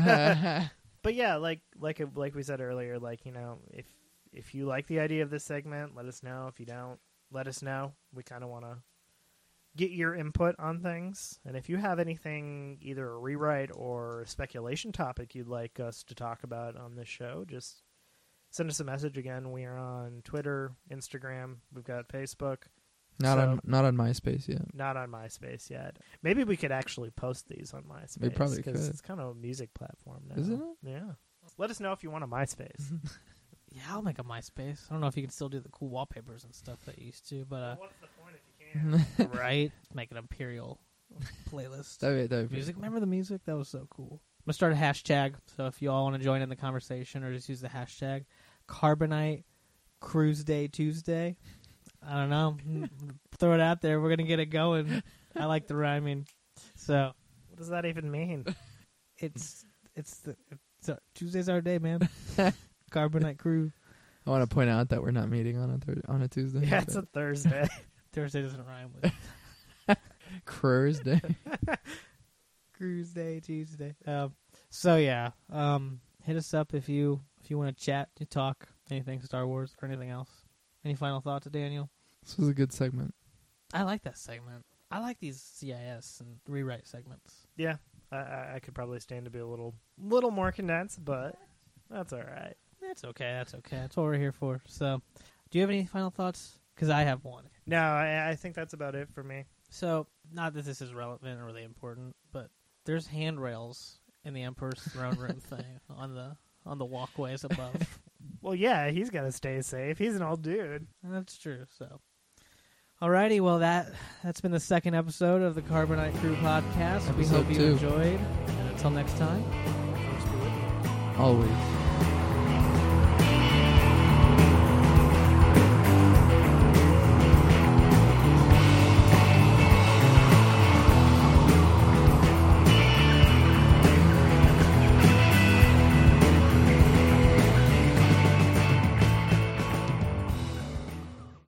[SPEAKER 3] But yeah, like like like we said earlier, like, you know, if if you like the idea of this segment, let us know. If you don't, let us know. We kind of want to get your input on things. And if you have anything, either a rewrite or a speculation topic you'd like us to talk about on this show, just send us a message. Again, we are on Twitter, Instagram. We've got Facebook.
[SPEAKER 4] Not
[SPEAKER 3] So-
[SPEAKER 4] on not on MySpace yet.
[SPEAKER 3] Not on MySpace yet. Maybe we could actually post these on MySpace.
[SPEAKER 4] We probably
[SPEAKER 3] 'cause
[SPEAKER 4] could.
[SPEAKER 3] It's kind of a music platform now.
[SPEAKER 4] Isn't it?
[SPEAKER 3] Yeah. Let us know if you want a MySpace.
[SPEAKER 2] Yeah, I'll make a MySpace. I don't know if you can still do the cool wallpapers and stuff that you used to, but uh,
[SPEAKER 3] What's the point if you can't?
[SPEAKER 2] right, make an Imperial playlist.
[SPEAKER 4] That'd be, that'd be
[SPEAKER 2] Music,
[SPEAKER 4] cool.
[SPEAKER 2] remember the music? That was so cool. I'm gonna start a hashtag, so if you all want to join in the conversation or just use the hashtag Carbonite Cruise Day Tuesday. I don't know. Throw it out there. We're gonna get it going. I like the rhyming, so
[SPEAKER 3] What does that even mean?
[SPEAKER 2] it's it's the it's our, Tuesday's our day, man. Carbonite Crew.
[SPEAKER 4] I want to point out that we're not meeting on a thir- on a Tuesday.
[SPEAKER 3] Yeah, it's a Thursday.
[SPEAKER 2] Thursday doesn't rhyme with
[SPEAKER 4] Cruz Day.
[SPEAKER 2] Cruise Day Tuesday. Um, so yeah, um, hit us up if you if you want to chat, to talk anything Star Wars or anything else. Any final thoughts, Daniel?
[SPEAKER 4] This was a good segment.
[SPEAKER 2] I like that segment. I like these C I S and rewrite segments.
[SPEAKER 3] Yeah, I, I, I could probably stand to be a little little more condensed, but that's all right.
[SPEAKER 2] That's okay. That's okay. That's what we're here for. So, do you have any final thoughts? Because I have one.
[SPEAKER 3] No, I, I think that's about it for me.
[SPEAKER 2] So, not that this is relevant or really important, but there's handrails in the Emperor's throne room thing on the on the walkways above.
[SPEAKER 3] Well, yeah, he's got to stay safe. He's an old dude.
[SPEAKER 2] That's true. So, alrighty. Well, that that's been the second episode of the Carbonite Crew podcast. We
[SPEAKER 4] Episode
[SPEAKER 2] hope you
[SPEAKER 4] two.
[SPEAKER 2] enjoyed. And until next time.
[SPEAKER 4] Always.